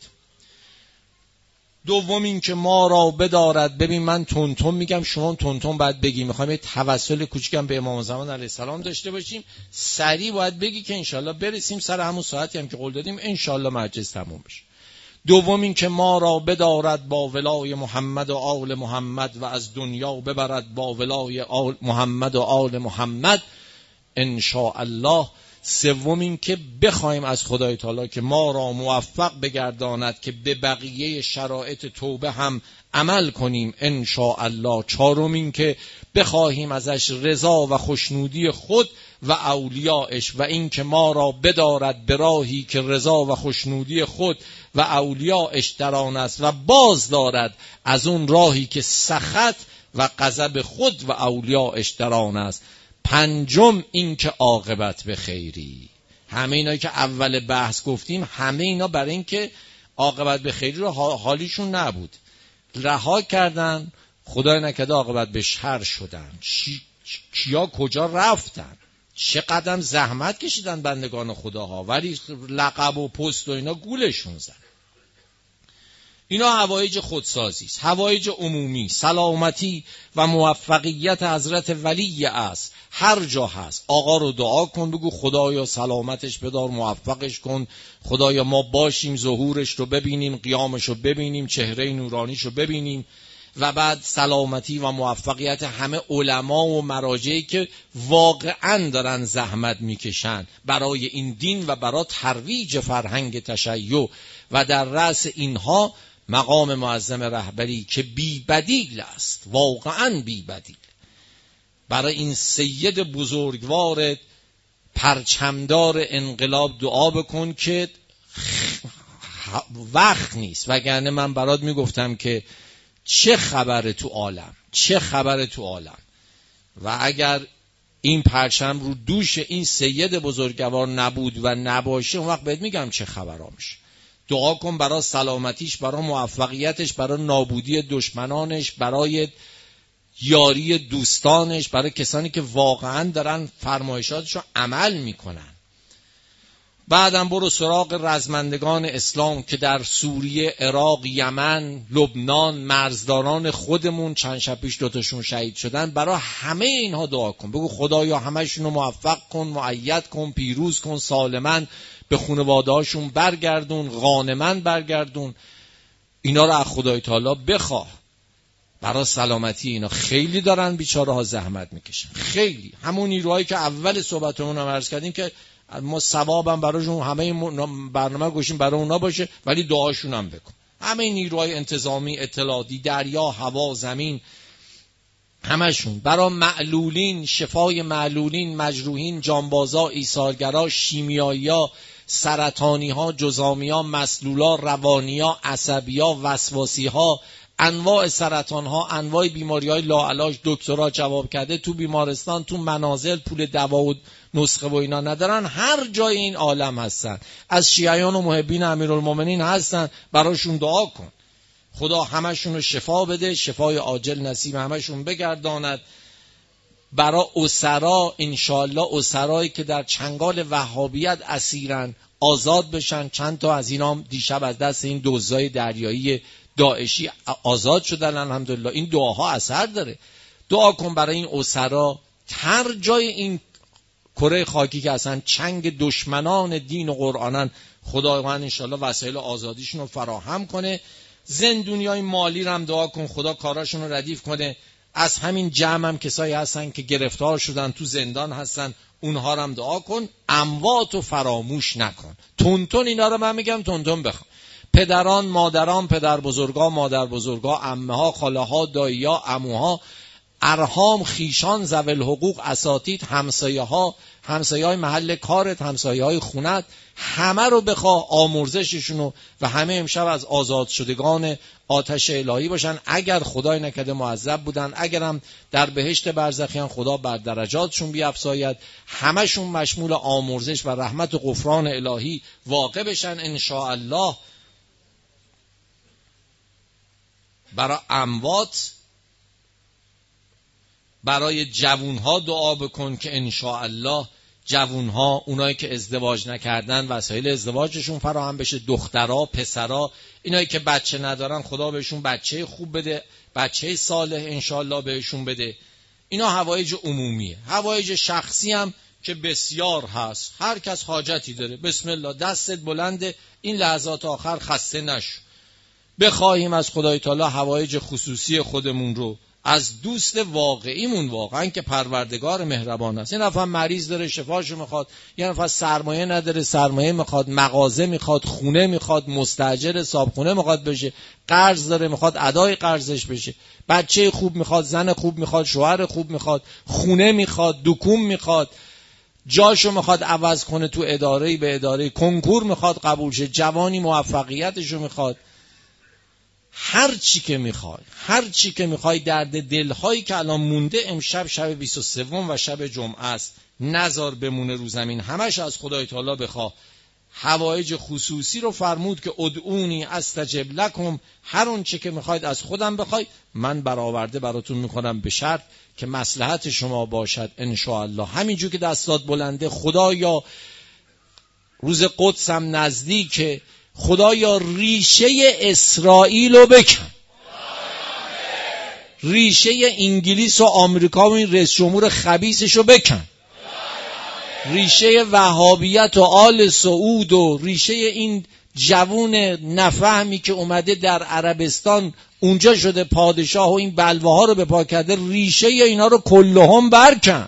دوم این که ما را بدارد. ببین من تونتون میگم، شما تونتون باید بگی. میخوایم یه توسل کوچیکم به امام زمان علیه السلام داشته باشیم. سریع باید بگی که انشالله برسیم سر همون ساعتی هم که قول دادیم انشالله مجلس تموم بشه. دوم این که ما را بدارد با ولای محمد و آل محمد و از دنیا ببرد با ولای آل محمد و آل محمد. انشاءالله سوم این که بخوایم از خدای تعالی که ما را موفق بگرداند که به بقیه شرایط توبه هم عمل کنیم ان شاء الله. چهارم این که بخواهیم ازش رضا و خوشنودی خود و اولیاءش و این که ما را بدارد به راهی که رضا و خوشنودی خود و اولیاءش در آن است و باز دارد از اون راهی که سخط و غضب خود و اولیاءش در آن است. پنجم این که عاقبت به خیری. همه اینا که اول بحث گفتیم همه اینا برای این که عاقبت به خیری رو حالیشون نبود، رها کردن، خدای نکرده عاقبت به شر شدن. کیا کجا رفتن، چه قدم زحمت کشیدن بندگان خداها، ولی لقب و پست و اینا گولشون زد. اینا حوایج خودسازی است، حوایج عمومی. سلامتی و موفقیت حضرت ولی است، هر جا هست آقا رو دعا کن، بگو خدایا سلامتش بدار، موفقش کن، خدایا ما باشیم ظهورش رو ببینیم، قیامش رو ببینیم، چهره نورانیش رو ببینیم. و بعد سلامتی و موفقیت همه علما و مراجعی که واقعا دارن زحمت میکشن برای این دین و برای ترویج فرهنگ تشیع و در رأس اینها مقام معظم رهبری که بی بدیل است، واقعا بی بدیل. برای این سید بزرگوار پرچمدار انقلاب دعا بکن که وقت نیست، وگرنه من برات میگفتم که چه خبره تو عالم، چه خبره تو عالم. و اگر این پرچم رو دوش این سید بزرگوار نبود و نباشه، اون وقت بهت میگم چه خبرها میشه. دعا کن برای سلامتیش، برای موفقیتش، برای نابودی دشمنانش، برای یاری دوستانش، برای کسانی که واقعا دارن فرمایشاتش رو عمل میکنن. بعدم برو سراغ رزمندگان اسلام که در سوریه، عراق، یمن، لبنان، مرزداران خودمون چند شب پیش دوتاشون شهید شدن. برای همه اینها دعا کن، بگو خدایا همشون رو موفق کن، مؤید کن، پیروز کن، سالمن به خانواده هاشون برگردون، غانمن برگردون. اینا رو از خدای تعالی بخواه. برای سلامتی اینا خیلی دارن بیچاره ها زحمت میکشن، خیلی. همون نیروهایی که اول صحبتمون هم عرض کردیم که ما ثوابم براشون همه برنامه گوشیم برای اونا باشه، ولی دعاشون هم بکن. همه نیروهای انتظامی، اطلاعاتی، دریا، هوا، زمین، همشون برای معلولین، شفای معلولین، مجروحین، جانبازا، ایثارگرا، شیمیایی‌ها، سرطانی‌ها، جذامی‌ها، مسلولا، روانی‌ها، عصبی‌ها، وسواسی‌ها، انواع سرطان‌ها، انواع بیماری‌های لاعلاج. دکترها جواب کرده تو بیمارستان، تو منازل، پول دوا و نسخه و اینا ندارن، هر جای این عالم هستن، از شیعیان و محبین امیرالمومنین هستن. براشون دعا کن خدا همشون رو شفا بده، شفای عاجل نصیب همشون بگرداند. برای اسرا انشالله، اسرایی که در چنگال وهابیت اسیرن آزاد بشن. چند تا از اینا دیشب از دست این دزدای دریایی داعشی آزاد شدن الحمدلله. این دعاها اثر داره. دعا کن برای این اسرا، هر جای این کره خاکی که اصلا چنگ دشمنان دین و قرآنن، خداوند انشالله وسایل آزادیشون رو فراهم کنه. زندونیای مالی رو هم دعا کن خدا کاراشون رو ردیف کنه. از همین جمع هم کسایی هستن که گرفتار شدن تو زندان هستن، اونها رو هم دعا کن. اموات رو فراموش نکن. تونتون اینا رو من میگم تونتون بخوام. پدران، مادران، پدر بزرگا، مادر بزرگا، عمه ها، خاله ها، دایی ها، عموها، ارحام، خیشان، ذوی الحقوق، اساتید، همسایه ها، همسایه های محل کارت، همسایه های خونت، همه رو بخواه آمرزششونو. و همه امشب از آزاد شدگان آتش الهی باشن. اگر خدای نکرده معذب بودن، اگرم در بهشت برزخیان، خدا بر درجاتشون بیفزاید، همشون مشمول آمرزش و رحمت و غفران الهی واقع بشن ان شاء الله. برای اموات، برای جوونها دعا بکن که ان شاء الله جوونها، اونایی که ازدواج نکردن، وسایل ازدواجشون فراهم بشه. دخترها، پسرها، اینایی که بچه ندارن، خدا بهشون بچه خوب بده، بچه صالح ان شاء الله بهشون بده. اینا حوایج عمومیه. حوایج شخصی هم که بسیار هست، هر کس حاجتی داره، بسم الله، دستت بلنده، این لحظات آخر خسته نشو. بخواهیم از خدای تعالی حوایج خصوصی خودمون رو از دوست واقعیمون واقعا که پروردگار مهربان است. یه نفر مریض داره شفاشو میخواد، یه نفر سرمایه نداره سرمایه میخواد، مغازه میخواد، خونه میخواد، مستاجر صابخونه میخواد بشه، قرض داره میخواد ادای قرضش بشه، بچه خوب میخواد، زن خوب میخواد، شوهر خوب میخواد، خونه میخواد، دکون میخواد، جاشو میخواد عوض کنه تو اداره به اداره، کنکور میخواد قبول شه، جوانی موفقیتشو میخواد. هر چی که میخوای، هر چی که میخوای، درد دلهایی که الان مونده، امشب شب بیست و سه و شب جمعه است، نذار بمونه رو زمین، همش از خدای تعالی بخواه. حوایج خصوصی رو فرمود که ادعونی استجب لکم، هر اون چی که میخواید از خودم بخوای من برآورده براتون میکنم، به شرط که مصلحت شما باشد ان شاء الله. همینجور که دستات بلنده، خدایا روز قدسم نزدیکه، خدایا ریشه اسرائیل رو بکن، ریشه انگلیس و آمریکا و این رئیس جمهور خبیثش رو بکن، ریشه وهابیت و آل سعود و ریشه این جوون نفهمی که اومده در عربستان اونجا شده پادشاه و این بلواها رو به پا کرده، ریشه اینا رو کلهم برکن.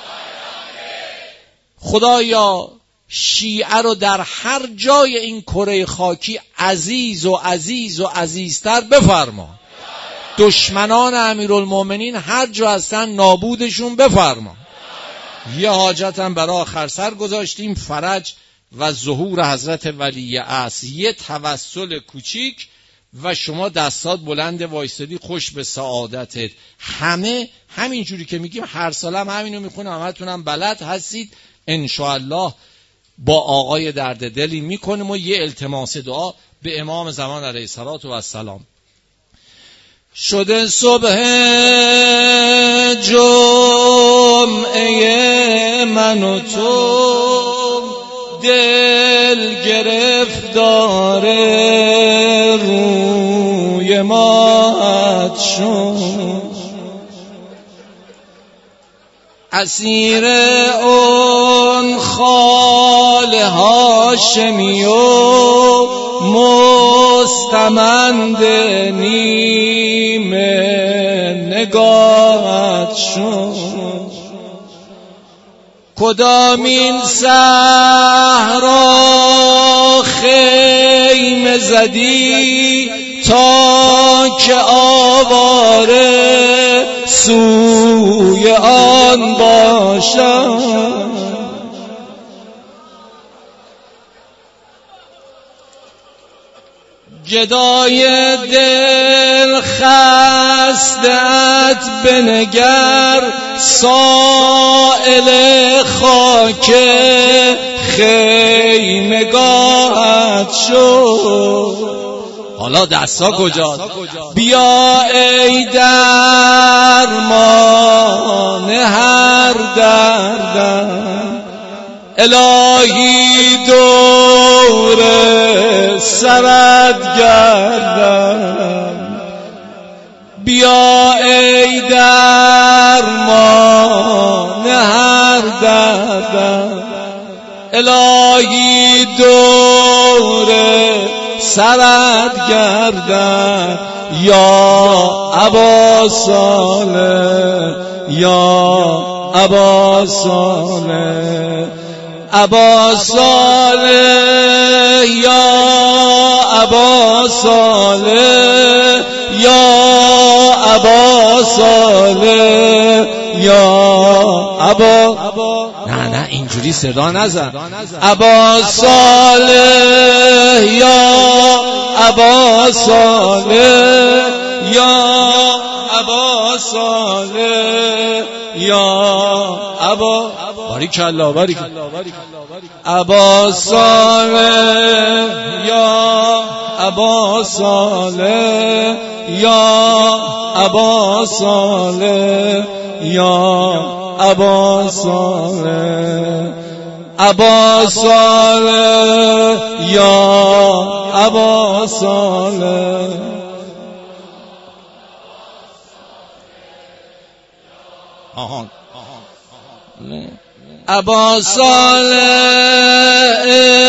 خدایا شیعه رو در هر جای این کره خاکی عزیز و عزیز و عزیزتر بفرما، دشمنان امیرالمومنین هر جا هستن نابودشون بفرما. یه حاجتم برای آخر سر گذاشتیم، فرج و ظهور حضرت ولی عصر، یه توسل کوچیک و شما دستات بلند وایستادی، خوش به سعادتت. همه همینجوری که میگیم هر سالم همینو میخونم، همتونم بلد هستید. انشاءالله با آقای درد دلی میکنیم و یه التماس دعا به امام زمان علیه السلام. شده صبح جمعه من و تو، دل گرفتار روی مات شد، اسیر اون خال هاشمی و مستمند نیم نگاهت شد. کدامین صحرا خیمه زدی تا که آواره سوی آن باشم، گدای دل خستت بنگر، سائل خاک خیمگاهت شد. حالا دستا کجاست؟ بیا ای درمان هر دردم، الهی دور سرت گردم. بیا ای درمان هر دردم، الهی دور سرت گردم. یا ابا صالح، یا ابا صالح، ابا صالح، یا ابا صالح، یا ابا صالح، یا ابا. نه نه اینجوری صدا نزن. ابا صالح، یا ابا صالح، یا ابا صالح، یا ابا. باریکالله باریکالله. ابا صالح، یا ابا صالح، یا ابا صالح، یا ابا صالح، ابا صالح، یا ابا صالح. آهان ابا صالح،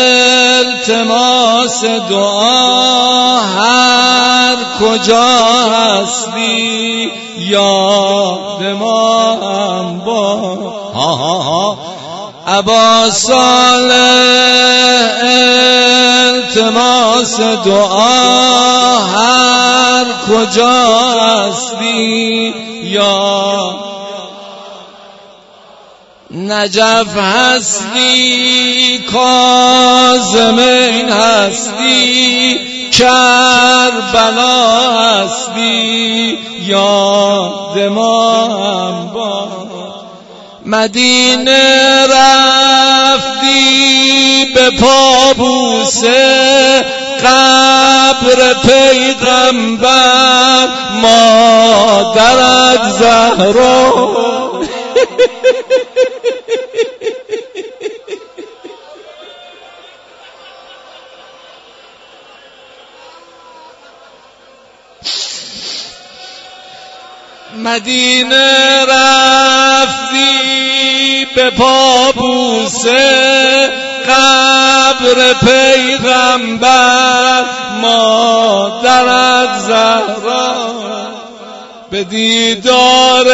التماس دعا هر کجا هستی، یاد ما هم با ها ها ها ابا صالح التماس دعا هر کجا هستی یا نجف هستی کاظمین هستی کربلا هستی یاد ما هم با مدینه رفتی به پابوسه قبر پیغمبر مادرت زهرا مدینه رفتی به پابوسه قبر پیغمبر مادرت زهرا به دیدار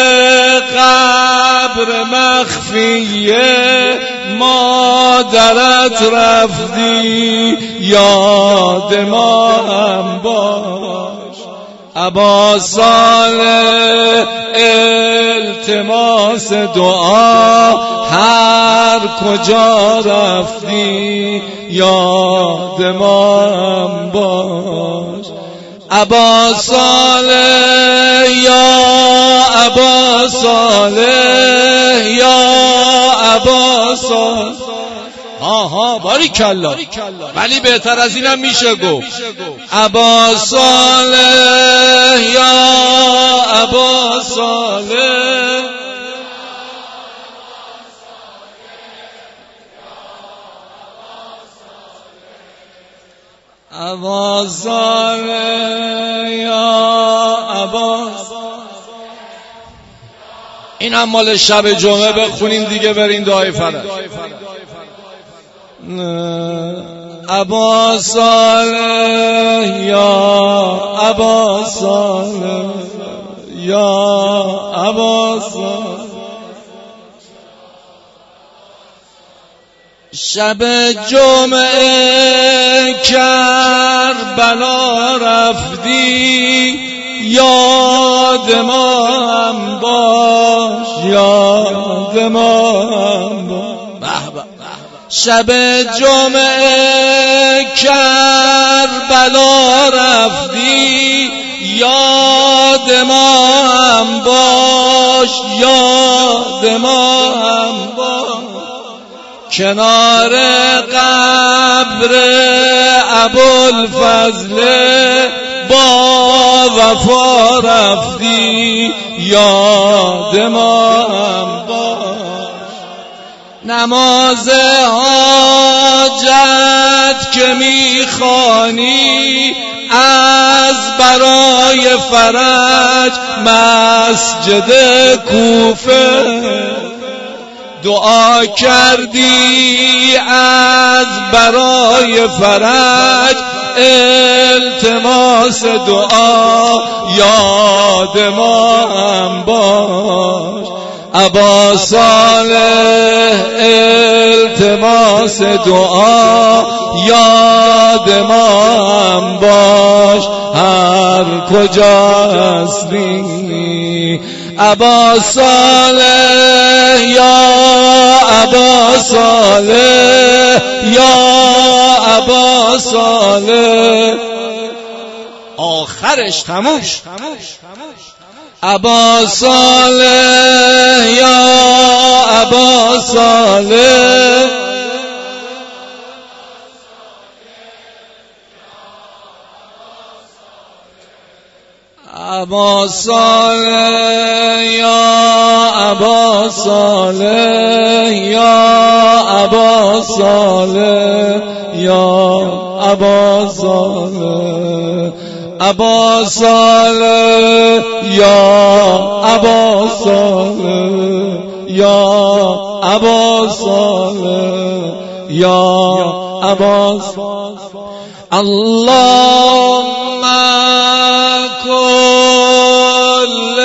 قبر مخفیه مادرت رفتی یاد ما هم باش ابا صالح التماس دعا هر کجا رفتی یاد ما هم باش ابا صالح یا ابا صالح یا ابا صالح آها باریکالله ولی بهتر از اینم میشه گفت ابا صالح یا ابا صالح ابا صالح یا ابا این هم مال شب جمعه بخونیم دیگه برین دعای فرج ابا صالح یا ابا صالح یا ابا صالح شب جمعه کربلا رفتی یاد ما هم باش یاد ما هم باش شب جمعه کربلا رفتی یاد ما هم باش یاد ما هم باش کنار قبر ابوالفضل با وفا رفتی یاد ما هم باش نماز حاجت که میخوانی از برای فرج مسجد کوفه دعا کردی از برای فرج التماس دعا یاد ما هم باش ابا صالح التماس دعا یاد ما هم باش هر کجا هستی ابا صالح یا ابا صالح یا ابا صالح آخرش تموش ابا صالح یا ابا صالح ابا صالح یا ابا صالح یا ابا صالح یا ابا صالح ابا صالح یا ابا صالح یا ابا صالح یا ابا صالح اللهم كل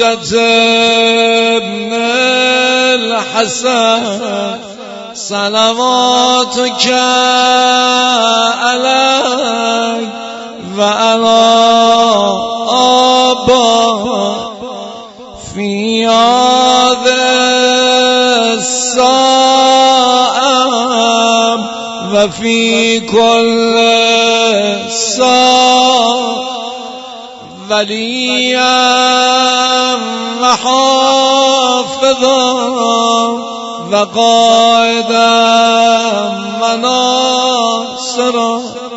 حجة ابن الحسن صلواتك عليك وعلى آبائك في هذا الساعة وفي كل ساعة وليا وحافظا وقائدا وناصرا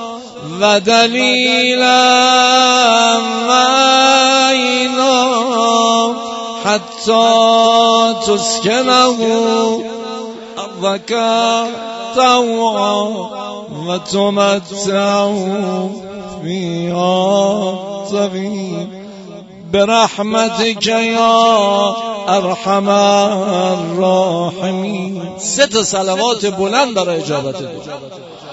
ودليلا معينا حتى تسكنه أرضك طوعا وتمتعه فيها طويلا برحمتك یا ارحم الراحمین. سه تا صلوات بلند برای اجابت دعا.